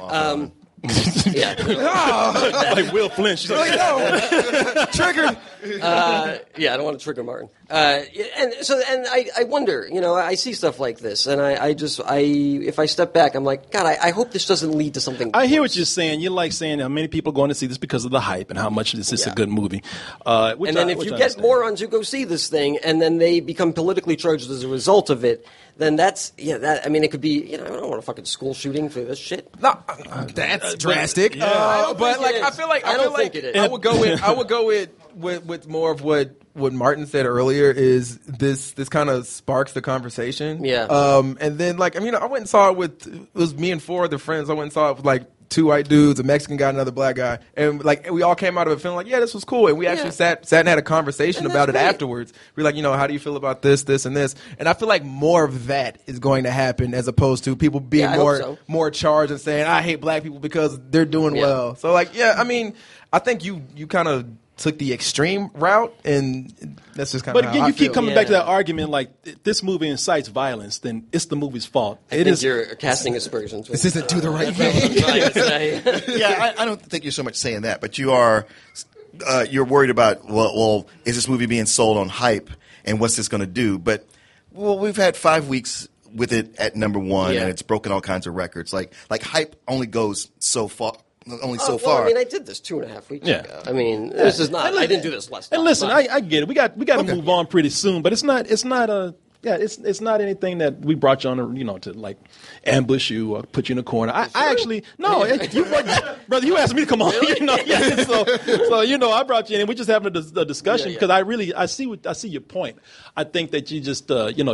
Like Will Flynn. She's like,
no, triggered.
I don't want to trigger Martin. And I wonder, I see stuff like this, and if I step back, I'm like, God, I hope this doesn't lead to something.
I hear what you're saying. You're like saying how many people are going to see this because of the hype and how much this is a good movie.
And then if you get morons who go see this thing, and then they become politically charged as a result of it. Then it could be, I don't want a fucking school shooting for this shit.
No, that's drastic. I feel like I would go with more of what Martin said earlier is this kind of sparks the conversation.
Yeah.
And then I went and saw it was me and 4 other friends. I went and saw it with 2 white dudes, a Mexican guy, another black guy, and we all came out of it feeling like, yeah, this was cool, and we actually sat and had a conversation about it afterwards. We're like, how do you feel about this, and this? And I feel like more of that is going to happen as opposed to people being more charged and saying, I hate black people because they're doing well. So I think you kind of took the extreme route, and that's just kind of.
But again, you keep coming back to that argument, like if this movie incites violence, then it's the movie's fault.
I think you're casting aspersions.
This isn't do the right
thing. I don't think you're so much saying that, but you are. You're worried about well, is this movie being sold on hype, and what's this going to do? But we've had 5 weeks with it at number one, and it's broken all kinds of records. Like hype only goes so far. So far.
I did this 2.5 weeks ago. This is not. I didn't do this last time.
And listen, I get it. We got to move on pretty soon, but it's not anything that we brought you on to ambush you or put you in a corner. I actually brother, you asked me to come on. Really? So I brought you in, and we're just having a discussion because I see your point. I think that you just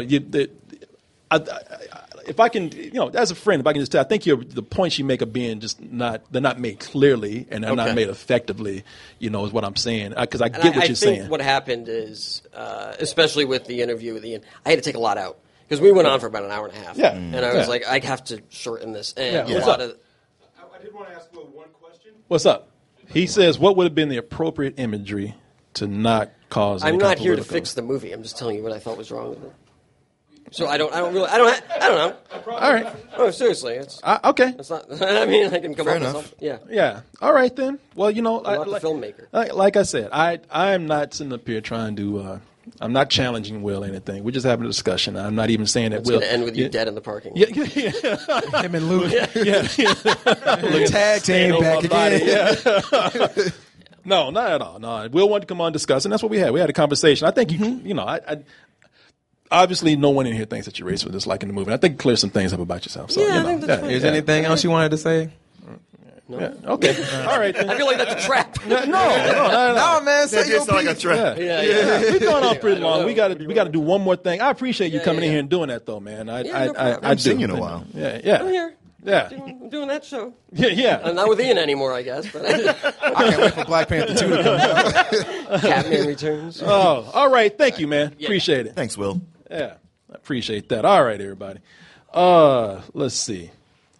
if I can, as a friend, if I can just tell, I think the points you make are being they're not made clearly and they're not made effectively, is what I'm saying. Because I get what you're saying. I think
what happened is, especially with the interview with Ian, I had to take a lot out. Because we went on for about an hour and a half.
Yeah.
And I was like, I have to shorten this. And I did
want to ask one question.
What's up? He says, what would have been the appropriate imagery to not cause any
I'm not here to fix the movie. I'm just telling you what I thought was wrong with it. So I don't know.
All right.
Oh, seriously, it's
okay.
It's not. I can come
Fair
up
enough.
with something. Yeah.
Yeah. All right then. Well,
I'm not the filmmaker.
Like I said, I am not sitting up here trying to. I'm not challenging Will or anything. We're just having a discussion. I'm not even saying that
Will. It's going to end with you dead in the parking
lot.
Yeah. Him and Luke.
Yeah.
Tag team back again.
No, not at all. No, Will wanted to come on and discuss, and that's what we had. We had a conversation. I think obviously, no one in here thinks that you're racist with disliking the movie. And I think clear some things up about yourself. So,
I think that's fine.
Is there anything else you wanted to say?
No. Yeah. Okay. All right. Then.
I feel like that's a trap.
No,
man. Say
It's like a trap.
Yeah. We've gone on pretty long. We got to do one more thing. I appreciate you coming in here and doing that, though, man. I
haven't seen you in a while.
Yeah.
I'm here.
Yeah.
Doing that show.
Yeah.
I'm not with Ian anymore, I guess. But
I can't wait for Black Panther 2 to come out.
Catman Returns.
Oh, all right. Thank you, man. Appreciate it.
Thanks, Will.
Yeah. I appreciate that. All right, everybody. Let's see.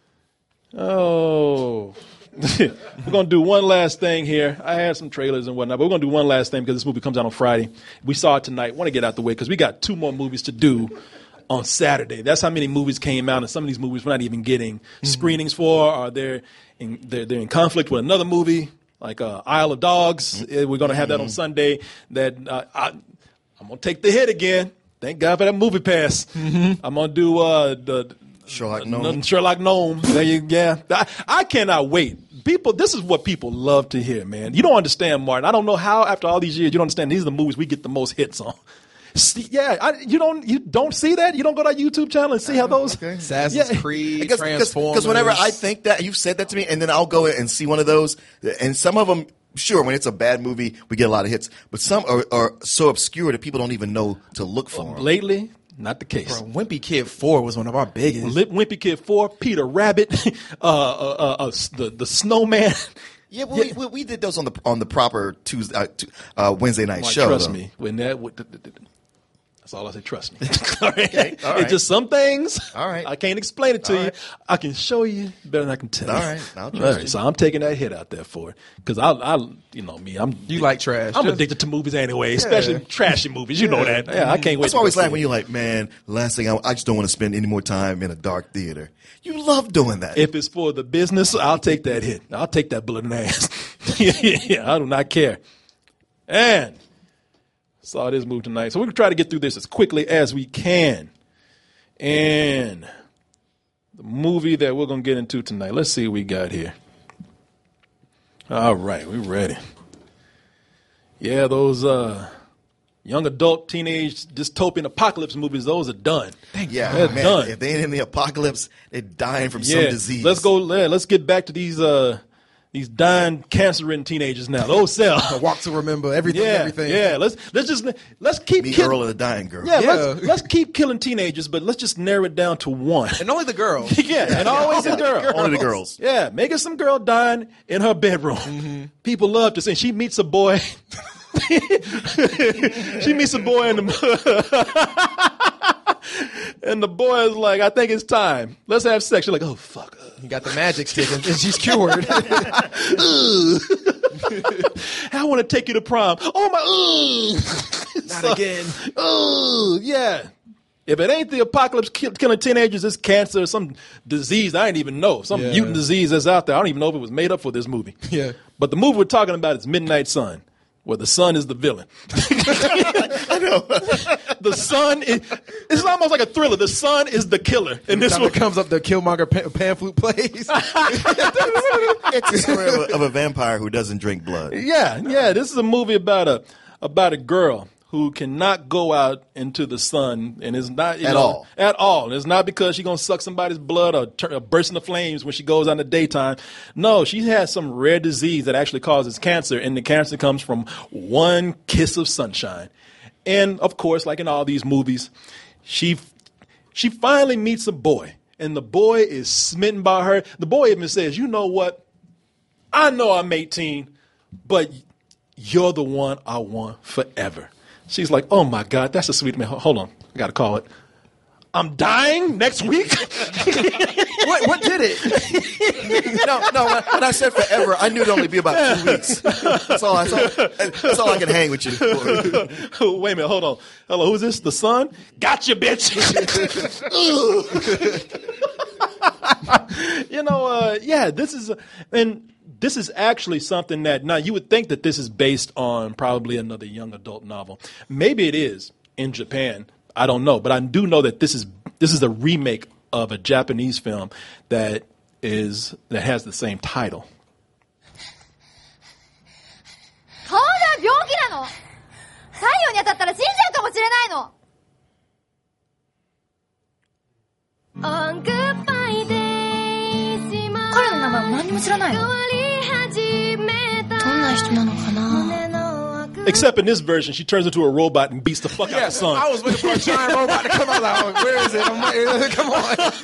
Oh. We're going to do one last thing here. I had some trailers and whatnot, but we're going to do one last thing because this movie comes out on Friday. We saw it tonight. Want to get out the way because we got 2 more movies to do on Saturday. That's how many movies came out, and some of these movies we're not even getting screenings for, or they're in conflict with another movie, like Isle of Dogs. We're going to have that on Sunday. That I'm going to take the hit again. Thank God for that movie pass. I'm going to do the Sherlock Gnome. I cannot wait. People, this is what people love to hear, man. You don't understand, Martin. I don't know how after all these years you don't understand. These are the movies we get the most hits on. See, you don't see that? You don't go to our YouTube channel and see how those
Assassin's Creed, Transformers.
Because whenever I think that, you've said that to me, and then I'll go and see one of those, and some of them, sure, when it's a bad movie, we get a lot of hits, but some are so obscure that people don't even know to look for them.
Lately, not the case.
Bro, Wimpy Kid 4 was one of our biggest.
Wimpy Kid 4, Peter Rabbit, the Snowman.
Yeah, well, we did those on the proper Tuesday, Wednesday night show.
Trust me, when that's all I say. Trust me. All right. Okay. All right. It's just some things.
All right.
I can't explain it to you.
Right.
I can show you better than I can tell you.
All right. I'll trust you.
So I'm taking that hit out there for it because you know me.
You like trash.
I'm addicted to movies anyway, especially trashy movies. You know that. Yeah, I can't wait.
That's why I always like when you're like, man, last thing I just don't want to spend any more time in a dark theater. You love doing that.
If it's for the business, I'll take that hit. I'll take that bullet in the ass. Yeah, I do not care. And saw this movie tonight. So we're going to try to get through this as quickly as we can. And the movie that we're going to get into tonight, let's see what we got here. All right, we're ready. Yeah, those young adult, teenage, dystopian apocalypse movies, those are done.
Yeah,
they're
man,
done.
if they ain't in the apocalypse, they're dying from some disease.
Let's go. Let's get back to these dying cancer-ridden teenagers now. Those sell.
Walk to remember everything.
Yeah. Let's keep
the girl and the dying girl.
Yeah. Let's keep killing teenagers, but let's just narrow it down to one.
And only the girls.
And always the girl.
Only the girls.
Yeah, make it some girl dying in her bedroom. Mm-hmm. People love to see. She meets a boy. She meets a boy in and the boy is like, I think it's time. Let's have sex. She's like, oh, fuck.
You got the magic stick and she's cured.
I want to take you to prom. Oh, my.
Not again.
Yeah. If it ain't the apocalypse killing teenagers, it's cancer, some disease I didn't even know. Some mutant disease that's out there. I don't even know if it was made up for this movie.
Yeah.
But the movie we're talking about is Midnight Sun, where the sun is the villain.
I know.
The sun is, it's almost like a thriller. The sun is the killer. And this one
comes up, the Killmonger pan flute plays.
It's a story of a vampire who doesn't drink blood.
Yeah. This is a movie about a girl who cannot go out into the sun, and it's not at all. And it's not because she's gonna suck somebody's blood or burst into flames when she goes out in the daytime. No, she has some rare disease that actually causes cancer, and the cancer comes from one kiss of sunshine. And of course, like in all these movies, she finally meets a boy, and the boy is smitten by her. The boy even says, "You know what? I know I'm 18, but you're the one I want forever." She's like, oh, my God, that's a sweet man. Hold on. I got to call it. I'm dying next week?
What did it?
No. When I said forever, I knew it'd only be about 2 weeks. That's all I can hang with you for.
Wait a minute. Hold on. Hello, who's this? The son? Gotcha, bitch. This is actually something that, now you would think that this is based on probably another young adult novel. Maybe it is in Japan. I don't know. But I do know that this is a remake of a Japanese film that has the same title.
顔が病気なの。太陽に当たったら死んじゃうかもしれないの。
Except in this version, she turns into a robot and beats the fuck out of the sun.
I was waiting for a giant robot to come out. Like, where is it? I'm like, come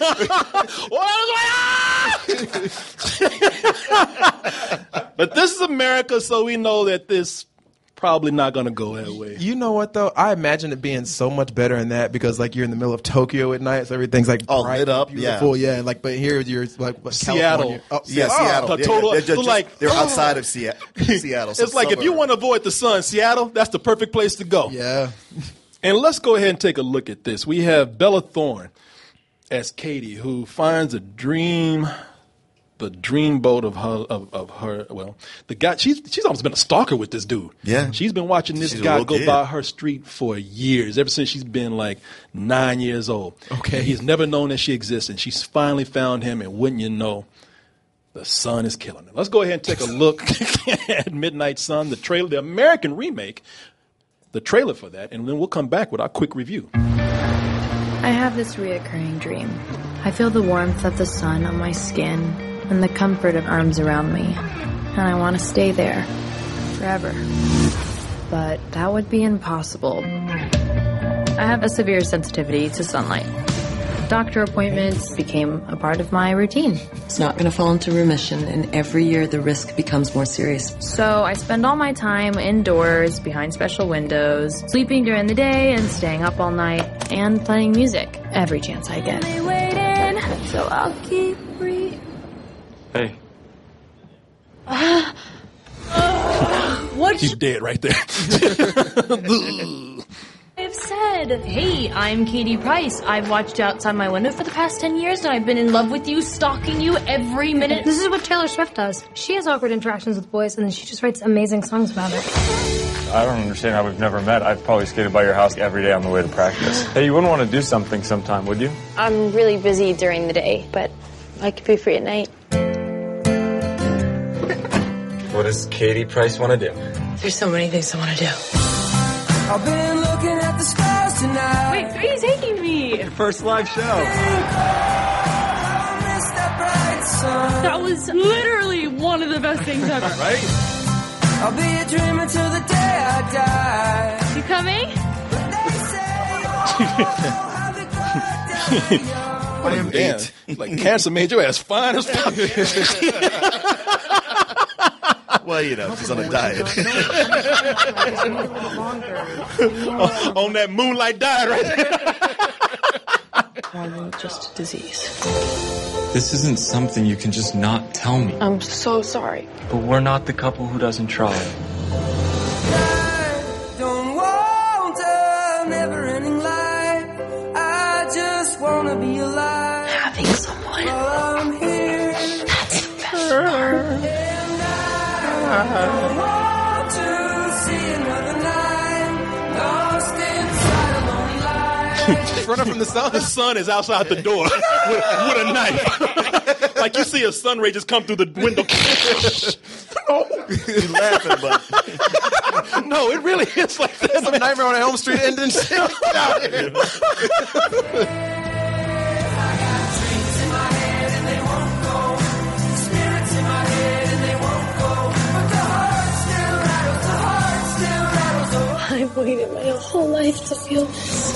on.
But this is America, so we know that this probably not going to go that way.
You know what, though? I imagine it being so much better in that because, like, you're in the middle of Tokyo at night, so everything's, like,
all
bright,
lit up.
beautiful. Yeah. Like, but here you're, like, what,
Seattle.
Seattle.
Total,
they're outside of Seattle. So
it's like if you want to avoid the sun, Seattle, that's the perfect place to go.
Yeah.
And let's go ahead and take a look at this. We have Bella Thorne as Katie, who finds the dreamboat of her. Well, the guy. She's almost been a stalker with this dude.
Yeah,
she's been watching this guy go by her street for years, ever since she's been like 9 years old.
Okay,
and he's never known that she exists, and she's finally found him. And wouldn't you know, the sun is killing her. Let's go ahead and take a look at Midnight Sun, the trailer, the American remake, the trailer for that, and then we'll come back with our quick review.
I have this reoccurring dream. I feel the warmth of the sun on my skin and the comfort of arms around me, and I want to stay there forever. But that would be impossible. I have a severe sensitivity to sunlight. Doctor appointments became a part of my routine.
It's not going to fall into remission, and every year the risk becomes more serious.
So I spend all my time indoors, behind special windows, sleeping during the day and staying up all night, and playing music every chance I get. So I'll keep breathing.
Hey.
What?
She's dead right there.
I've said, hey, I'm Katie Price. I've watched you outside my window for the past 10 years, and I've been in love with you, stalking you every minute.
This is what Taylor Swift does. She has awkward interactions with boys, and then she just writes amazing songs about it.
I don't understand how we've never met. I've probably skated by your house every day on the way to practice. Hey, you wouldn't want to do something sometime, would you?
I'm really busy during the day, but I could be free at night.
What does Katie Price want to do?
There's so many things I want to do.
I've been looking at the stars tonight.
Wait, where are you taking me?
Your first live show.
That was literally one of the best things ever.
Right?
I'll be a dreamer till the day I die.
You coming?
Oh, damn. Like cancer made your ass fine as fuck.
Well, you know, she's on a diet.
On that moonlight diet right there.
More than just a disease.
This isn't something you can just not tell me.
I'm so sorry.
But we're not the couple who doesn't try.
Don't want a never-ending life. I just want to be alive.
Having someone.
While I'm here.
That's the best part.
I want to see another night. Lost inside a lonely life.
Running from the sun.
The sun is outside the door with a knife. Like you see a sun ray just come through the window.
You're laughing, but
no, it really is like that.
Some Nightmare on Elm Street ending shit. Get out of here.
I've waited my whole life to feel this.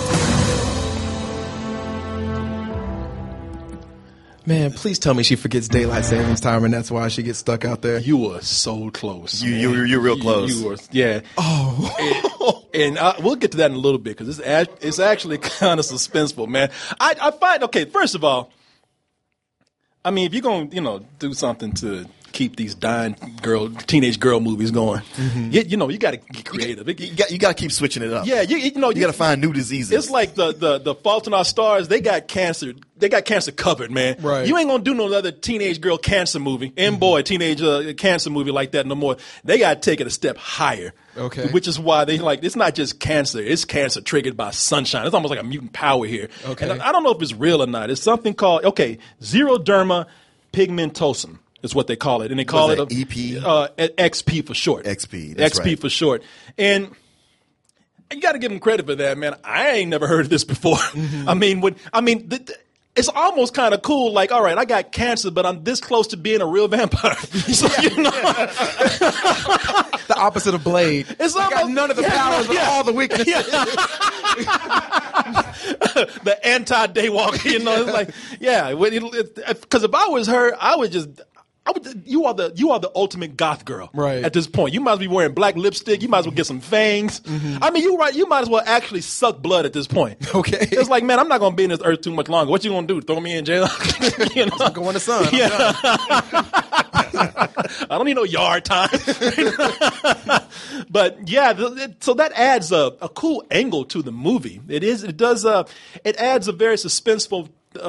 Man, please tell me she forgets daylight savings time and that's why she gets stuck out there.
You were so close.
You're real close.
You were, yeah.
Oh.
And we'll get to that in a little bit because it's actually kind of suspenseful, man. I find, okay, first of all, I mean, if you're going to, do something to keep these dying teenage girl movies going, you got to get creative.
You got to keep switching it up.
Yeah, you got to
find new diseases.
It's like the Fault in Our Stars. They got cancer. They got cancer covered, man.
Right.
You ain't gonna do no other teenage girl cancer movie, teenage cancer movie like that no more. They got to take it a step higher.
Okay.
Which is why they it's not just cancer. It's cancer triggered by sunshine. It's almost like a mutant power here.
Okay.
And I don't know if it's real or not. It's something called xeroderma pigmentosum. Is what they call it, and they call it
EP,
XP for short.
XP, that's
XP
right.
for short. And you got to give them credit for that, man. I ain't never heard of this before. I mean, it's almost kind of cool. Like, all right, I got cancer, but I'm this close to being a real vampire. So,
the opposite of Blade.
It's
almost, got none of the powers, but all the weaknesses.
The anti-daywalker, it's like, because if I was her, you are the ultimate goth girl,
right?
At this point, you might as well be wearing black lipstick. You might as well get some fangs.
Mm-hmm.
I mean, you might as well actually suck blood at this point.
Okay,
it's like, man, I'm not gonna be in this earth too much longer. What you gonna do? Throw me in jail?
I'm going to sun.
Yeah. I don't need no yard time. But yeah, so that adds a cool angle to the movie. It adds a very suspenseful.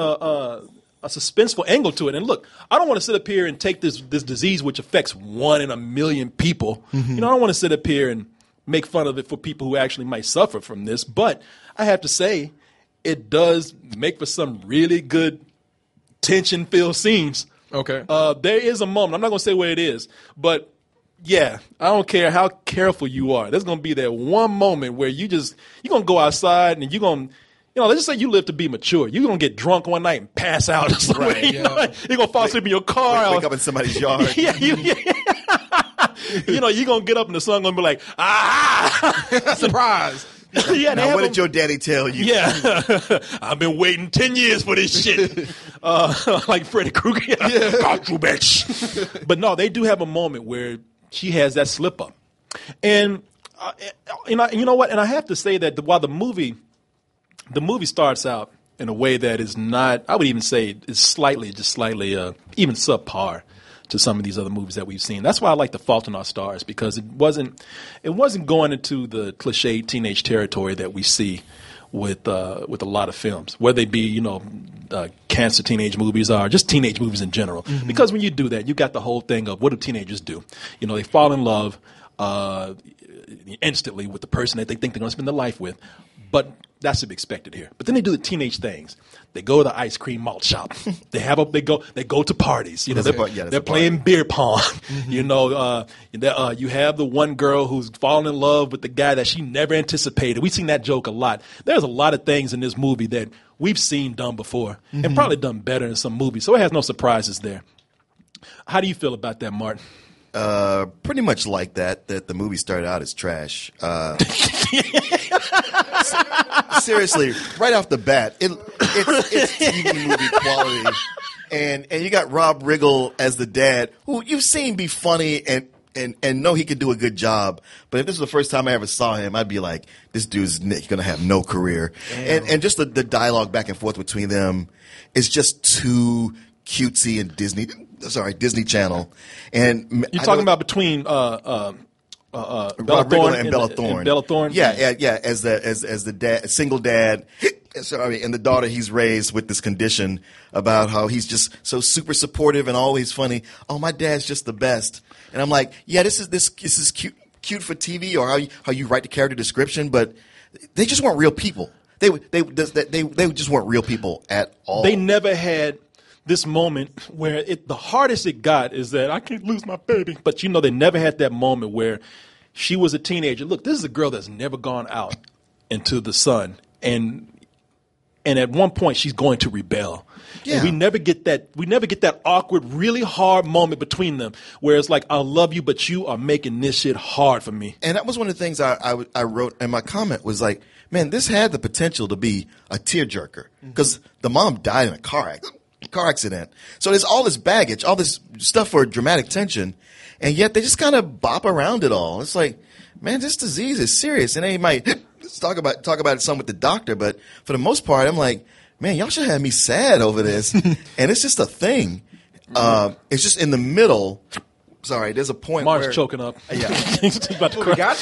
A suspenseful angle to it. And look, I don't want to sit up here and take this disease which affects 1 in a million people.
Mm-hmm.
I don't want to sit up here and make fun of it for people who actually might suffer from this. But I have to say, it does make for some really good tension-filled scenes.
Okay.
There is a moment, I'm not going to say where it is, but yeah, I don't care how careful you are. There's going to be that one moment where you're going to go outside and you're going to, let's just say you live to be mature. You're going to get drunk one night and pass out or something.
Right,
you're going to fall asleep in your car.
Wake up in somebody's yard.
Yeah. You're going to get up and the sun going to be like,
surprise.
Yeah,
now, what did your daddy tell you?
Yeah. I've been waiting 10 years for this shit. Like Freddy Krueger. Got you, bitch. But no, they do have a moment where she has that slip up. And you know what? And I have to say that while the movie starts out in a way that is not, I would even say is slightly even subpar to some of these other movies that we've seen. That's why I like The Fault in Our Stars, because it wasn't going into the cliche teenage territory that we see with a lot of films, whether they be, cancer teenage movies or just teenage movies in general. Mm-hmm. Because when you do that, you got the whole thing of what do teenagers do? They fall in love instantly with the person that they think they're going to spend their life with. But that's to be expected here. But then they do the teenage things. They go to the ice cream malt shop. They go to parties. They're playing beer pong. Mm-hmm. You have the one girl who's fallen in love with the guy that she never anticipated. We've seen that joke a lot. There's a lot of things in this movie that we've seen done before, mm-hmm. and probably done better in some movies. So it has no surprises there. How do you feel about that, Martin?
Pretty much like that the movie started out as trash. Seriously, right off the bat, it's TV movie quality. And you got Rob Riggle as the dad, who you've seen be funny and know he could do a good job. But if this was the first time I ever saw him, I'd be like, this dude's going to have no career. And just the dialogue back and forth between them is just too cutesy and Disney Channel. And
you're talking about between Bella
Thorne and Bella Thorne.
And Bella Thorne?
Yeah. As the dad, single dad. Sorry, and the daughter he's raised with this condition about how he's just so super supportive and always funny. Oh, my dad's just the best. And I'm like, yeah, this is cute for TV or how you write the character description, but they just weren't real people. They just weren't real people at all.
They never had this moment where the hardest it got is that I can't lose my baby. But they never had that moment where she was a teenager. Look, this is a girl that's never gone out into the sun, and at one point she's going to rebel. Yeah. And we never get that awkward, really hard moment between them where it's like, I love you, but you are making this shit hard for me.
And that was one of the things I wrote in my comment was like, man, this had the potential to be a tearjerker because the mom died in a car accident. So there's all this baggage, all this stuff for dramatic tension, and yet they just kind of bop around it all. It's like, man, this disease is serious. And they might talk about it some with the doctor, but for the most part, I'm like, man, y'all should have me sad over this. And it's just a thing. It's just in the middle. Sorry, there's a point
Mark's
where
choking up.
Yeah,
he's about to cry.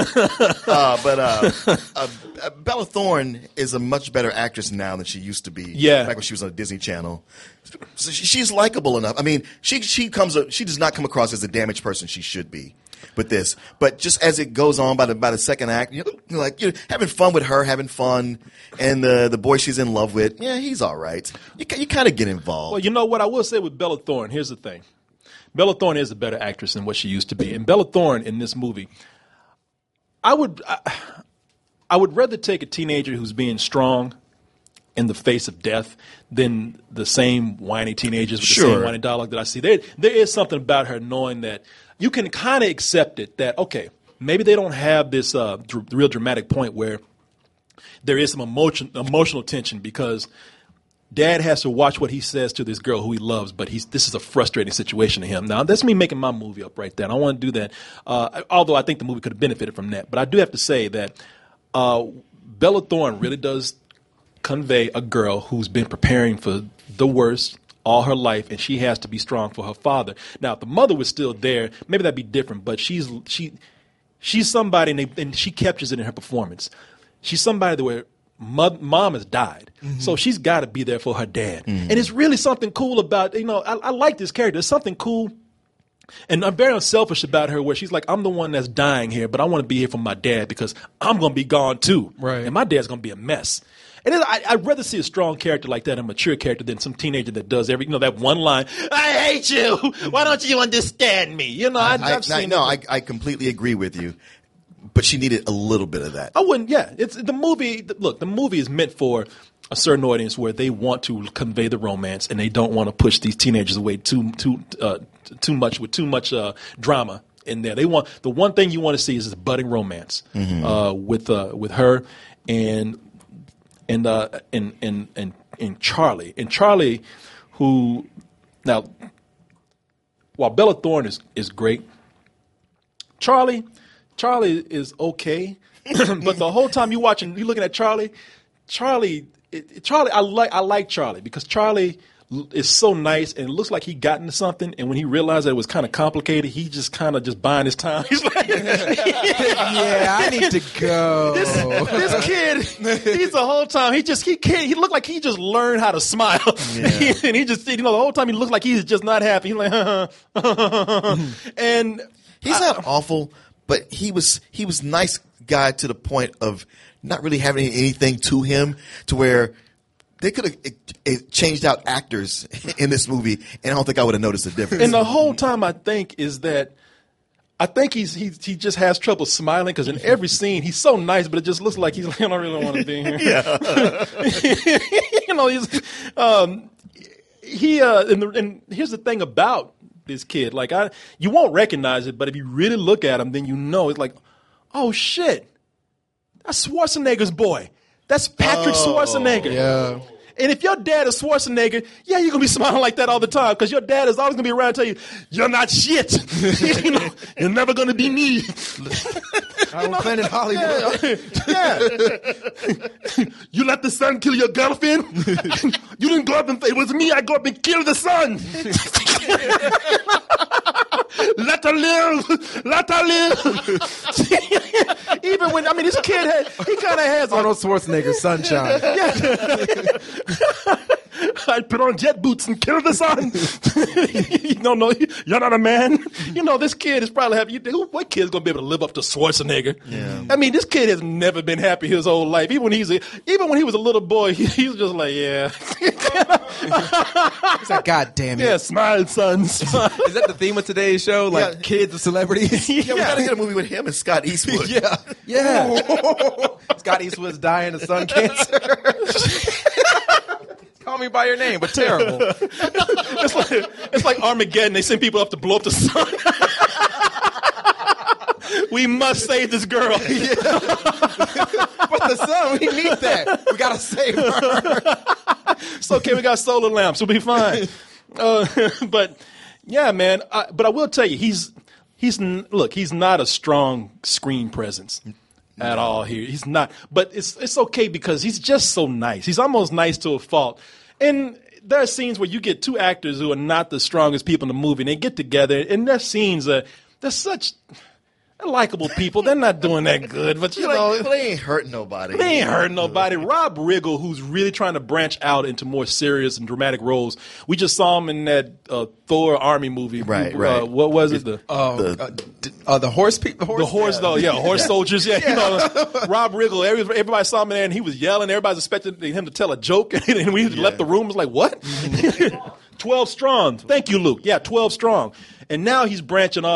But Bella Thorne is a much better actress now than she used to be.
Yeah,
back when she was on Disney Channel. So she's likable enough. I mean, she does not come across as the damaged person she should be with this. But just as it goes on by the second act, you're having fun with her, having fun, and the boy she's in love with, yeah, he's all right. You kind of get involved.
Well, you know what I will say with Bella Thorne. Here's the thing. Bella Thorne is a better actress than what she used to be. And Bella Thorne in this movie, I would rather take a teenager who's being strong in the face of death than the same whiny teenagers with the
Sure.
same whiny dialogue that I see. There is something about her knowing that you can kind of accept it that, okay, maybe they don't have this real dramatic point where there is some emotional tension because Dad has to watch what he says to this girl who he loves, but this is a frustrating situation to him. Now, that's me making my movie up right there. I don't want to do that, although I think the movie could have benefited from that. But I do have to say that Bella Thorne really does convey a girl who's been preparing for the worst all her life, and she has to be strong for her father. Now, if the mother was still there, maybe that'd be different, but she's somebody, and she captures it in her performance. She's somebody where mom has died, so she's got to be there for her dad. And it's really something cool about, I like this character. There's something cool, and I'm very unselfish about her where she's like, I'm the one that's dying here, but I want to be here for my dad because I'm going to be gone too. Right. And my dad's going to be a mess. And I'd rather see a strong character like that, a mature character, than some teenager that does that one line, I hate you. Why don't you understand me?
I completely agree with you. But she needed a little bit of that.
I wouldn't. Yeah, it's the movie. Look, the movie is meant for a certain audience where they want to convey the romance and they don't want to push these teenagers away too much with too much drama in there. They want the one thing you want to see is this budding romance with her and Charlie. And Charlie, who now, while Bella Thorne is great, Charlie is okay, but the whole time you're looking at Charlie, I like Charlie because Charlie is so nice and it looks like he got into something, and when he realized that it was kind of complicated, he just kind of just buying his time. He's like,
yeah, I need to go.
This kid, he's the whole time he looked like he just learned how to smile, and he just the whole time he looked like he's just not happy. He's like, and
he's not awful. But he was nice guy to the point of not really having anything to him to where they could have changed out actors in this movie, and I don't think I would have noticed the difference.
And the whole time I think he just has trouble smiling because in every scene he's so nice, but it just looks like he's like, I don't really want to be here. And here's the thing about this kid, like you won't recognize it, but if you really look at him, then it's like, oh shit, that's Schwarzenegger's boy. That's Patrick Schwarzenegger.
Yeah.
And if your dad is Schwarzenegger, you're gonna be smiling like that all the time because your dad is always gonna be around to tell you, you're not shit. You're never gonna be me.
I'm Planet Hollywood.
Yeah. You let the sun kill your girlfriend? You didn't go up and it was me. I go up and kill the sun. Let her live. Let her live. Even when this kid he kind of has
Arnold Schwarzenegger's Sunshine.
Yeah. I put on jet boots and kill the sun. No, you're not a man. This kid is probably happy. What kid's gonna be able to live up to Schwarzenegger?
Yeah.
This kid has never been happy his whole life. Even when he was a little boy, he was just like, yeah.
He's like, God damn it.
Yeah, smile, son. Smile.
Is that the theme of today's show? Like kids of celebrities?
We gotta get a movie with him and Scott Eastwood.
Yeah. Scott Eastwood's dying of sun cancer. Call Me by Your Name, but terrible.
It's like Armageddon. They send people up to blow up the sun. We must save this girl.
But the sun, we need that. We gotta save her.
It's okay. We got solar lamps. We'll be fine. But yeah, man. But I will tell you, he's not a strong screen presence at all here. He's not. But it's okay because he's just so nice. He's almost nice to a fault. And there are scenes where you get two actors who are not the strongest people in the movie, and they get together, and their scenes they're such likable people. They're not doing that good, but
they ain't hurting nobody.
They ain't hurting nobody. Rob Riggle, who's really trying to branch out into more serious and dramatic roles. We just saw him in that Thor Army movie.
Right.
What was it?
The horse people.
Horse soldiers. Yeah, Rob Riggle. Everybody saw him there, and he was yelling. Everybody's expecting him to tell a joke, and we left the room. It was like, what? 12 strong. Thank you, Luke. Yeah, 12 strong. And now he's branching off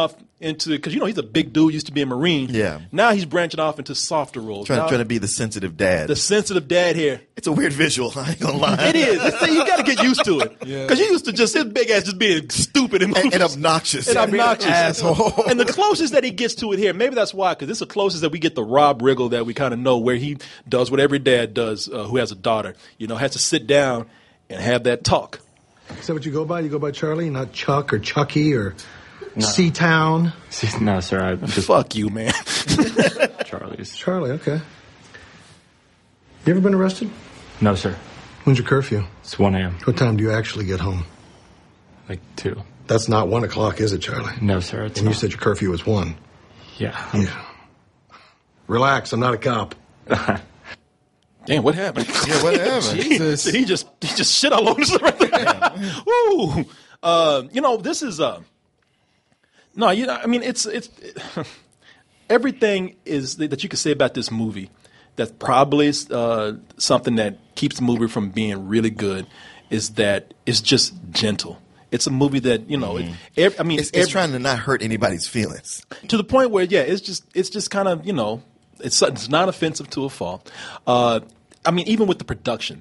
into, because he's a big dude, used to be a Marine.
Yeah.
Now he's branching off into softer roles.
Trying to be the sensitive dad.
The sensitive dad here.
It's a weird visual. I ain't gonna lie.
It is. You got to get used to it. Because you used to just his big ass just being stupid and
obnoxious.
And obnoxious.
Asshole.
And the closest that he gets to it here, maybe that's why, because it's the closest that we get the Rob Riggle that we kind of know, where he does what every dad does who has a daughter. Has to sit down and have that talk.
Is that what you go by? You go by Charlie, not Chuck or Chucky or Seatown?
No, sir. I just
fuck you, man.
Charlie's.
Charlie, okay. You ever been arrested?
No, sir.
When's your curfew?
It's 1 a.m.
What time do you actually get home?
Like 2.
That's not 1 o'clock, is it, Charlie?
No, sir. It's
and
not.
you said your curfew was 1.
Yeah.
Relax, I'm not a cop.
Damn, what happened?
Yeah, what happened?
Jesus. He just shit all over us right there. Woo. This is no, I mean, it's everything is that you could say about this movie. That's probably something that keeps the movie from being really good. Is that it's just gentle. It's a movie that it's
trying to not hurt anybody's feelings
to the point where it's just kind of it's not offensive to a fault. Even with the production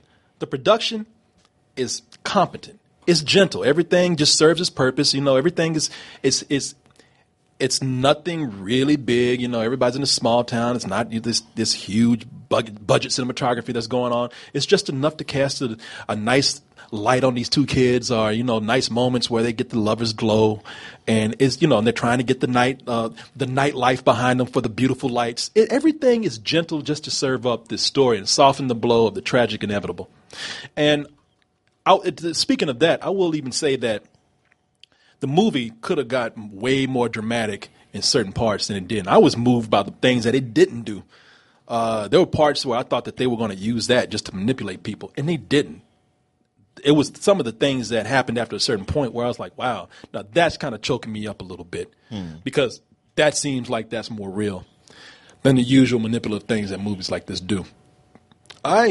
is competent. It's gentle. Everything just serves its purpose. Everything it's nothing really big. Everybody's in a small town. It's not this huge budget cinematography that's going on. It's just enough to cast a nice light on these two kids, or nice moments where they get the lover's glow, and and they're trying to get the night life behind them for the beautiful lights. Everything is gentle just to serve up this story and soften the blow of the tragic inevitable. And speaking of that, I will even say that the movie could have gotten way more dramatic in certain parts than it did. And I was moved by the things that it didn't do. There were parts where I thought that they were going to use that just to manipulate people, and they didn't. It was some of the things that happened after a certain point where I was like, wow, now that's kind of choking me up a little bit because that seems like that's more real than the usual manipulative things that movies like this do. I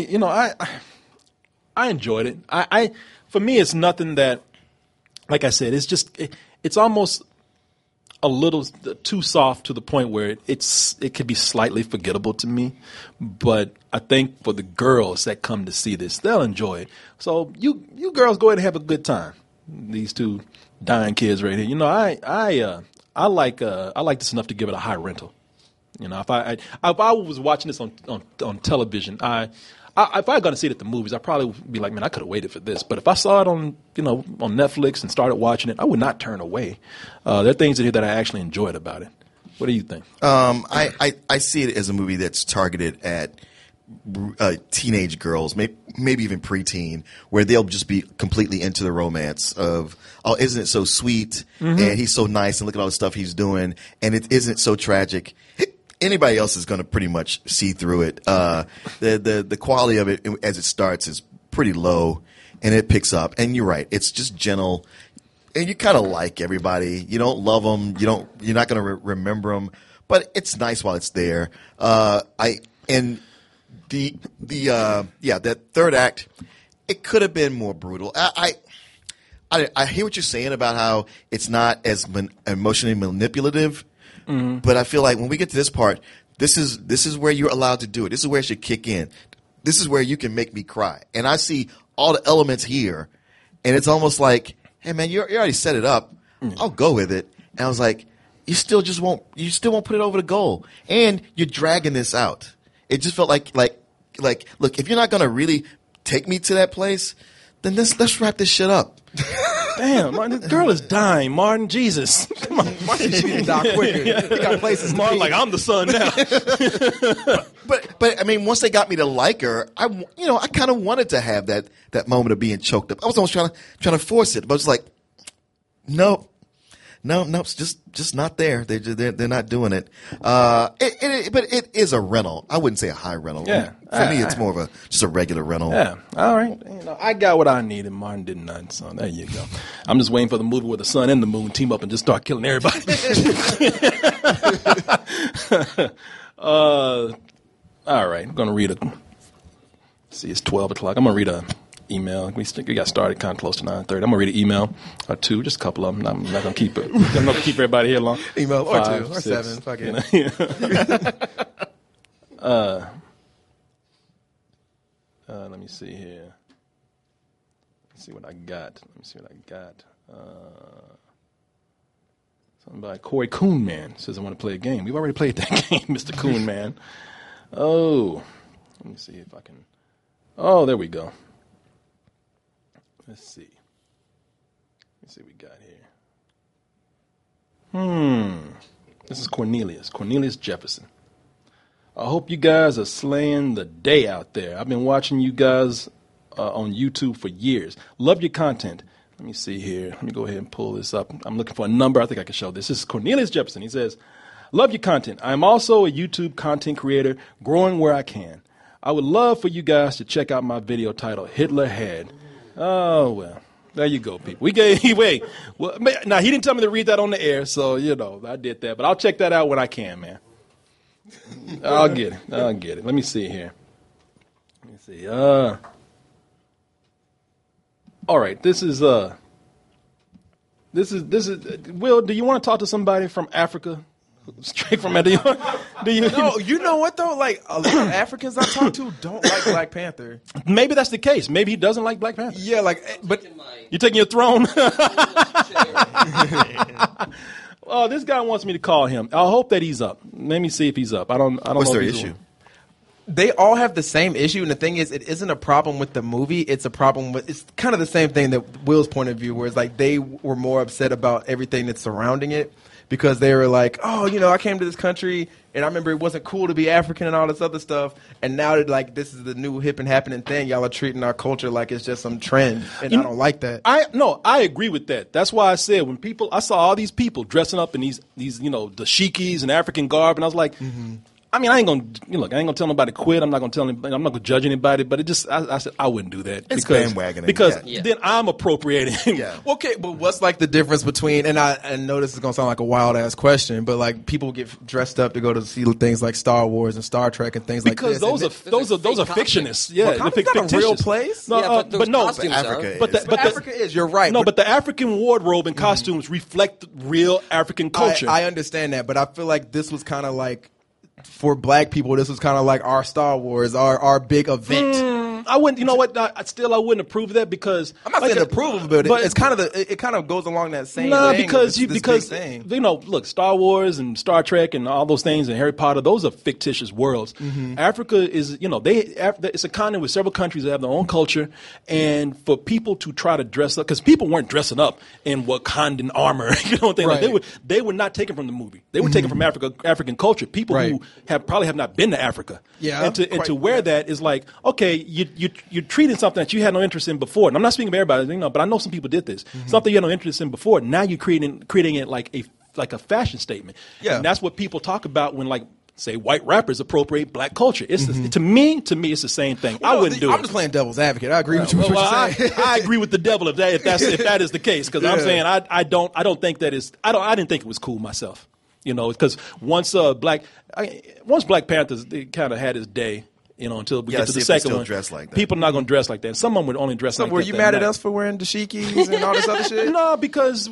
enjoyed it. For me, it's nothing that, like I said, it's almost a little too soft to the point where it could be slightly forgettable to me. But I think for the girls that come to see this, they'll enjoy it. So you girls go ahead and have a good time. These two dying kids right here. I like this enough to give it a high rental. If I was watching this on television, if I had gone to see it at the movies, I'd probably be like, man, I could have waited for this. But if I saw it on Netflix and started watching it, I would not turn away. There are things in here that I actually enjoyed about it. What do you think?
I see it as a movie that's targeted at teenage girls, maybe even preteen, where they'll just be completely into the romance of, oh, isn't it so sweet? Mm-hmm. And he's so nice, and look at all the stuff he's doing, and it isn't so tragic. Anybody else is going to pretty much see through it. The quality of it as it starts is pretty low, and it picks up. And you're right; it's just gentle, and you kind of like everybody. You don't love them. You're not going to remember them, but it's nice while it's there. That third act, it could have been more brutal. I hear what you're saying about how it's not as emotionally manipulative. Mm-hmm. But I feel like when we get to this part, this is where you're allowed to do it. This is where it should kick in. This is where you can make me cry. And I see all the elements here, and it's almost like, hey man, you already set it up. Mm-hmm. I'll go with it. And I was like, you still won't put it over the goal, and you're dragging this out. It just felt like look, if you're not gonna really take me to that place, then let's wrap this shit up.
Damn, Martin, the girl is dying, Martin. Jesus. Come on.
Martin, she need to die quicker. You got places
Martin, like, I'm the son now.
but I mean, once they got me to like her, I kind of wanted to have that moment of being choked up. I was almost trying to force it, but it's like, no, it's just not there. They're not doing it. But it is a rental. I wouldn't say a high rental.
Yeah.
For me, it's more of just a regular rental.
Yeah. All right. I got what I needed. Martin did not. So there you go. I'm just waiting for the movie where the sun and the moon team up and just start killing everybody. All right. I'm going to read see, it's 12 o'clock. I'm going to read a email. We got started kind of close to 9:30. I'm gonna read an email or two, just a couple of them. I'm not gonna keep it. I'm not gonna keep everybody here long.
Email or
5,
2 or
6,
7. Fuck it.
Let me see here. Let's see what I got. Something by Corey Coonman says, I want to play a game. We've already played that game, Mr. Coonman. Oh, let me see if I can. Oh, there we go. Let's see. Let's see what we got here. This is Cornelius Jefferson. I hope you guys are slaying the day out there. I've been watching you guys on YouTube for years. Love your content. Let me see here. Let me go ahead and pull this up. I'm looking for a number. I think I can show this. This is Cornelius Jefferson. He says, love your content. I'm also a YouTube content creator, growing where I can. I would love for you guys to check out my video titled Hitler Had. Oh, well, there you go, people. Well, now, he didn't tell me to read that on the air, so, I did that. But I'll check that out when I can, man. I'll get it. Let me see here. Let me see. All right, this is Will, do you want to talk to somebody from Africa? Straight from do you
No, you know what though? Like a lot of Africans I talk to don't like Black Panther.
Maybe that's the case. Maybe he doesn't like Black Panther.
Yeah, but
you're taking your throne. Oh, this guy wants me to call him. I hope that he's up. Let me see if he's up. I don't
What's
know
their
if he's
issue?
They all have the same issue, and the thing is, it isn't a problem with the movie. It's a problem with. It's kind of the same thing that Will's point of view, where it's like they were more upset about everything that's surrounding it because they were like, oh, I came to this country and I remember it wasn't cool to be African and all this other stuff, and now that like this is the new hip and happening thing, y'all are treating our culture like it's just some trend, and I don't like that.
I agree with that. That's why I said when I saw all these people dressing up in these dashikis and African garb, and I was like. I mean, I ain't gonna tell nobody to quit. I'm not gonna judge anybody. But I said I wouldn't do that
it's bandwagoning
because then I'm appropriating.
Yeah. Okay, but what's like the difference between? And I know this is gonna sound like a wild ass question, but like people get dressed up to go to see things like Star Wars and Star Trek and things
because
like this.
Because those are fictionists. Yeah,
well, it's not a real place.
No,
but
Africa
is. You're right.
No, but the African wardrobe and costumes reflect real African culture.
I understand that, but I feel like this was kind of like. For Black people, this was kind of like our Star Wars, our big event.
I wouldn't. You know what? I wouldn't approve of that because
I'm not saying approve of it, but it's kind of it kind of goes along that same.
No,
thing
because
thing.
Look, Star Wars and Star Trek and all those things and Harry Potter, those are fictitious worlds. Africa is, it's a continent with several countries that have their own culture, and for people to try to dress up because people weren't dressing up in Wakandan armor, like they were not taken from the movie. They were taken from African culture. People who probably have not been to Africa, and to wear that is like okay, you're treating something that you had no interest in before. And I'm not speaking of everybody, but I know some people did this. Something you had no interest in before. Now you're creating it like a fashion statement. Yeah. And that's what people talk about when say white rappers appropriate Black culture. It's to me, it's the same thing. I wouldn't do it.
I'm just playing devil's advocate. I agree with you.
I agree with the devil if that is the case. Because I'm saying I don't think that is. I didn't think it was cool myself. Because once Black Panthers kind of had his day. Until we get to the second one,
like
people are not going to dress like that. Some of them would only dress like that.
Were you mad at us for wearing dashikis and all this other shit?
No, because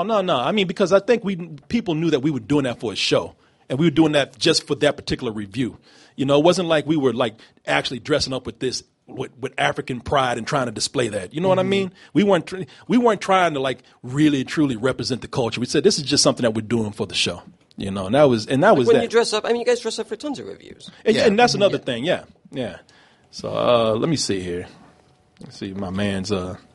I mean, because I think people knew that we were doing that for a show, and we were doing that just for that particular review. It wasn't like we were actually dressing up with this with African pride and trying to display that. You know what I mean? We weren't trying to really truly represent the culture. We said this is just something that we're doing for the show. And that was
when
that.
You dress up. I mean, you guys dress up for tons of reviews.
And that's another thing. Yeah. So let me see here. Let's see my man's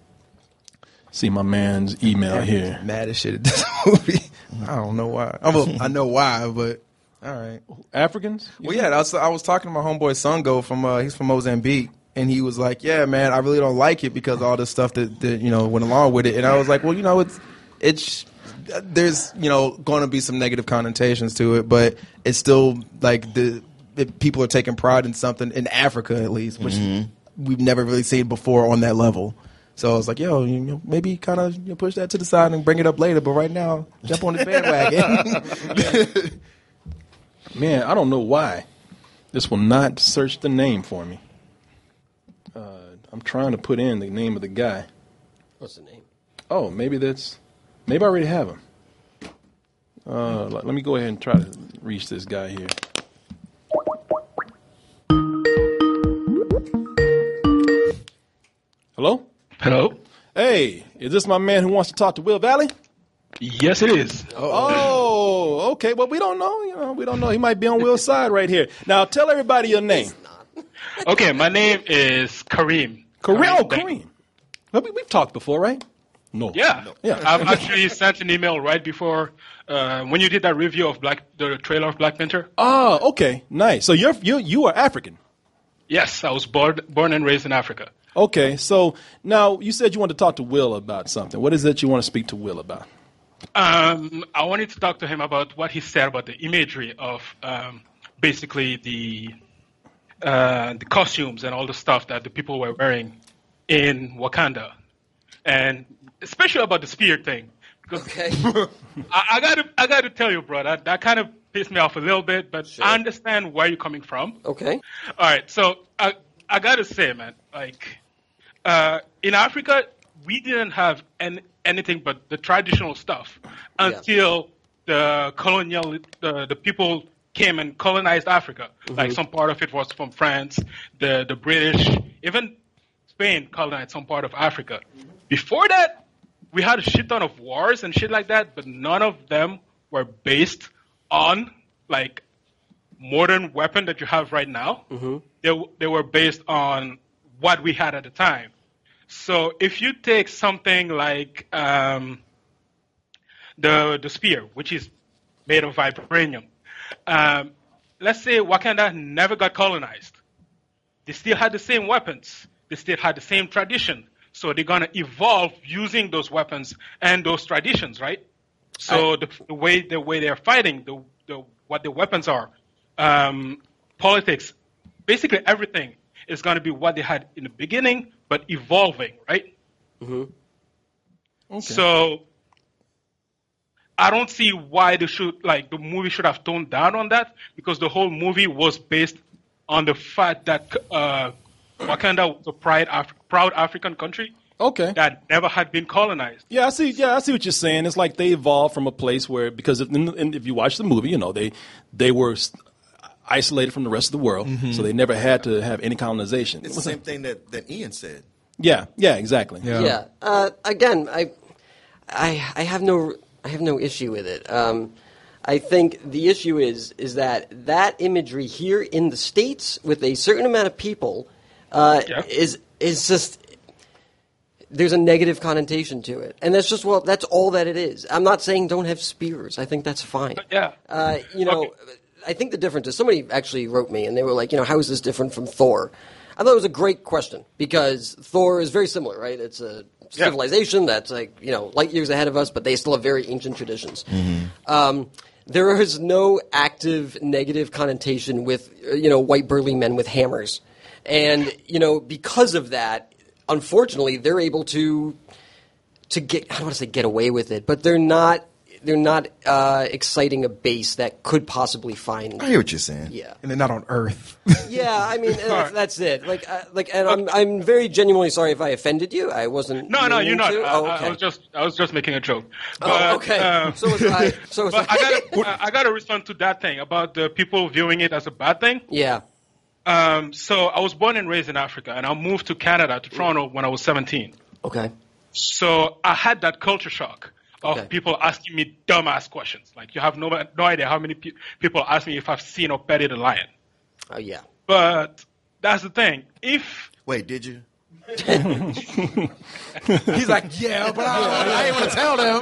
email here.
Mad as shit at this movie. I don't know why. I know why, but all right.
Africans?
Well, yeah. I was talking to my homeboy Sungo he's from Mozambique, and he was like, "Yeah, man, I really don't like it because all this stuff that went along with it." And I was like, "Well, it's." There's going to be some negative connotations to it, but it's still like people are taking pride in something in Africa at least, which we've never really seen before on that level. So I was like, maybe kind of push that to the side and bring it up later, but right now jump on this bandwagon.
Man, I don't know why this will not search the name for me. I'm trying to put in the name of the guy.
What's the name?
Oh, maybe I already have him. Let me go ahead and try to reach this guy here. Hello?
Hello?
Hey, is this my man who wants to talk to Will Valley?
Yes, it is.
Oh, okay. Well, we don't know. We don't know. He might be on Will's side right here. Now, tell everybody your name.
Okay, my name is Kareem.
Kareem. Well, we've talked before, right? No.
Yeah.
Yeah.
I've actually sent an email right before when you did that review of the trailer of Black Panther.
Oh, okay. Nice. So you are African.
Yes, I was born and raised in Africa.
Okay. So now you said you wanted to talk to Will about something. What is it you want to speak to Will about?
I wanted to talk to him about what he said about the imagery of basically the costumes and all the stuff that the people were wearing in Wakanda, and especially about the spear thing. Because I got to tell you, bro, that kind of pissed me off a little bit, but I understand where you're coming from.
Okay.
All right. So I got to say, man, like in Africa, we didn't have anything but the traditional stuff until the the people came and colonized Africa. Mm-hmm. Like some part of it was from France, the British, even Spain colonized some part of Africa. Before that, we had a shit ton of wars and shit like that, but none of them were based on like modern weapon that you have right now. Mm-hmm. They were based on what we had at the time. So if you take something like the spear, which is made of vibranium, let's say Wakanda never got colonized. They still had the same weapons. They still had the same tradition. So they're going to evolve using those weapons and those traditions, right? So the way they're fighting, what the weapons are, politics, basically everything is going to be what they had in the beginning, but evolving, right? Mm-hmm. Okay. So I don't see why the movie should have toned down on that, because the whole movie was based on the fact that Wakanda was a proud African country.
Okay.
That never had been colonized.
Yeah, I see what you're saying. It's like they evolved from a place where, because if you watch the movie, they were isolated from the rest of the world, mm-hmm. so they never had to have any colonization.
It's the same thing that Ian said.
Yeah, exactly.
Yeah. Again, I have no issue with it. I think the issue is that imagery here in the States with a certain amount of people is just, there's a negative connotation to it, and that's all that it is. I'm not saying don't have spears. I think that's fine.
Yeah.
Okay. I think the difference is, somebody actually wrote me and they were like, how is this different from Thor? I thought it was a great question, because Thor is very similar, right? It's a civilization that's like, light years ahead of us, but they still have very ancient traditions. Mm-hmm. There is no active negative connotation with, white burly men with hammers. And, because of that, unfortunately, they're able to get, I don't want to say get away with it, but they're not exciting a base that could possibly find.
I hear what you're saying.
Yeah,
and they're not on Earth.
Yeah, I mean that's it. And I'm very genuinely sorry if I offended you. I wasn't.
No, you're not.
Okay.
I was just making a joke. But,
okay. So was I.
But I got to respond to that thing about the people viewing it as a bad thing.
Yeah.
So I was born and raised in Africa, and I moved to Canada, to Toronto, when I was 17.
Okay.
So I had that culture shock of people asking me dumbass questions. Like, you have no idea how many people ask me if I've seen or petted a lion.
Oh, yeah.
But that's the thing.
Wait, did you?
He's like, yeah, but I ain't want to tell them.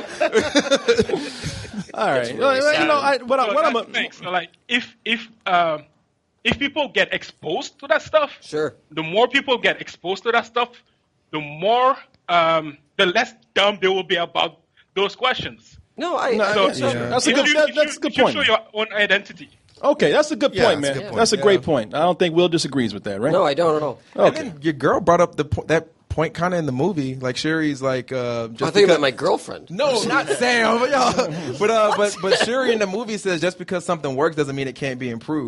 All right.
So, like, if people get exposed to that stuff,
sure.
The more people get exposed to that stuff, the more, the less dumb they will be about those questions.
That's a good point.
You show your own identity.
Okay, that's a good point, man. That's a great point. I don't think Will disagrees with that, right?
No, I don't at all.
Okay. And then your girl brought up that point kind of in the movie. Like, Sherry's like,
I think about my girlfriend.
No, not Sam. But Sherry in the movie says just because something works doesn't mean it can't be improved.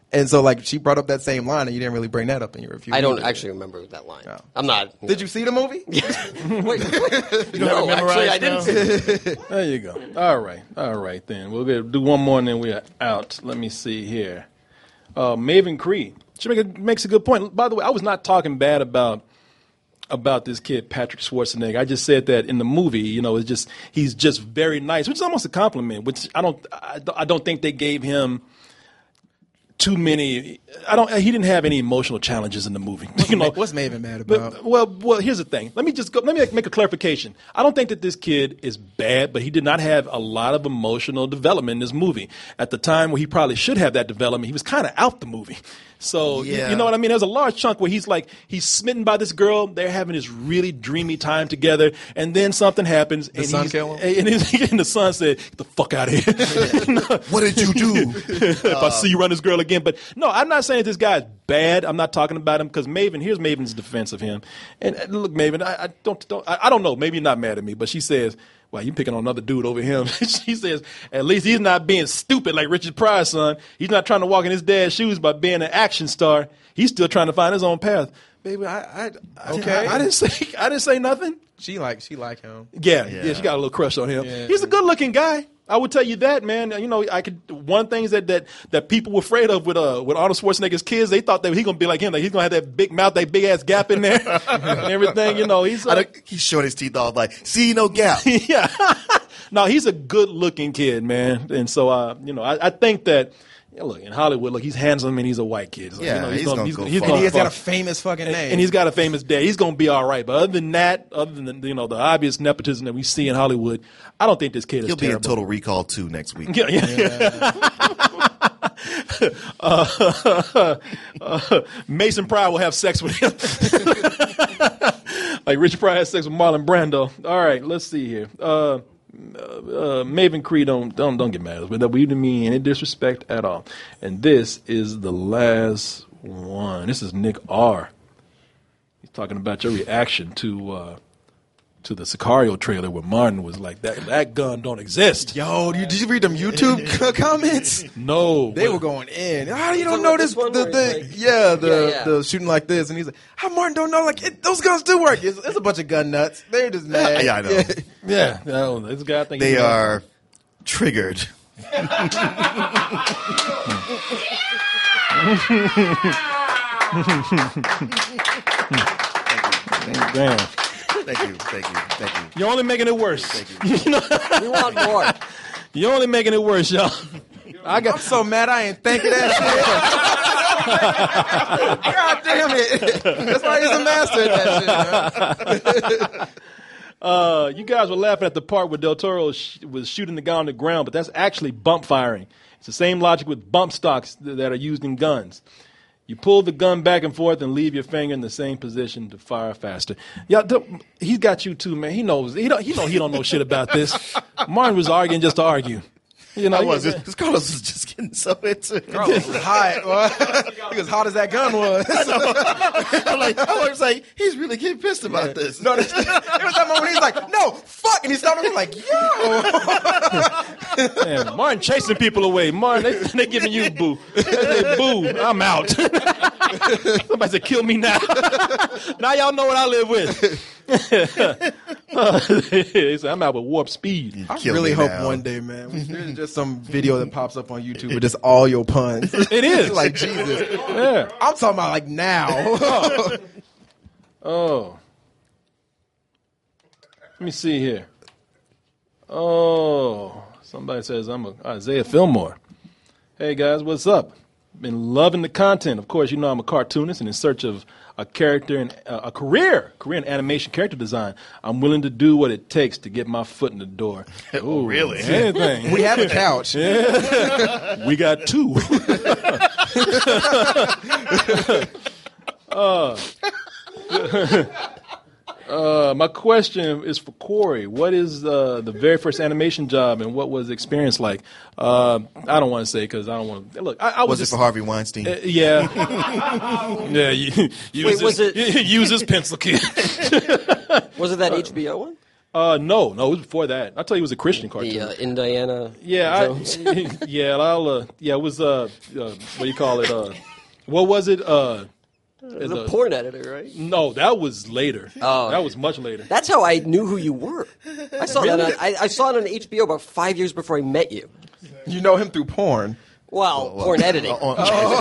And so, like, she brought up that same line, and you didn't really bring that up in your review.
I don't actually remember that line.
No.
I'm not.
Did you see the movie?
Wait.
No,
Actually, I didn't see it.
There you go. All right, then. We'll do one more, and then we're out. Let me see here. Maven Creed. She makes a good point. By the way, I was not talking bad about this kid, Patrick Schwarzenegger. I just said that in the movie, it's just he's just very nice, which is almost a compliment, which I don't think they gave him too many. He didn't have any emotional challenges in the movie.
What's Maven mad about?
Well, here's the thing. Let me make a clarification. I don't think that this kid is bad, but he did not have a lot of emotional development in this movie. At the time where he probably should have that development, he was kind of out the movie. So, you know what I mean? There's a large chunk where he's smitten by this girl. They're having this really dreamy time together. And then something happens.
The son kill him?
And the son said, "Get the fuck out of here."
What did you do?
If I see you run this girl again. But no, I'm not saying this guy's bad. I'm not talking about him because here's Maven's defense of him. And look, Maven, I don't know. Maybe you're not mad at me, but she says, "Well, you picking on another dude over him." She says, "At least he's not being stupid like Richard Pryor's son. He's not trying to walk in his dad's shoes by being an action star. He's still trying to find his own path." Baby, I didn't say nothing.
She like him.
Yeah, she got a little crush on him. Yeah. He's a good looking guy. I would tell you that, man. One thing is that people were afraid of with Arnold Schwarzenegger's kids. They thought that he's gonna be like him. Like he's gonna have that big mouth, that big ass gap in there, and everything.
He's showing his teeth off like, see, no gap.
Yeah. No, he's a good looking kid, man. And so, I think that. Look, in Hollywood, he's handsome and he's a white kid. So,
he's
got a famous fucking name.
And he's got a famous dad. He's going to be all right. But other than that, the obvious nepotism that we see in Hollywood, I don't think this kid is terrible.
He'll be in Total Recall 2 next week.
Mason Pryor will have sex with him. Like Richard Pryor has sex with Marlon Brando. All right, let's see here. Maven Creed, don't get mad at us. We didn't mean any disrespect at all. And this is the last one. This is Nick R. He's talking about your reaction to the Sicario trailer where Martin was like, that gun don't exist.
Yo, did you read them YouTube comments?
No.
They were going in. How you don't know this? The shooting like this. And he's like, how Martin don't know? Like, those guns do work. It's a bunch of gun nuts. They're just mad.
Yeah, I know.
Yeah. No, this guy thinks
they are triggered.
Damn.
Thank you.
You're only making it worse.
Thank you.
We want more.
You're only making it worse, y'all.
I'm so mad I ain't thinking that shit. God damn it. That's why he's a master at that shit.
You guys were laughing at the part where Del Toro was shooting the guy on the ground, but that's actually bump firing. It's the same logic with bump stocks that are used in guns. You pull the gun back and forth and leave your finger in the same position to fire faster. Yeah, he's got you too, man. He knows. He don't know shit about this. Martin was arguing just to argue.
Because Carlos was just getting so into it.
Carlos was hot. He was hot as that gun was.
I was like, he's really getting pissed about this.
No, it was that moment he's like, no, fuck. And he stopped and he's like, yo.
Man, Martin chasing people away. Martin, they giving you boo. They say, boo, I'm out. Somebody said, kill me now. Now y'all know what I live with. They say, I'm out with warp speed.
I really hope one day, man, there's just some video that pops up on YouTube with just all your puns.
It is.
Like, Jesus.
Yeah.
I'm talking about like now.
Oh. Let me see here. Oh. Somebody says I'm Isaiah Fillmore. Hey, guys, what's up? Been loving the content. Of course, you know I'm a cartoonist and in search of a character and a career in animation character design. I'm willing to do what it takes to get my foot in the door.
Oh, really?
Anything.
We have a couch.
Yeah. We got two. My question is for Corey. What is the very first animation job, and what was the experience like? I don't want to say because I don't want to. Look, I was
it for Harvey Weinstein?
Yeah. Yeah. Use this pencil, kid.
Was it that HBO one?
No, it was before that. I'll tell you, it was a Christian cartoon.
The Indiana
Jones. It was, what do you call it? What was it?
The porn editor, right?
No, that was later.
Oh,
that was much later.
That's how I knew who you were. I saw that. I saw it on HBO about 5 years before I met you.
You know him through porn.
Well, porn editing.
I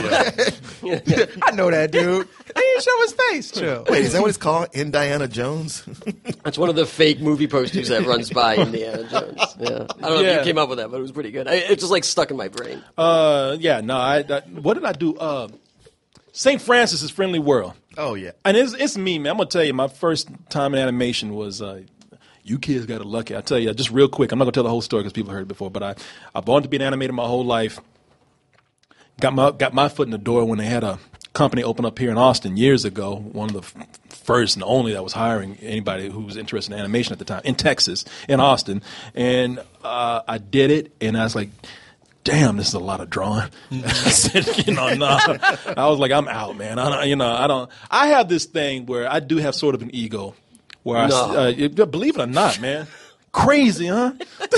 know that dude. He didn't show his face. Chill.
Wait, is that what it's called? Indiana Jones?
That's one of the fake movie posters that runs by Indiana Jones. Yeah. I don't know if you came up with that, but it was pretty good. It's just like stuck in my brain.
What did I do? St. Francis' Friendly World.
Oh, yeah.
And it's me, man. I'm going to tell you, my first time in animation was, you kids got it lucky. I tell you, just real quick, I'm not going to tell the whole story because people heard it before, but I wanted to be an animator my whole life. Got my foot in the door when they had a company open up here in Austin years ago, one of the first and only that was hiring anybody who was interested in animation at the time, in Texas, in Austin. And I did it, and I was like, damn, this is a lot of drawing. I said, I was like, I'm out, man. I have this thing where I do have sort of an ego where believe it or not, man, crazy, huh?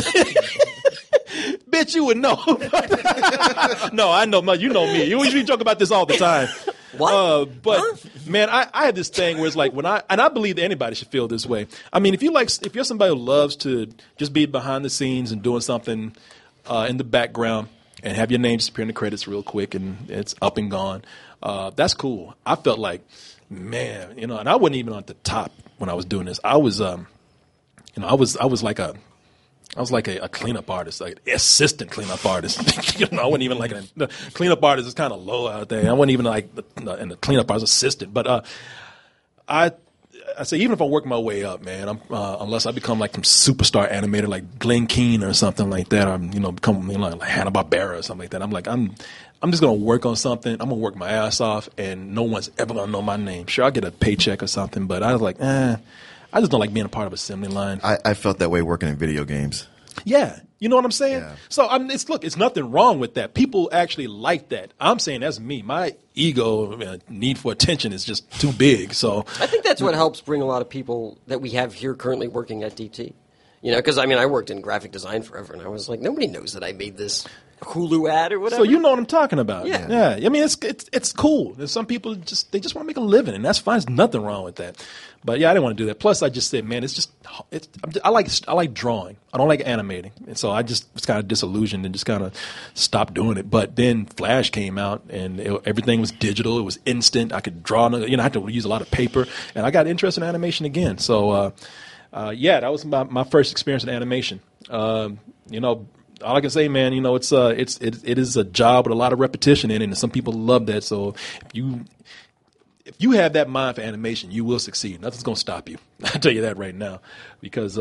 Bitch, you would know. No, I know. You know me. We talk about this all the time.
What?
Man, I had this thing where it's like I believe that anybody should feel this way. I mean, if you're somebody who loves to just be behind the scenes and doing something in the background and have your name just appear in the credits real quick and it's up and gone, that's cool. I felt like, man, and I wasn't even on the top when I was doing this. I was, I was like a cleanup artist, like assistant cleanup artist. I wasn't even like the cleanup artist is kind of low out there. I wasn't even like the cleanup artist assistant. But I say even if I work my way up, man, unless I become like some superstar animator like Glenn Keane or something like that, or become like Hanna-Barbera or something like that. I'm like I'm just gonna work on something. I'm gonna work my ass off, and no one's ever gonna know my name. Sure, I'll get a paycheck or something, but I was like, I just don't like being a part of assembly line.
I felt that way working in video games.
Yeah. You know what I'm saying?
Yeah.
So it's nothing wrong with that. People actually like that. I'm saying that's me. My ego need for attention is just too big. So
I think that's what helps bring a lot of people that we have here currently working at DT. Because I worked in graphic design forever, and I was like, nobody knows that I made this Hulu ad or whatever.
So you know what I'm talking about.
Yeah.
I mean, it's cool. There's some people just want to make a living, and that's fine. There's nothing wrong with that. But yeah, I didn't want to do that. Plus, I just said, man, I like drawing. I don't like animating, and so I just was kind of disillusioned and just kind of stopped doing it. But then Flash came out, and everything was digital. It was instant. I could draw. I had to use a lot of paper, and I got interested in animation again. So that was my first experience in animation. All I can say, man, it is a job with a lot of repetition in it, and some people love that. So if you have that mind for animation, you will succeed. Nothing's going to stop you. I'll tell you that right now, because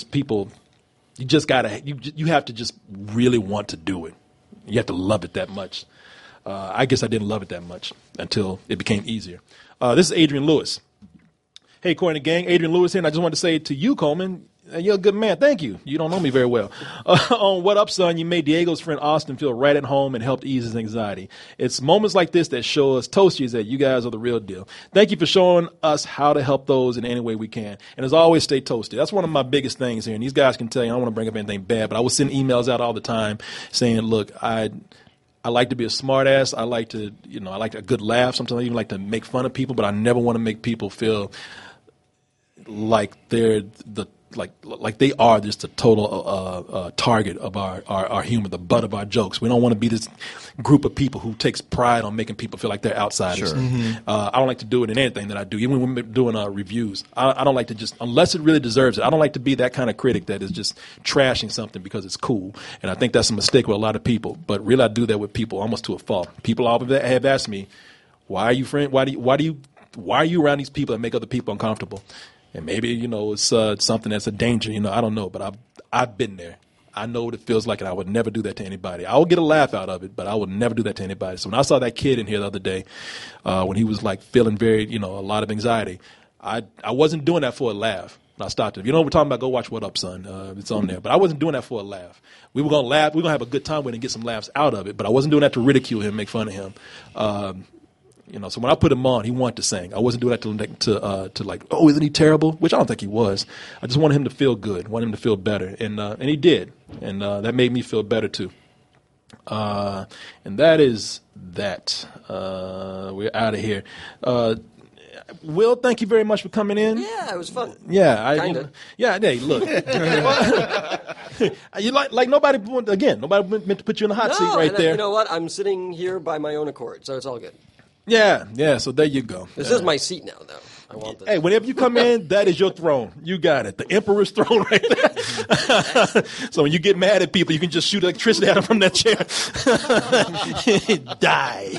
you have to just really want to do it. You have to love it that much. I guess I didn't love it that much until it became easier. This is Adrian Lewis. Hey, Corey and the gang, Adrian Lewis here, and I just wanted to say to you, Coleman, you're a good man. Thank you. You don't know me very well. On What Up, Son, you made Diego's friend Austin feel right at home and helped ease his anxiety. It's moments like this that show us Toasties that you guys are the real deal. Thank you for showing us how to help those in any way we can. And as always, stay toasty. That's one of my biggest things here. And these guys can tell you, I don't want to bring up anything bad, but I will send emails out all the time saying, look, I like to be a smart ass. I like to, I like a good laugh. Sometimes I even like to make fun of people, but I never want to make people feel like they're like they are just a total target of our humor, the butt of our jokes. We don't want to be this group of people who takes pride on making people feel like they're outsiders.
Sure.
Mm-hmm. I don't like to do it in anything that I do, even when we're doing reviews. I don't like to just, unless it really deserves it, I don't like to be that kind of critic that is just trashing something because it's cool. And I think that's a mistake with a lot of people. But really, I do that with people almost to a fault. People have asked me, why are you around these people that make other people uncomfortable? And maybe, it's something that's a danger, I don't know, but I've been there. I know what it feels like, and I would never do that to anybody. I will get a laugh out of it, but I would never do that to anybody. So when I saw that kid in here the other day, when he was like feeling very, a lot of anxiety, I wasn't doing that for a laugh. And I stopped him. What we're talking about, go watch What Up, Son. It's on there. But I wasn't doing that for a laugh. We were going to laugh. We were going to have a good time with it and get some laughs out of it, but I wasn't doing that to ridicule him, make fun of him. So when I put him on, he wanted to sing. I wasn't doing that to like, oh, isn't he terrible? Which I don't think he was. I just wanted him to feel good, wanted him to feel better, and he did, and that made me feel better too. And that is that. We're out of here. Will, thank you very much for coming in.
Yeah, it was fun.
Yeah,
Kinda.
Hey, look. You like nobody meant to put you in the hot seat right there.
You know what? I'm sitting here by my own accord, so it's all good.
Yeah. So there you go.
This is my seat now, though. I want this.
Hey, whenever you come in, that is your throne. You got it. The emperor's throne right there. So when you get mad at people, you can just shoot electricity at them from that chair. Die.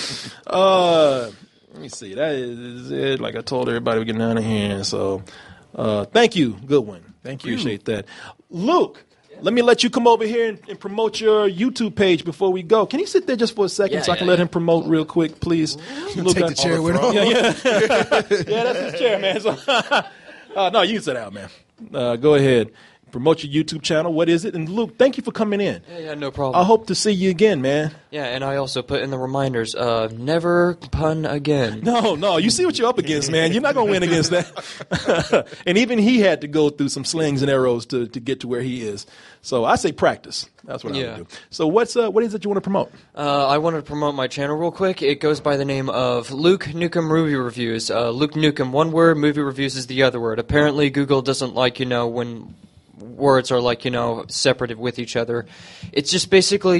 Let me see. That is it. Like I told everybody, we're getting out of here. So thank you. Good one.
Thank you.
Appreciate that. Luke, let me let you come over here and promote your YouTube page before we go. Can you sit there just for a second so I can let him promote real quick, please?
Luke, take the chair with him.
Yeah, that's his chair, man. So, no, you can sit down, man. Go ahead. Promote your YouTube channel. What is it? And Luke, thank you for coming in.
Yeah, no problem.
I hope to see you again, man.
Yeah, and I also put in the reminders, never pun again.
No, you see what you're up against, man. You're not going to win against that. And even he had to go through some slings and arrows to get to where he is. So I say practice. That's what I would do. So what is it you want to promote?
I wanted to promote my channel real quick. It goes by the name of Luke Nukem Movie Reviews. Luke Nukem, one word, movie reviews is the other word. Apparently Google doesn't like, when words are like, separated with each other. It's just basically,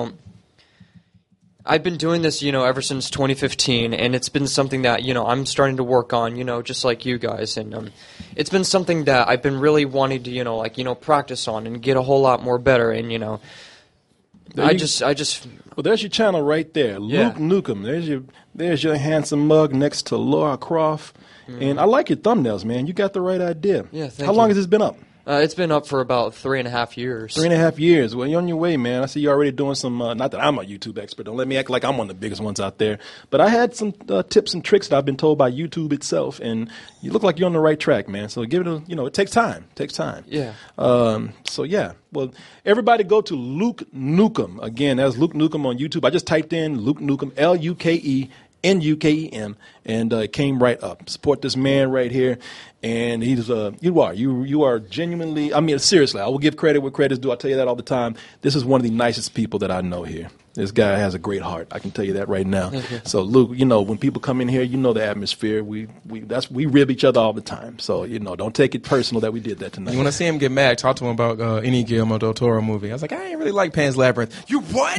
I've been doing this, ever since 2015, and it's been something that, I'm starting to work on, just like you guys. And it's been something that I've been really wanting to, practice on and get a whole lot more better. And, I just.
Well, there's your channel right there, Luke Nukem. There's your handsome mug next to Laura Croft. Mm-hmm. And I like your thumbnails, man. You got the right idea.
Yeah, thank you.
How long has this been up?
It's been up for about 3.5 years.
3.5 years. Well, you're on your way, man. I see you're already doing some, not that I'm a YouTube expert. Don't let me act like I'm one of the biggest ones out there. But I had some tips and tricks that I've been told by YouTube itself. And you look like you're on the right track, man. So give it it takes time.
Yeah.
Well, everybody go to Luke Nukem. Again, that's Luke Nukem on YouTube. I just typed in Luke Nukem, LukeNukem, and it came right up. Support this man right here, and he's you are genuinely. I mean, seriously, I will give credit where credit's due. I tell you that all the time. This is one of the nicest people that I know here. This guy has a great heart. I can tell you that right now. So, Luke, when people come in here, the atmosphere. We rib each other all the time. So, don't take it personal that we did that tonight.
You want to see him get mad? Talk to him about any Guillermo del Toro movie. I was like, I ain't really like Pan's Labyrinth. You what?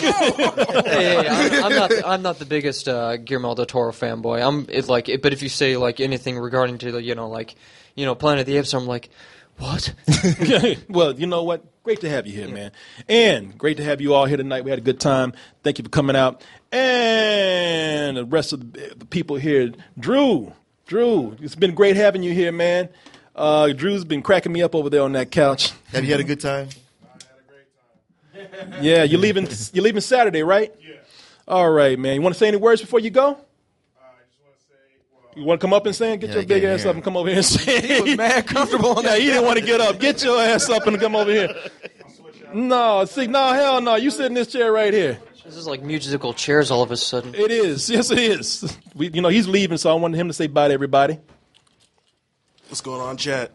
I'm not the biggest Guillermo del Toro fanboy. But if you say anything regarding to Planet of the Apes, I'm like, what?
Well, you know what? Great to have you here, man. And great to have you all here tonight. We had a good time. Thank you for coming out. And the rest of the people here. Drew, it's been great having you here, man. Drew's been cracking me up over there on that couch.
Have you had a good time?
I had a great time. Yeah, you're leaving Saturday, right? Yeah. All right, man. You want to say any words before you go? You want to come up and sing? Get your big ass up and come over here and sing.
He was mad comfortable on that.
He didn't want to get up. Get your ass up and come over here. No, hell no. You sit in this chair right here.
This is like musical chairs all of a sudden.
It is. Yes, it is. He's leaving, so I wanted him to say bye to everybody.
What's going on, chat?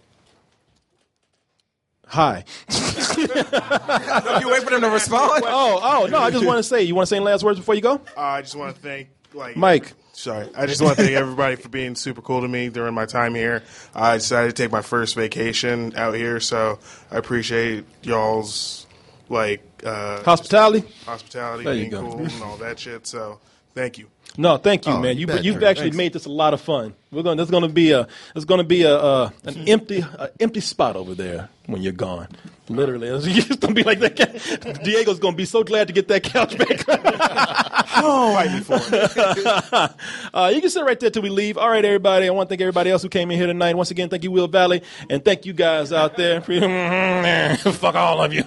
Hi.
You wait for them to respond?
Oh, no. I just want to say. You want to say any last words before you go?
I just want to thank
Mike.
Sorry. I just want to thank everybody for being super cool to me during my time here. I decided to take my first vacation out here, so I appreciate y'all's
hospitality,
being cool, and all that shit. So thank you.
No, thank you, man. You've actually made this a lot of fun. There's going to be an empty spot over there when you're gone. Literally, it's going to be like that. Diego's going to be so glad to get that couch back. You can sit right there till we leave. All right, everybody. I want to thank everybody else who came in here tonight. Once again, thank you, Will Valley, and thank you guys out there. Fuck all of you.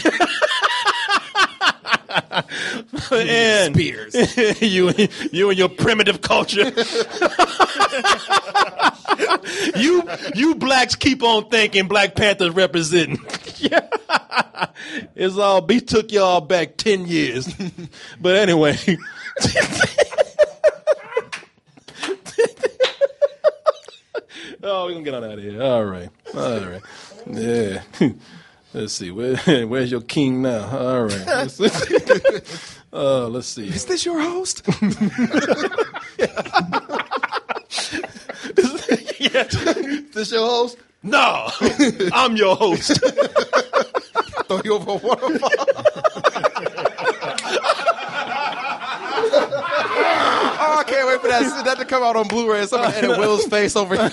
And
Spears.
you and your primitive culture. You blacks keep on thinking Black Panthers representing. It's all took y'all back 10 years. But anyway. Oh, we're going to get on out of here. All right. Yeah. Let's see. Where's your king now? All right. Let's see.
Is this your host?
Yeah.
Is this your host?
No. I'm your host.
Throw you over a waterfall. Oh, I can't wait for that to come out on Blu-ray and somebody edit Will's face over here.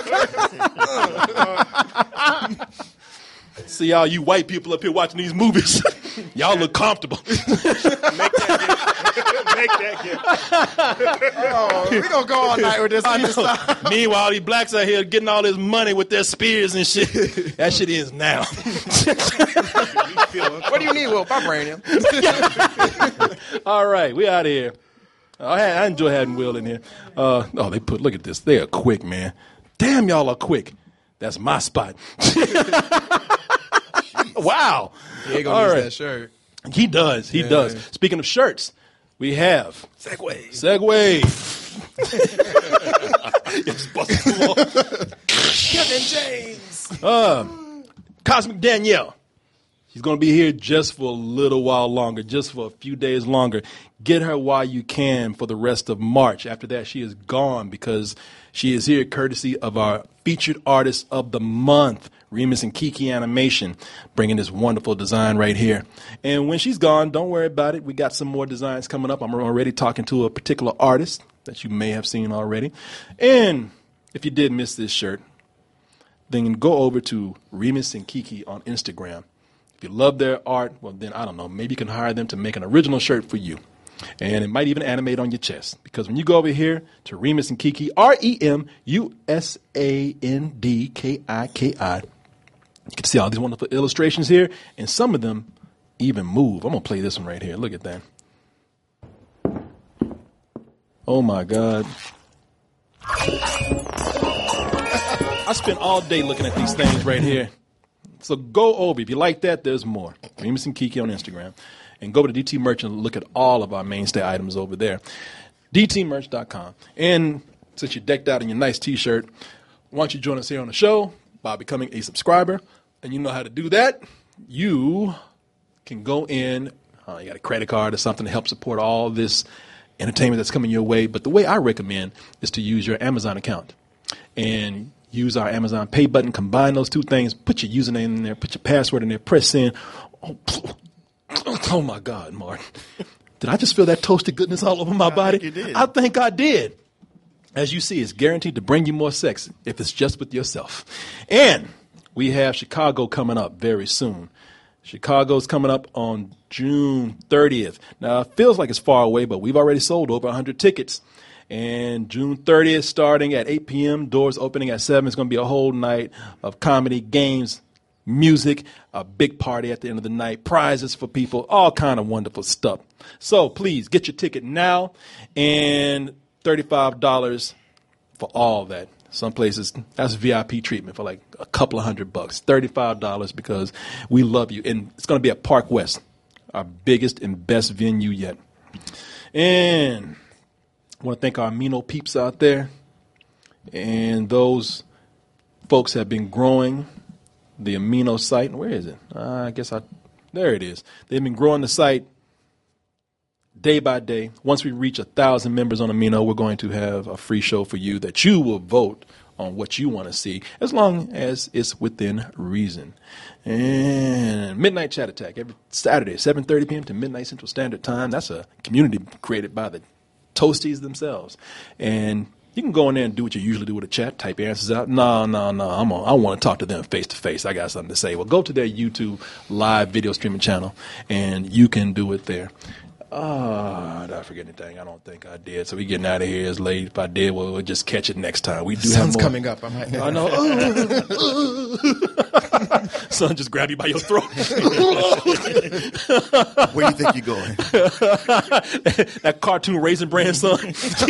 See all you white people up here watching these movies. Y'all look comfortable.
Make that gift.
Oh, we gonna go all night with this.
Meanwhile, all these blacks out here getting all this money with their spears and shit. That shit is now.
What do you need, Will? Vibranium.
All right, we out of here. I enjoy having Will in here. Look at this. They are quick, man. Damn, y'all are quick. That's my spot. Wow.
Diego needs that shirt.
He does. He does. Speaking of shirts, we have Segway.
Kevin James.
Cosmic Danielle. She's going to be here just for a little while longer, just for a few days longer. Get her while you can for the rest of March. After that, she is gone because she is here courtesy of our featured artist of the month, Remus and Kiki Animation, bringing this wonderful design right here. And when she's gone, don't worry about it. We got some more designs coming up. I'm already talking to a particular artist that you may have seen already. And if you did miss this shirt, then go over to Remus and Kiki on Instagram. If you love their art, well, then, I don't know, maybe you can hire them to make an original shirt for you. And it might even animate on your chest. Because when you go over here to Remus and Kiki, RemusandKiki, you can see all these wonderful illustrations here. And some of them even move. I'm going to play this one right here. Look at that. Oh, my God. I spent all day looking at these things right here. So go over. If you like that, there's more. Remus and Kiki on Instagram. And go to DT Merch and look at all of our mainstay items over there. DTmerch.com. And since you're decked out in your nice T-shirt, why don't you join us here on the show by becoming a subscriber? And you know how to do that. You can go in. You got a credit card or something to help support all this entertainment that's coming your way. But the way I recommend is to use your Amazon account. And use our Amazon Pay button, combine those two things, put your username in there, put your password in there, press send. Oh my God, Martin. Did I just feel that toasted goodness all over my body?
I think you did.
I think I did. As you see, it's guaranteed to bring you more sex if it's just with yourself. And we have Chicago coming up very soon. Chicago's coming up on June 30th. Now, it feels like it's far away, but we've already sold over 100 tickets. And June 30th, starting at 8 p.m., doors opening at 7. It's going to be a whole night of comedy, games, music, a big party at the end of the night, prizes for people, all kind of wonderful stuff. So please get your ticket now, and $35 for all that. Some places, that's VIP treatment for like a couple of $100. $35 because we love you. And it's going to be at Park West, our biggest and best venue yet. And I want to thank our Amino peeps out there. And those folks have been growing the Amino site. Where is it? There it is. They've been growing the site day by day. Once we reach 1,000 members on Amino, we're going to have a free show for you that you will vote on what you want to see, as long as it's within reason. And Midnight Chat Attack every Saturday, 7:30 p.m. to midnight Central Standard Time. That's a community created by the Toasties themselves. And you can go in there and do what you usually do with a chat, type your answers out. No, I want to talk to them face to face. I got something to say. Well, go to their YouTube live video streaming channel, and you can do it there. Did I forget anything? I don't think I did. So we getting out of here. It's late. If I did, we'll just catch it next time. We do
Sun's
have more.
coming up.
I know. Son, just grab you by your throat.
Where do you think you're going?
That cartoon Raisin Bran, son.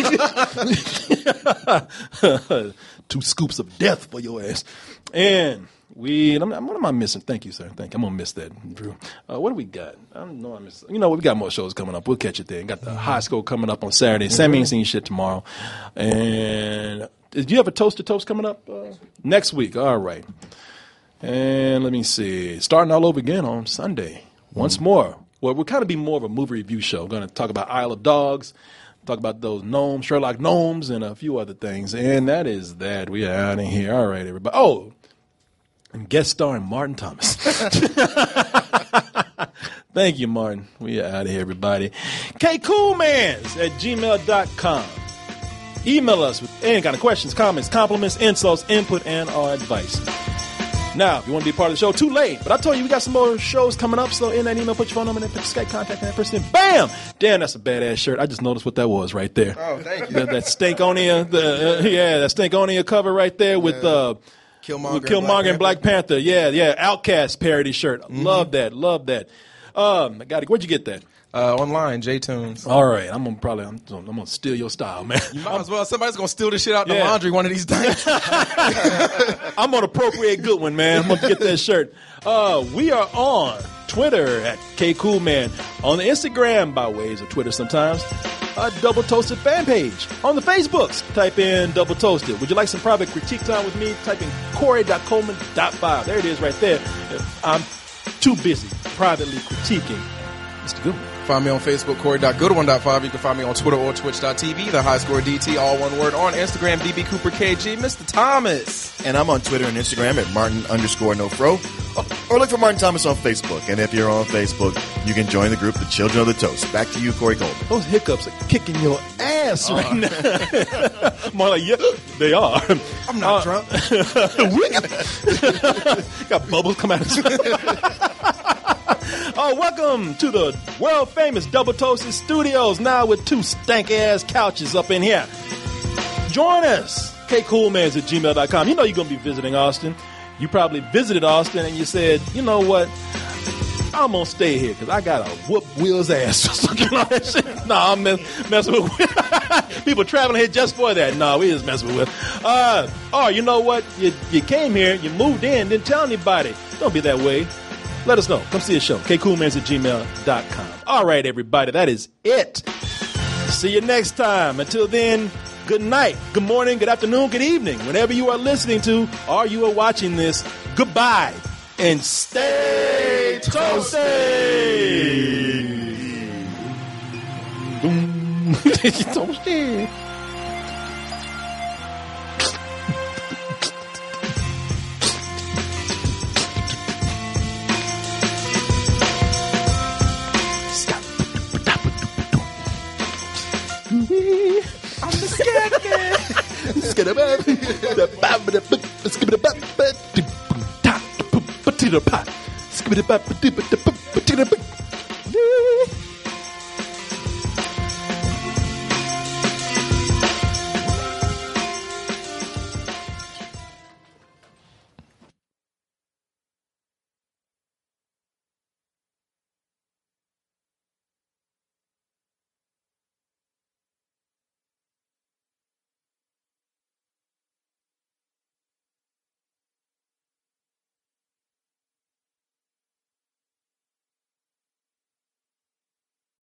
2 scoops of death for your ass. And what am I missing? Thank you, sir. Thank you. I'm going to miss that, Drew. What do we got? I don't know. We got more shows coming up. We'll catch it there. Got the high school coming up on Saturday. Sammy ain't seen shit tomorrow. And Do you have a toast to toast coming up next week? All right. And let me see. Starting all over again on Sunday. Once more. Well, we'll kind of be more of a movie review show. We're going to talk about Isle of Dogs, talk about those gnomes, Sherlock Gnomes, and a few other things. And that is that. We are out of here. All right, everybody. Oh, and guest starring Martin Thomas. Thank you, Martin. We are out of here, everybody. kcoolmans@gmail.com. Email us with any kind of questions, comments, compliments, insults, input, and our advice. Now, if you want to be part of the show, too late. But I told you we got some more shows coming up. So in that email, put your phone number and put your Skype contact in that person. Bam! Damn, that's a badass shirt. I just noticed what that was right there.
Oh, thank you.
That Stankonia, that Stankonia cover right there with Killmonger and Black Panther. Yeah, Outcast parody shirt. Mm-hmm. Love that. Where'd you get that?
Online, JTunes.
All right, I'm gonna steal your style, man.
You might as well. Somebody's gonna steal this shit out the laundry one of these days.
I'm gonna appropriate good one, man. I'm gonna get that shirt. We are on Twitter at KCoolMan, on the Instagram by ways of Twitter sometimes. Double Toasted fan page on the Facebooks. Type in Double Toasted. Would you like some private critique time with me? Type in Corey.Coleman.5. There it is, right there. I'm too busy privately critiquing Mr. Goodman.
Find me on Facebook, Corey.Goodwin.5. You can find me on Twitter or Twitch.tv, the High Score DT, all one word. On Instagram, DB Cooper KG, Mr. Thomas.
And I'm on Twitter and Instagram at Martin_NoFro. Or look for Martin Thomas on Facebook. And if you're on Facebook, you can join the group, The Children of the Toast. Back to you, Corey Coleman.
Those hiccups are kicking your ass right now. More like, yeah, they are.
I'm not drunk.
Got bubbles come out of his welcome to the world famous Double Toasted Studios, now with 2 stank-ass couches up in here. Join us, kcoolmans@gmail.com. You know you're going to be visiting Austin. You probably visited Austin and you said, you know what, I'm going to stay here because I got to whoop Will's ass. No, I'm messing with Will. People traveling here just for that. No, we just messing with Will. Or you know what, you came here, you moved in, didn't tell anybody. Don't be that way. Let us know. Come see a show. kcoolmans@gmail.com. All right, everybody. That is it. See you next time. Until then, good night, good morning, good afternoon, good evening. Whenever you are listening to or you are watching this, goodbye. And stay toasty. Toasty.
I'm the scared man.
Skip it